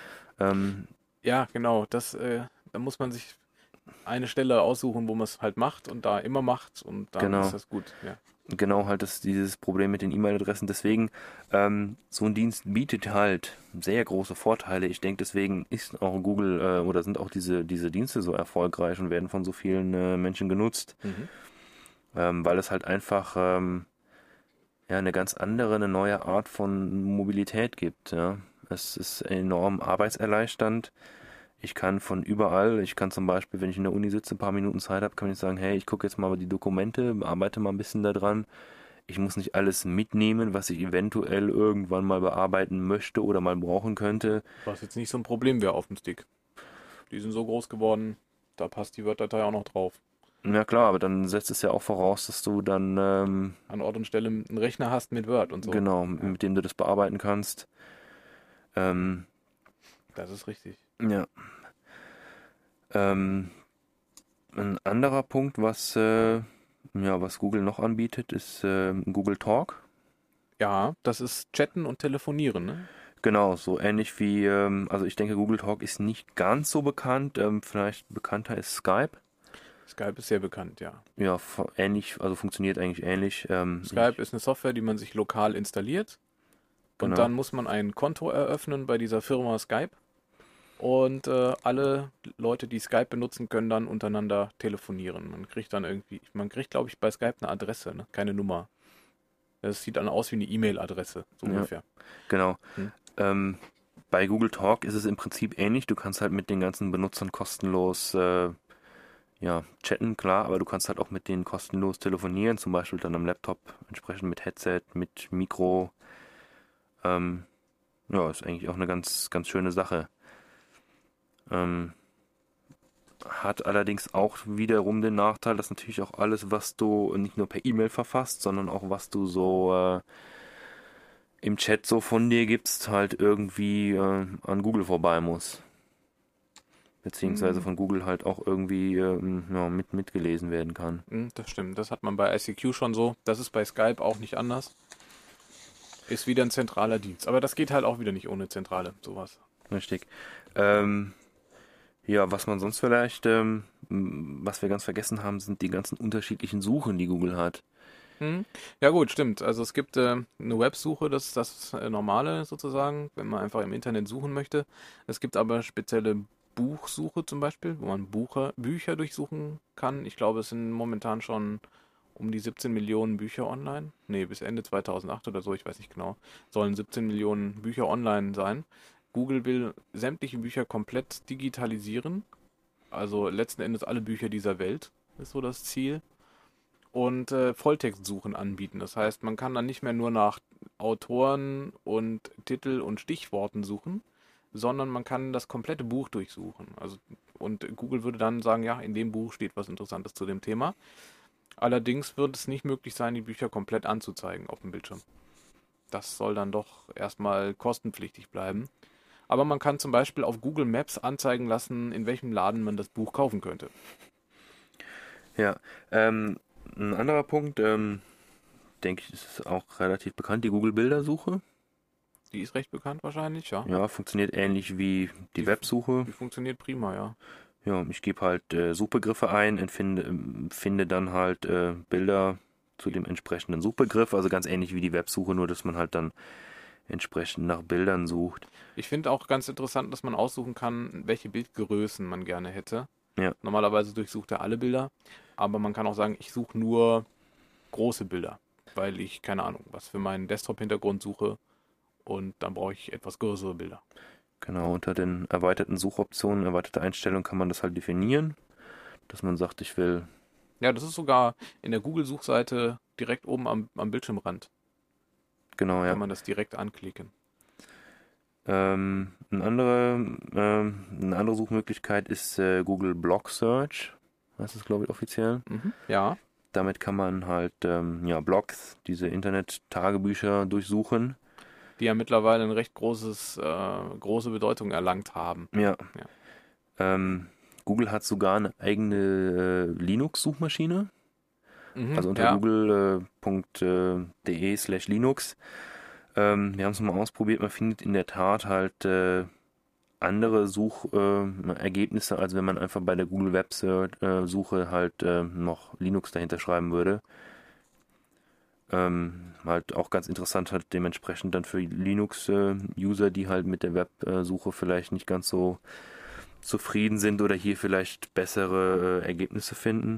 Ja, genau. Da muss man sich eine Stelle aussuchen, wo man es halt macht und da immer macht und dann Genau. ist das gut. Ja. Genau, halt dieses Problem mit den E-Mail-Adressen. Deswegen, so ein Dienst bietet halt sehr große Vorteile. Ich denke, deswegen ist auch Google oder sind auch diese Dienste so erfolgreich und werden von so vielen Menschen genutzt. Weil es halt einfach ja, eine ganz andere, eine neue Art von Mobilität gibt. Ja. Es ist enorm arbeitserleichternd. Ich kann von überall, ich kann zum Beispiel, wenn ich in der Uni sitze, ein paar Minuten Zeit habe, kann ich sagen, hey, ich gucke jetzt mal die Dokumente, bearbeite mal ein bisschen da dran. Ich muss nicht alles mitnehmen, was ich eventuell irgendwann mal bearbeiten möchte oder mal brauchen könnte. Was jetzt nicht so ein Problem wäre auf dem Stick. Die sind so groß geworden, da passt die Word-Datei auch noch drauf. Ja klar, aber dann setzt es ja auch voraus, dass du dann An Ort und Stelle einen Rechner hast mit Word und so. genau, mit dem du das bearbeiten kannst. Das ist richtig. Ja. Ein anderer Punkt, was Google noch anbietet, ist Google Talk. Ja, das ist Chatten und Telefonieren, ne? Genau, so ähnlich wie, also ich denke, Google Talk ist nicht ganz so bekannt. Vielleicht bekannter ist Skype. Skype ist sehr bekannt, ja. Ja, ähnlich, also funktioniert eigentlich ähnlich. Skype ist eine Software, die man sich lokal installiert. Und Genau. dann muss man ein Konto eröffnen bei dieser Firma Skype. Und alle Leute, die Skype benutzen, können dann untereinander telefonieren. Man kriegt, glaube ich, bei Skype eine Adresse, ne? Keine Nummer. Das sieht dann aus wie eine E-Mail-Adresse, so Ja. ungefähr. Genau. Bei Google Talk ist es im Prinzip ähnlich. Du kannst halt mit den ganzen Benutzern kostenlos chatten, klar, aber du kannst halt auch mit denen kostenlos telefonieren, zum Beispiel dann am Laptop, entsprechend mit Headset, mit Mikro. Ist eigentlich auch eine ganz, ganz schöne Sache. Hat allerdings auch wiederum den Nachteil, dass natürlich auch alles, was du nicht nur per E-Mail verfasst, sondern auch was du so im Chat so von dir gibst, halt irgendwie an Google vorbei muss. Beziehungsweise von Google halt auch irgendwie mitgelesen werden kann. Das stimmt, das hat man bei ICQ schon so. Das ist bei Skype auch nicht anders. Ist wieder ein zentraler Dienst. Aber das geht halt auch wieder nicht ohne Zentrale, sowas. Richtig. Was man sonst vielleicht, was wir ganz vergessen haben, sind die ganzen unterschiedlichen Suchen, die Google hat. Ja gut, stimmt. Also es gibt eine Websuche, das ist das Normale sozusagen, wenn man einfach im Internet suchen möchte. Es gibt aber spezielle Buchsuche zum Beispiel, wo man Bücher durchsuchen kann. Ich glaube, es sind momentan schon um die 17 Millionen Bücher online. Nee, bis Ende 2008 oder so, ich weiß nicht genau. Sollen 17 Millionen Bücher online sein. Google will sämtliche Bücher komplett digitalisieren. Also letzten Endes alle Bücher dieser Welt ist so das Ziel. Und Volltextsuchen anbieten. Das heißt, man kann dann nicht mehr nur nach Autoren und Titel und Stichworten suchen, sondern man kann das komplette Buch durchsuchen. Und Google würde dann sagen, ja, in dem Buch steht was Interessantes zu dem Thema. Allerdings wird es nicht möglich sein, die Bücher komplett anzuzeigen auf dem Bildschirm. Das soll dann doch erstmal kostenpflichtig bleiben. Aber man kann zum Beispiel auf Google Maps anzeigen lassen, in welchem Laden man das Buch kaufen könnte. Ja, ein anderer Punkt, denke ich, ist auch relativ bekannt, die Google-Bildersuche. Die ist recht bekannt wahrscheinlich, ja. Ja, funktioniert ähnlich wie die Websuche. Die funktioniert prima, ja. Ja, ich gebe halt Suchbegriffe ein, finde dann halt Bilder zu dem entsprechenden Suchbegriff, also ganz ähnlich wie die Websuche, nur dass man halt dann entsprechend nach Bildern sucht. Ich finde auch ganz interessant, dass man aussuchen kann, welche Bildgrößen man gerne hätte. Ja. Normalerweise durchsucht er alle Bilder, aber man kann auch sagen, ich suche nur große Bilder, weil ich, keine Ahnung, was für meinen Desktop-Hintergrund suche und dann brauche ich etwas größere Bilder. Genau, unter den erweiterten Suchoptionen, erweiterte Einstellungen kann man das halt definieren, dass man sagt, ich will... Ja, das ist sogar in der Google-Suchseite direkt oben am Bildschirmrand. Genau, ja. Kann man das direkt anklicken. Eine andere Suchmöglichkeit ist Google Blog Search. Das ist, glaube ich, offiziell. Ja. Damit kann man halt Blogs, diese Internet-Tagebücher durchsuchen. Die ja mittlerweile eine recht große Bedeutung erlangt haben. Ja. Google hat sogar eine eigene Linux-Suchmaschine. Also unter google.de/Linux. Wir haben es mal ausprobiert. Man findet in der Tat halt andere Suchergebnisse, als wenn man einfach bei der Google Web Suche halt noch Linux dahinter schreiben würde. Halt auch ganz interessant halt dementsprechend dann für Linux-User, die halt mit der Websuche vielleicht nicht ganz so zufrieden sind oder hier vielleicht bessere Ergebnisse finden.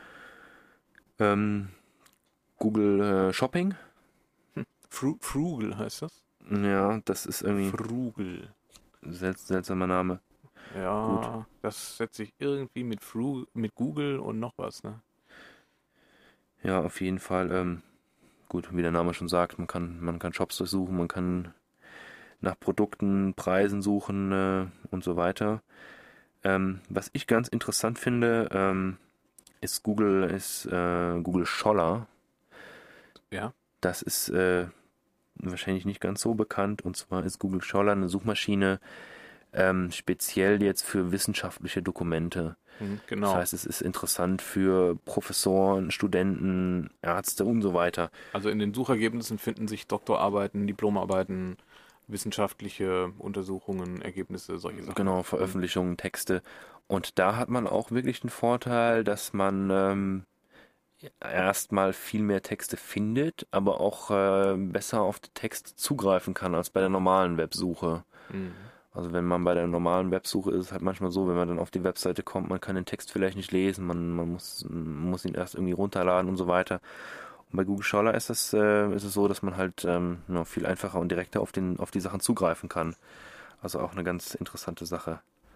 Google Shopping. Frugal heißt das? Ja, das ist irgendwie Frugal. Seltsamer Name. Ja, Gut. Das setzt sich irgendwie mit Google und noch was, ne? Ja, auf jeden Fall. Gut, wie der Name schon sagt, man kann Shops durchsuchen, man kann nach Produkten, Preisen suchen und so weiter. Was ich ganz interessant finde, ist Google Scholar. Ja. Das ist wahrscheinlich nicht ganz so bekannt. Und zwar ist Google Scholar eine Suchmaschine speziell jetzt für wissenschaftliche Dokumente. Genau. Das heißt, es ist interessant für Professoren, Studenten, Ärzte und so weiter. Also in den Suchergebnissen finden sich Doktorarbeiten, Diplomarbeiten, wissenschaftliche Untersuchungen, Ergebnisse, solche Sachen. Genau, Veröffentlichungen, Texte. Und da hat man auch wirklich den Vorteil, dass man erstmal viel mehr Texte findet, aber auch besser auf den Text zugreifen kann als bei der normalen Websuche. Also wenn man bei der normalen Websuche ist, ist es halt manchmal so, wenn man dann auf die Webseite kommt, man kann den Text vielleicht nicht lesen, man muss ihn erst irgendwie runterladen und so weiter. Und bei Google Scholar ist es so, dass man halt viel einfacher und direkter auf die Sachen zugreifen kann. Also auch eine ganz interessante Sache.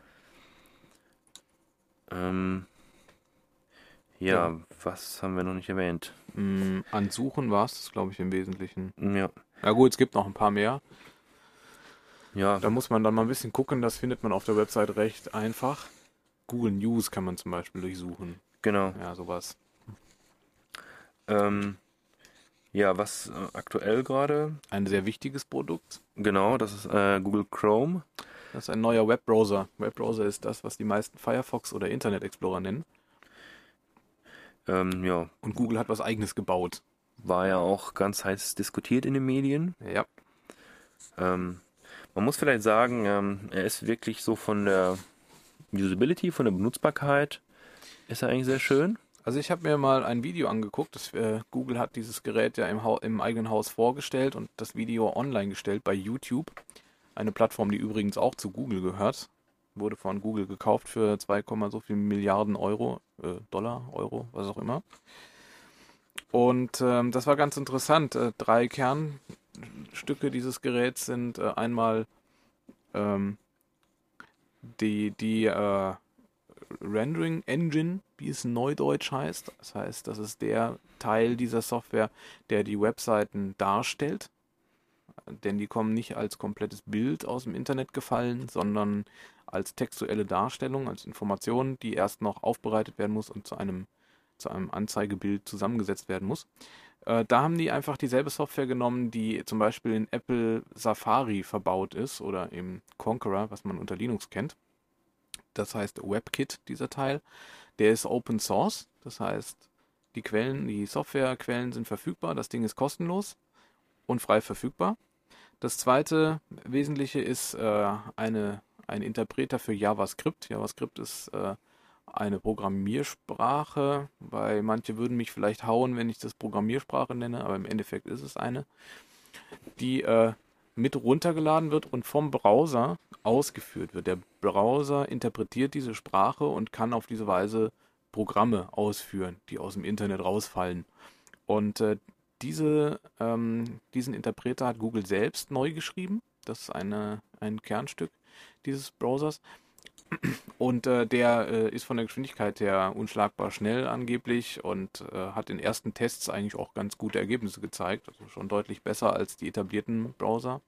Ja, was haben wir noch nicht erwähnt? An Suchen war es das, glaube ich, im Wesentlichen. Ja, Ja gut, es gibt noch ein paar mehr. ja, Da muss man dann mal ein bisschen gucken, das findet man auf der Website recht einfach. Google News kann man zum Beispiel durchsuchen. genau. Ja, sowas. Ja, was aktuell gerade, Ein sehr wichtiges Produkt. genau, das ist Google Chrome. Das ist ein neuer Webbrowser. Webbrowser ist das, was die meisten Firefox oder Internet Explorer nennen. Ja, Und Google hat was Eigenes gebaut. war ja auch ganz heiß diskutiert in den Medien. Ja. Man muss vielleicht sagen, er ist wirklich so von der Usability, von der Benutzbarkeit, ist er eigentlich sehr schön. Also ich habe mir mal ein Video angeguckt. Google hat dieses Gerät ja im eigenen Haus vorgestellt und das Video online gestellt bei YouTube. Eine Plattform, die übrigens auch zu Google gehört. Wurde von Google gekauft für 2, so viel Milliarden Euro, Dollar, Euro, was auch immer. Und das war ganz interessant. 3 Kernstücke dieses Geräts sind einmal die Rendering Engine, wie es neudeutsch heißt. Das heißt, das ist der Teil dieser Software, der die Webseiten darstellt. Denn die kommen nicht als komplettes Bild aus dem Internet gefallen, sondern als textuelle Darstellung, als Information, die erst noch aufbereitet werden muss und zu einem Anzeigebild zusammengesetzt werden muss. Da haben die einfach dieselbe Software genommen, die zum Beispiel in Apple Safari verbaut ist oder im Conqueror, was man unter Linux kennt. Das heißt WebKit, dieser Teil. Der ist Open Source, das heißt, die Softwarequellen sind verfügbar, das Ding ist kostenlos und frei verfügbar. Das zweite Wesentliche ist ein Interpreter für JavaScript. JavaScript ist eine Programmiersprache, weil manche würden mich vielleicht hauen, wenn ich das Programmiersprache nenne, aber im Endeffekt ist es eine, die mit runtergeladen wird und vom Browser ausgeführt wird. Der Browser interpretiert diese Sprache und kann auf diese Weise Programme ausführen, die aus dem Internet rausfallen. Und diesen Interpreter hat Google selbst neu geschrieben. Das ist ein Kernstück dieses Browsers. Und der ist von der Geschwindigkeit her unschlagbar schnell angeblich und hat in ersten Tests eigentlich auch ganz gute Ergebnisse gezeigt. Also schon deutlich besser als die etablierten Browser.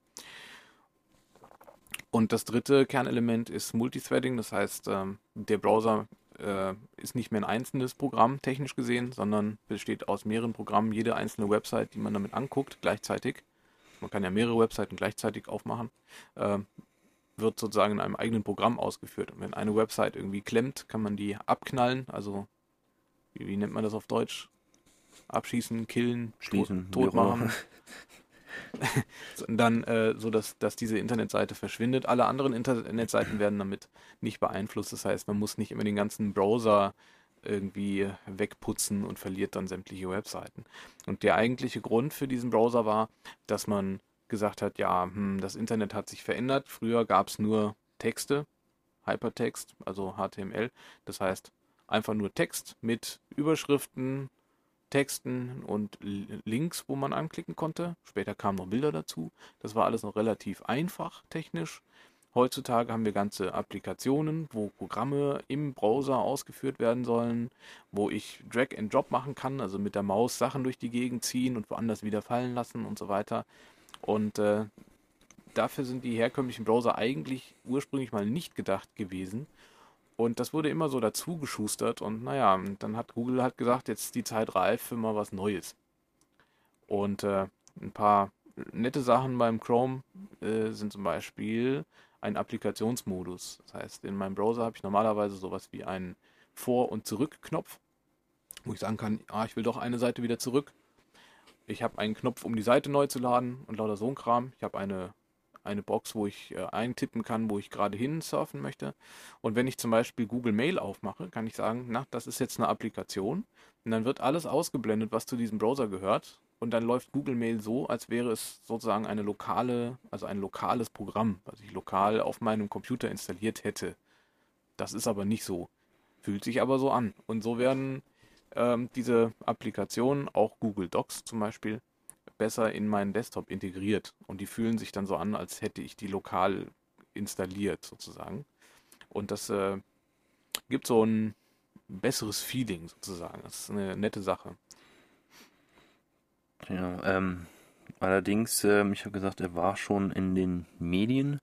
Und das dritte Kernelement ist Multithreading. Das heißt, der Browser ist nicht mehr ein einzelnes Programm, technisch gesehen, sondern besteht aus mehreren Programmen. Jede einzelne Website, die man damit anguckt, gleichzeitig. Man kann ja mehrere Webseiten gleichzeitig aufmachen. Wird sozusagen in einem eigenen Programm ausgeführt. Und wenn eine Website irgendwie klemmt, kann man die abknallen. Also, wie nennt man das auf Deutsch? Abschießen, killen, Schließen, tot machen. Und dann, so dass diese Internetseite verschwindet. Alle anderen Internetseiten werden damit nicht beeinflusst. Das heißt, man muss nicht immer den ganzen Browser irgendwie wegputzen und verliert dann sämtliche Webseiten. Und der eigentliche Grund für diesen Browser war, dass man gesagt hat, ja, das Internet hat sich verändert. Früher gab es nur Texte, Hypertext, also HTML. Das heißt, einfach nur Text mit Überschriften, Texten und Links, wo man anklicken konnte. Später kamen noch Bilder dazu. Das war alles noch relativ einfach technisch. Heutzutage haben wir ganze Applikationen, wo Programme im Browser ausgeführt werden sollen, wo ich Drag and Drop machen kann, also mit der Maus Sachen durch die Gegend ziehen und woanders wieder fallen lassen und so weiter. Und dafür sind die herkömmlichen Browser eigentlich ursprünglich mal nicht gedacht gewesen. Und das wurde immer so dazu geschustert und naja, dann hat Google halt gesagt, jetzt ist die Zeit reif für mal was Neues. Und ein paar nette Sachen beim Chrome sind zum Beispiel ein Applikationsmodus. Das heißt, in meinem Browser habe ich normalerweise sowas wie einen Vor- und Zurück-Knopf, wo ich sagen kann, ich will doch eine Seite wieder zurück. Ich habe einen Knopf, um die Seite neu zu laden und lauter so ein Kram. Ich habe eine Box, wo ich eintippen kann, wo ich gerade hin surfen möchte. Und wenn ich zum Beispiel Google Mail aufmache, kann ich sagen, das ist jetzt eine Applikation. Und dann wird alles ausgeblendet, was zu diesem Browser gehört. Und dann läuft Google Mail so, als wäre es sozusagen ein lokales Programm, was ich lokal auf meinem Computer installiert hätte. Das ist aber nicht so. Fühlt sich aber so an. Und so werden diese Applikationen, auch Google Docs zum Beispiel, besser in meinen Desktop integriert. Und die fühlen sich dann so an, als hätte ich die lokal installiert sozusagen. Und das gibt so ein besseres Feeling sozusagen. Das ist eine nette Sache. Ja, allerdings, ich habe gesagt, er war schon in den Medien.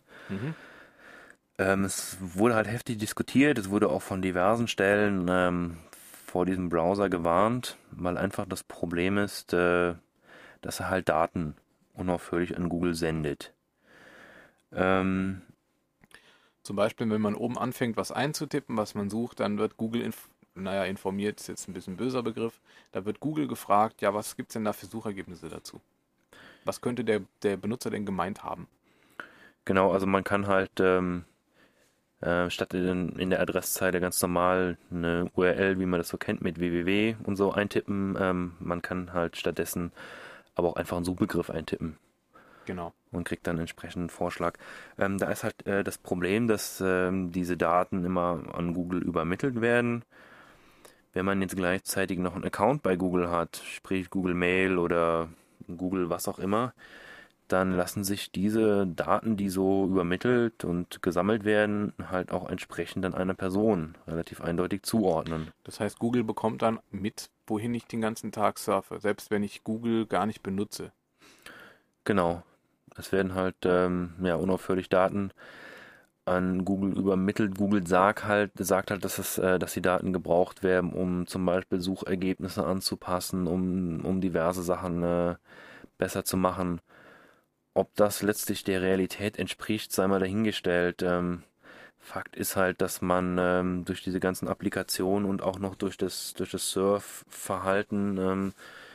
Es wurde halt heftig diskutiert, es wurde auch von diversen Stellen vor diesem Browser gewarnt, weil einfach das Problem ist, dass er halt Daten unaufhörlich an Google sendet. Zum Beispiel, wenn man oben anfängt, was einzutippen, was man sucht, dann wird Google informiert, ist jetzt ein bisschen ein böser Begriff, da wird Google gefragt, ja, was gibt es denn da für Suchergebnisse dazu? Was könnte der Benutzer denn gemeint haben? Genau, also man kann halt statt in der Adresszeile ganz normal eine URL, wie man das so kennt, mit www und so eintippen, man kann halt stattdessen aber auch einfach einen Suchbegriff eintippen. Genau. Und kriegt dann entsprechend einen Vorschlag. Da ist halt das Problem, dass diese Daten immer an Google übermittelt werden. Wenn man jetzt gleichzeitig noch einen Account bei Google hat, sprich Google Mail oder Google was auch immer, dann lassen sich diese Daten, die so übermittelt und gesammelt werden, halt auch entsprechend an einer Person relativ eindeutig zuordnen. Das heißt, Google bekommt dann mit, wohin ich den ganzen Tag surfe, selbst wenn ich Google gar nicht benutze. Genau. Es werden halt unaufhörlich Daten an Google übermittelt. Google sagt halt, dass die Daten gebraucht werden, um zum Beispiel Suchergebnisse anzupassen, um diverse Sachen besser zu machen. Ob das letztlich der Realität entspricht, sei mal dahingestellt. Fakt ist halt, dass man durch diese ganzen Applikationen und auch noch durch das Surfverhalten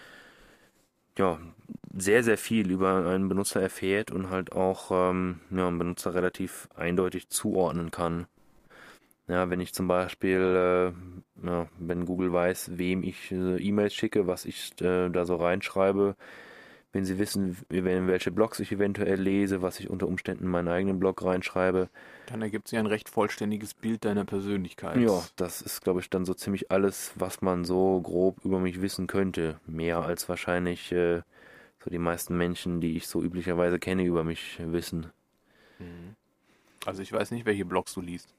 sehr, sehr viel über einen Benutzer erfährt und halt auch einen Benutzer relativ eindeutig zuordnen kann. Ja, wenn ich zum Beispiel, wenn Google weiß, wem ich E-Mails schicke, was ich da so reinschreibe, wenn sie wissen, welche Blogs ich eventuell lese, was ich unter Umständen in meinen eigenen Blog reinschreibe. Dann ergibt sich ein recht vollständiges Bild deiner Persönlichkeit. Ja, das ist, glaube ich, dann so ziemlich alles, was man so grob über mich wissen könnte. Mehr als wahrscheinlich so die meisten Menschen, die ich so üblicherweise kenne, über mich wissen. Also ich weiß nicht, welche Blogs du liest.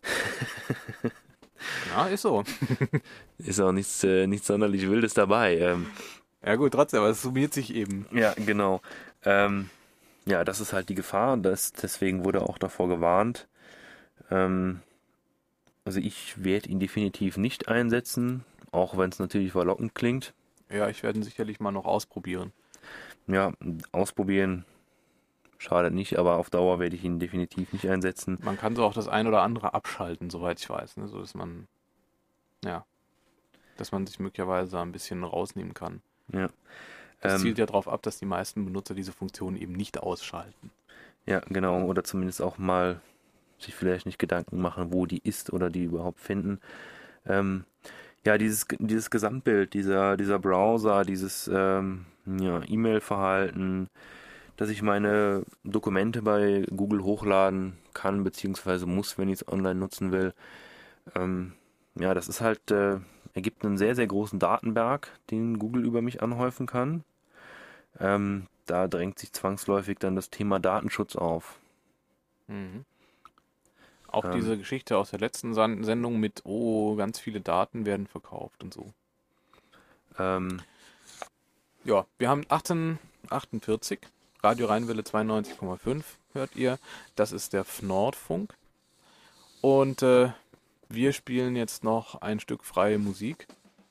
Ja, ist so. Ist auch nichts sonderlich Wildes dabei. Ja gut, trotzdem, aber es summiert sich eben. Ja, genau. Das ist halt die Gefahr. Deswegen wurde auch davor gewarnt. Also ich werde ihn definitiv nicht einsetzen, auch wenn es natürlich verlockend klingt. Ja, ich werde ihn sicherlich mal noch ausprobieren. Ja, ausprobieren schadet nicht, aber auf Dauer werde ich ihn definitiv nicht einsetzen. Man kann so auch das ein oder andere abschalten, soweit ich weiß, ne? So dass man sich möglicherweise ein bisschen rausnehmen kann. Ja. Das zielt ja darauf ab, dass die meisten Benutzer diese Funktion eben nicht ausschalten. Ja, genau. Oder zumindest auch mal sich vielleicht nicht Gedanken machen, wo die ist oder die überhaupt finden. Dieses Gesamtbild, dieser Browser, dieses E-Mail-Verhalten, dass ich meine Dokumente bei Google hochladen kann, beziehungsweise muss, wenn ich es online nutzen will. Das ist halt, ergibt einen sehr, sehr großen Datenberg, den Google über mich anhäufen kann. Da drängt sich zwangsläufig dann das Thema Datenschutz auf. Auch diese Geschichte aus der letzten Sendung mit, ganz viele Daten werden verkauft und so. Wir haben 1848, Radio Rheinwelle 92,5 hört ihr. Das ist der Nordfunk. Und wir spielen jetzt noch ein Stück freie Musik.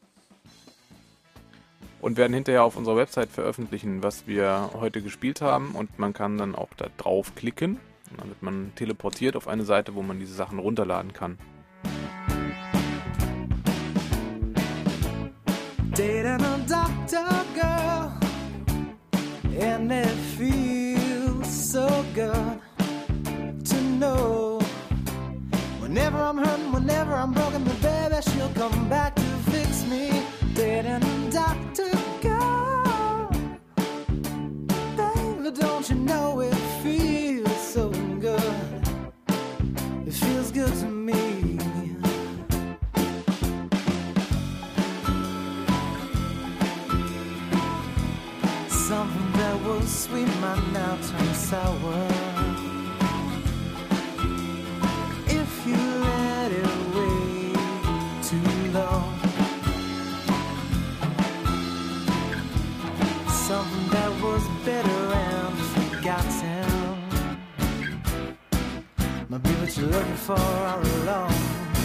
Und werden hinterher auf unserer Website veröffentlichen, was wir heute gespielt haben. Und man kann dann auch da drauf klicken. Und dann wird man teleportiert auf eine Seite, wo man diese Sachen runterladen kann. Dating a doctor girl, and it feels so good to know. Whenever I'm hurting, whenever I'm broken, my baby, she'll come back to fix me. Dating a doctor girl, was sweet might now turn sour. If you let it wait too long, something that was better and forgotten might be what you're looking for all along.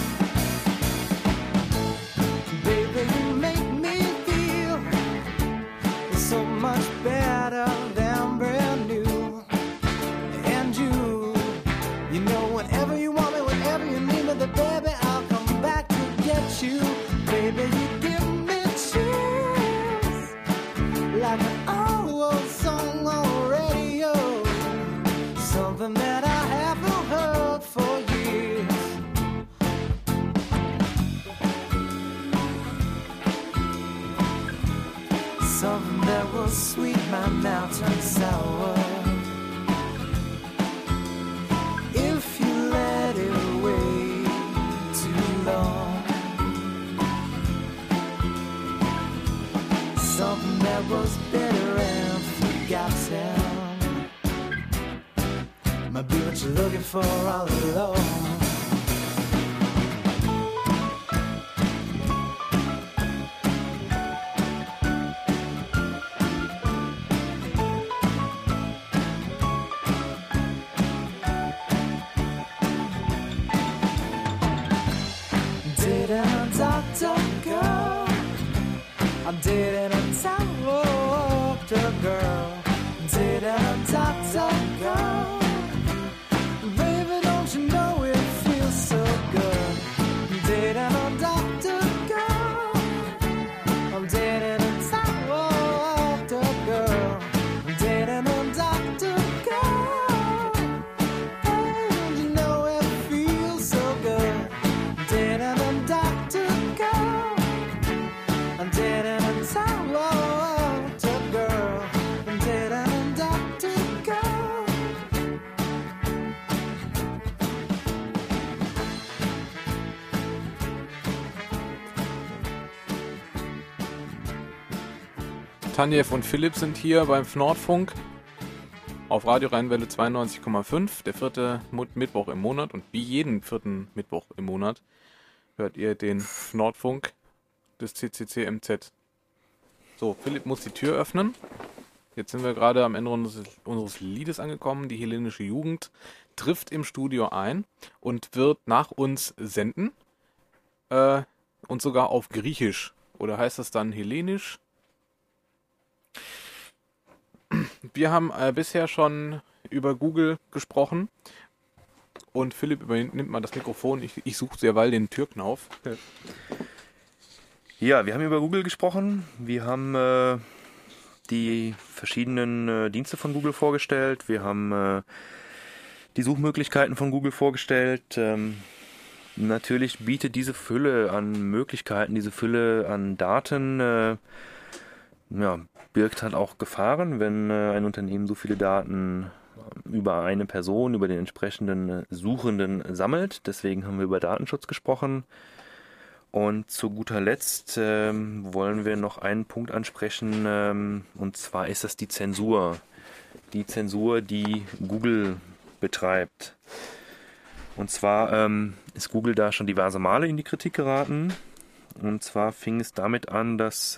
Baby, you make me feel so much better than brand new. And you know, whenever you want me, whenever you need me, then baby, I'll come back to get you. Baby, you give me chills like an old song on radio, something that I haven't heard for years. Something that was sweet might now turn sour. If you let it wait too long, something that was better and forgotten might be what you're looking for all along. Doctor girl, I'm dating a doctor girl, dating a doctor girl. Baby, don't you know it feels so good? Dating a doctor girl, I'm dating a doctor girl, I'm dating a doctor girl. Hey, don't you know it feels so good? Dating a doctor. I'm dead and I'm doctor girl. I'm dead and I'm doctor girl. Tanjev und Philipp sind hier beim Nordfunk auf Radio Rheinwelle 92,5, der vierte Mittwoch im Monat, und wie jeden vierten Mittwoch im Monat hört ihr den Nordfunk des CCC-MZ. So, Philipp muss die Tür öffnen. Jetzt sind wir gerade am Ende unseres Liedes angekommen. Die hellenische Jugend trifft im Studio ein und wird nach uns senden. Und sogar auf Griechisch. Oder heißt das dann Hellenisch? Wir haben bisher schon über Google gesprochen. Und Philipp übernimmt mal das Mikrofon. Ich suche derweil den Türknauf. Ja, wir haben über Google gesprochen. Wir haben die verschiedenen Dienste von Google vorgestellt. Wir haben die Suchmöglichkeiten von Google vorgestellt. Natürlich bietet diese Fülle an Möglichkeiten, diese Fülle an Daten, birgt halt auch Gefahren, wenn ein Unternehmen so viele Daten über eine Person, über den entsprechenden Suchenden sammelt. Deswegen haben wir über Datenschutz gesprochen. Und zu guter Letzt wollen wir noch einen Punkt ansprechen, und zwar ist das die Zensur. Die Zensur, die Google betreibt. Und zwar ist Google da schon diverse Male in die Kritik geraten. Und zwar fing es damit an, dass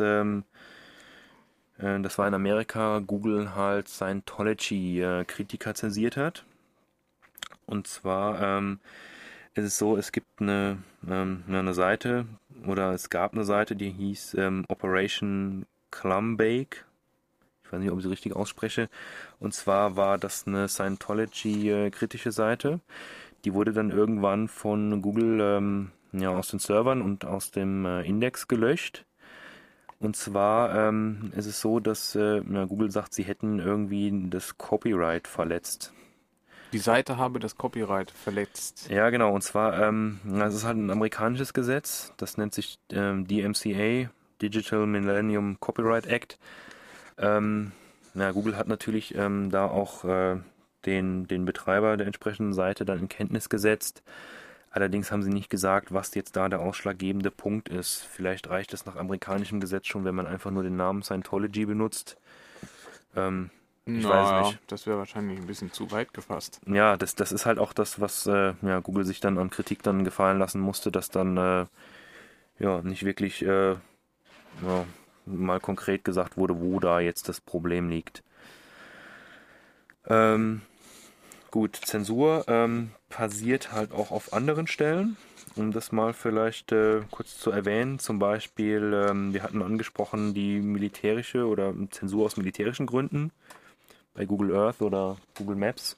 das war in Amerika, Google halt Scientology-Kritiker zensiert hat. Und zwar ist es so, es gibt eine Seite, oder es gab eine Seite, die hieß Operation Clambake. Ich weiß nicht, ob ich sie richtig ausspreche. Und zwar war das eine Scientology-kritische Seite. Die wurde dann irgendwann von Google aus den Servern und aus dem Index gelöscht. Und zwar ist es so, dass Google sagt, sie hätten irgendwie das Copyright verletzt. Die Seite habe das Copyright verletzt. Ja, genau. Und zwar, das ist halt ein amerikanisches Gesetz. Das nennt sich DMCA, Digital Millennium Copyright Act. Google hat natürlich da auch den Betreiber der entsprechenden Seite dann in Kenntnis gesetzt. Allerdings haben sie nicht gesagt, was jetzt da der ausschlaggebende Punkt ist. Vielleicht reicht es nach amerikanischem Gesetz schon, wenn man einfach nur den Namen Scientology benutzt. Ich weiß nicht. Das wäre wahrscheinlich ein bisschen zu weit gefasst. Ja, das ist halt auch das, was Google sich dann an Kritik dann gefallen lassen musste, dass dann nicht wirklich mal konkret gesagt wurde, wo da jetzt das Problem liegt. Gut, Zensur passiert halt auch auf anderen Stellen. Um das mal vielleicht kurz zu erwähnen, zum Beispiel, wir hatten angesprochen die militärische oder Zensur aus militärischen Gründen bei Google Earth oder Google Maps.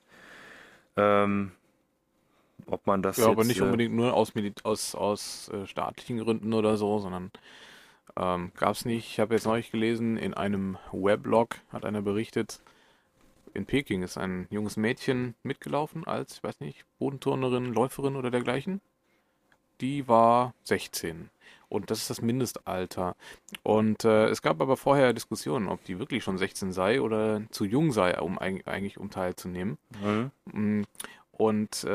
Ob man das Ja, jetzt, aber nicht unbedingt nur aus staatlichen Gründen oder so, sondern gab es nicht. Ich habe jetzt neulich gelesen, in einem Weblog hat einer berichtet, in Peking ist ein junges Mädchen mitgelaufen als, ich weiß nicht, Bodenturnerin, Läuferin oder dergleichen. Die war 16 und das ist das Mindestalter. Und es gab aber vorher Diskussionen, ob die wirklich schon 16 sei oder zu jung sei, um eigentlich teilzunehmen. Und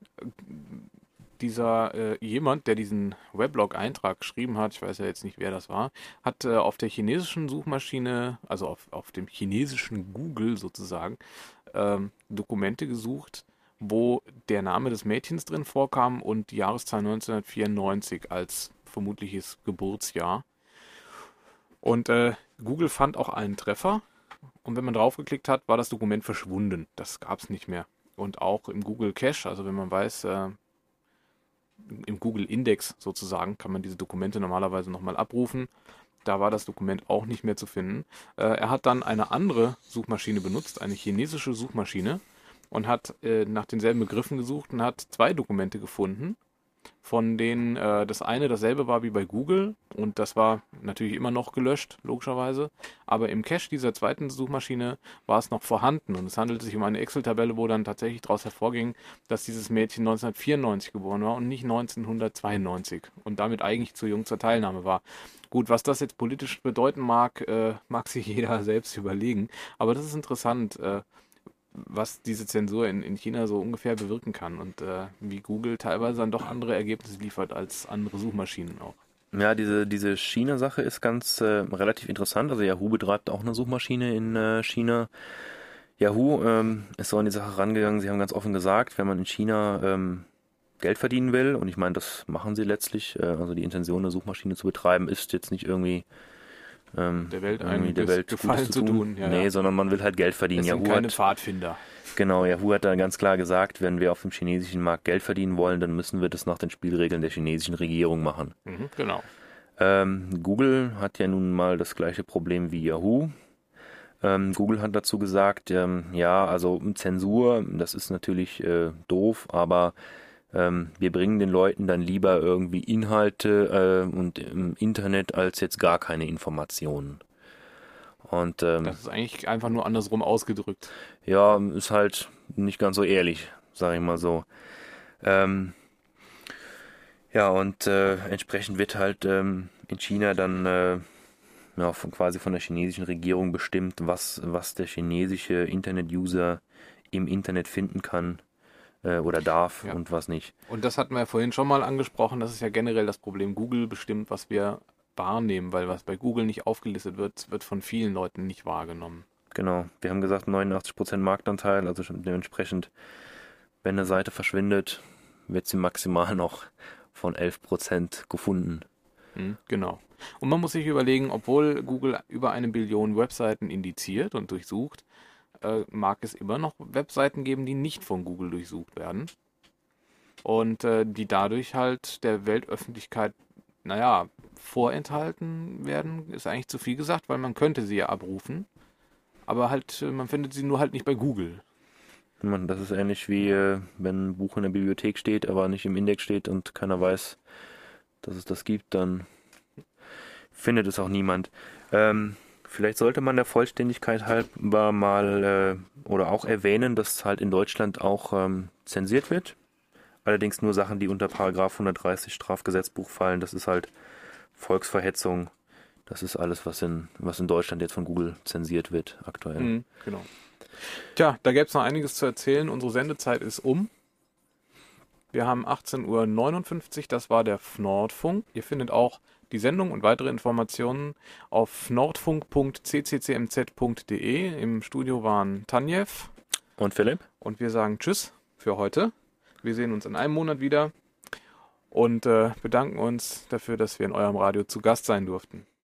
dieser jemand, der diesen Weblog-Eintrag geschrieben hat, ich weiß ja jetzt nicht, wer das war, hat auf der chinesischen Suchmaschine, also auf dem chinesischen Google sozusagen, Dokumente gesucht, wo der Name des Mädchens drin vorkam und die Jahreszahl 1994 als vermutliches Geburtsjahr. Und Google fand auch einen Treffer und wenn man draufgeklickt hat, war das Dokument verschwunden. Das gab es nicht mehr. Und auch im Google Cache, also wenn man weiß, im Google Index sozusagen, kann man diese Dokumente normalerweise nochmal abrufen. Da war das Dokument auch nicht mehr zu finden. Er hat dann eine andere Suchmaschine benutzt, eine chinesische Suchmaschine, und hat nach denselben Begriffen gesucht und hat 2 Dokumente gefunden, von denen das eine dasselbe war wie bei Google und das war natürlich immer noch gelöscht, logischerweise, aber im Cache dieser zweiten Suchmaschine war es noch vorhanden und es handelt sich um eine Excel-Tabelle, wo dann tatsächlich daraus hervorging, dass dieses Mädchen 1994 geboren war und nicht 1992 und damit eigentlich zu jung zur Teilnahme war. Gut, was das jetzt politisch bedeuten mag, mag sich jeder selbst überlegen, aber das ist interessant, was diese Zensur in China so ungefähr bewirken kann und wie Google teilweise dann doch andere Ergebnisse liefert als andere Suchmaschinen auch. Ja, diese China-Sache ist ganz relativ interessant. Also Yahoo betreibt auch eine Suchmaschine in China. Yahoo ist so an die Sache rangegangen. Sie haben ganz offen gesagt, wenn man in China Geld verdienen will, und ich meine, das machen sie letztlich, also die Intention, eine Suchmaschine zu betreiben, ist jetzt nicht irgendwie der Welt Gefallen zu tun. Ja, nee, sondern man will halt Geld verdienen. Das sind keine Pfadfinder. Genau, Yahoo hat da ganz klar gesagt, wenn wir auf dem chinesischen Markt Geld verdienen wollen, dann müssen wir das nach den Spielregeln der chinesischen Regierung machen. Genau. Google hat ja nun mal das gleiche Problem wie Yahoo. Google hat dazu gesagt, also Zensur, das ist natürlich doof, aber wir bringen den Leuten dann lieber irgendwie Inhalte und im Internet als jetzt gar keine Informationen. Und das ist eigentlich einfach nur andersrum ausgedrückt. Ja, ist halt nicht ganz so ehrlich, sage ich mal so. Entsprechend wird halt in China dann quasi von der chinesischen Regierung bestimmt, was der chinesische Internet-User im Internet finden kann oder darf und was nicht. Und das hatten wir ja vorhin schon mal angesprochen, das ist ja generell das Problem. Google bestimmt, was wir wahrnehmen, weil was bei Google nicht aufgelistet wird, wird von vielen Leuten nicht wahrgenommen. Genau, wir haben gesagt 89% Marktanteil, also dementsprechend, wenn eine Seite verschwindet, wird sie maximal noch von 11% gefunden. Genau. Und man muss sich überlegen, obwohl Google über 1 Billion Webseiten indiziert und durchsucht, mag es immer noch Webseiten geben, die nicht von Google durchsucht werden und die dadurch halt der Weltöffentlichkeit, vorenthalten werden, ist eigentlich zu viel gesagt, weil man könnte sie ja abrufen, aber halt, man findet sie nur halt nicht bei Google. Das ist ähnlich wie, wenn ein Buch in der Bibliothek steht, aber nicht im Index steht und keiner weiß, dass es das gibt, dann findet es auch niemand. Vielleicht sollte man der Vollständigkeit halber mal oder auch erwähnen, dass halt in Deutschland auch zensiert wird. Allerdings nur Sachen, die unter Paragraph 130 Strafgesetzbuch fallen. Das ist halt Volksverhetzung. Das ist alles, was in Deutschland jetzt von Google zensiert wird aktuell. Genau. Tja, da gäbe es noch einiges zu erzählen. Unsere Sendezeit ist um. Wir haben 18:59 Uhr, das war der Nordfunk. Ihr findet auch die Sendung und weitere Informationen auf nordfunk.cccmz.de. Im Studio waren Tanjev Und Philipp? und wir sagen Tschüss für heute. Wir sehen uns in einem Monat wieder und bedanken uns dafür, dass wir in eurem Radio zu Gast sein durften.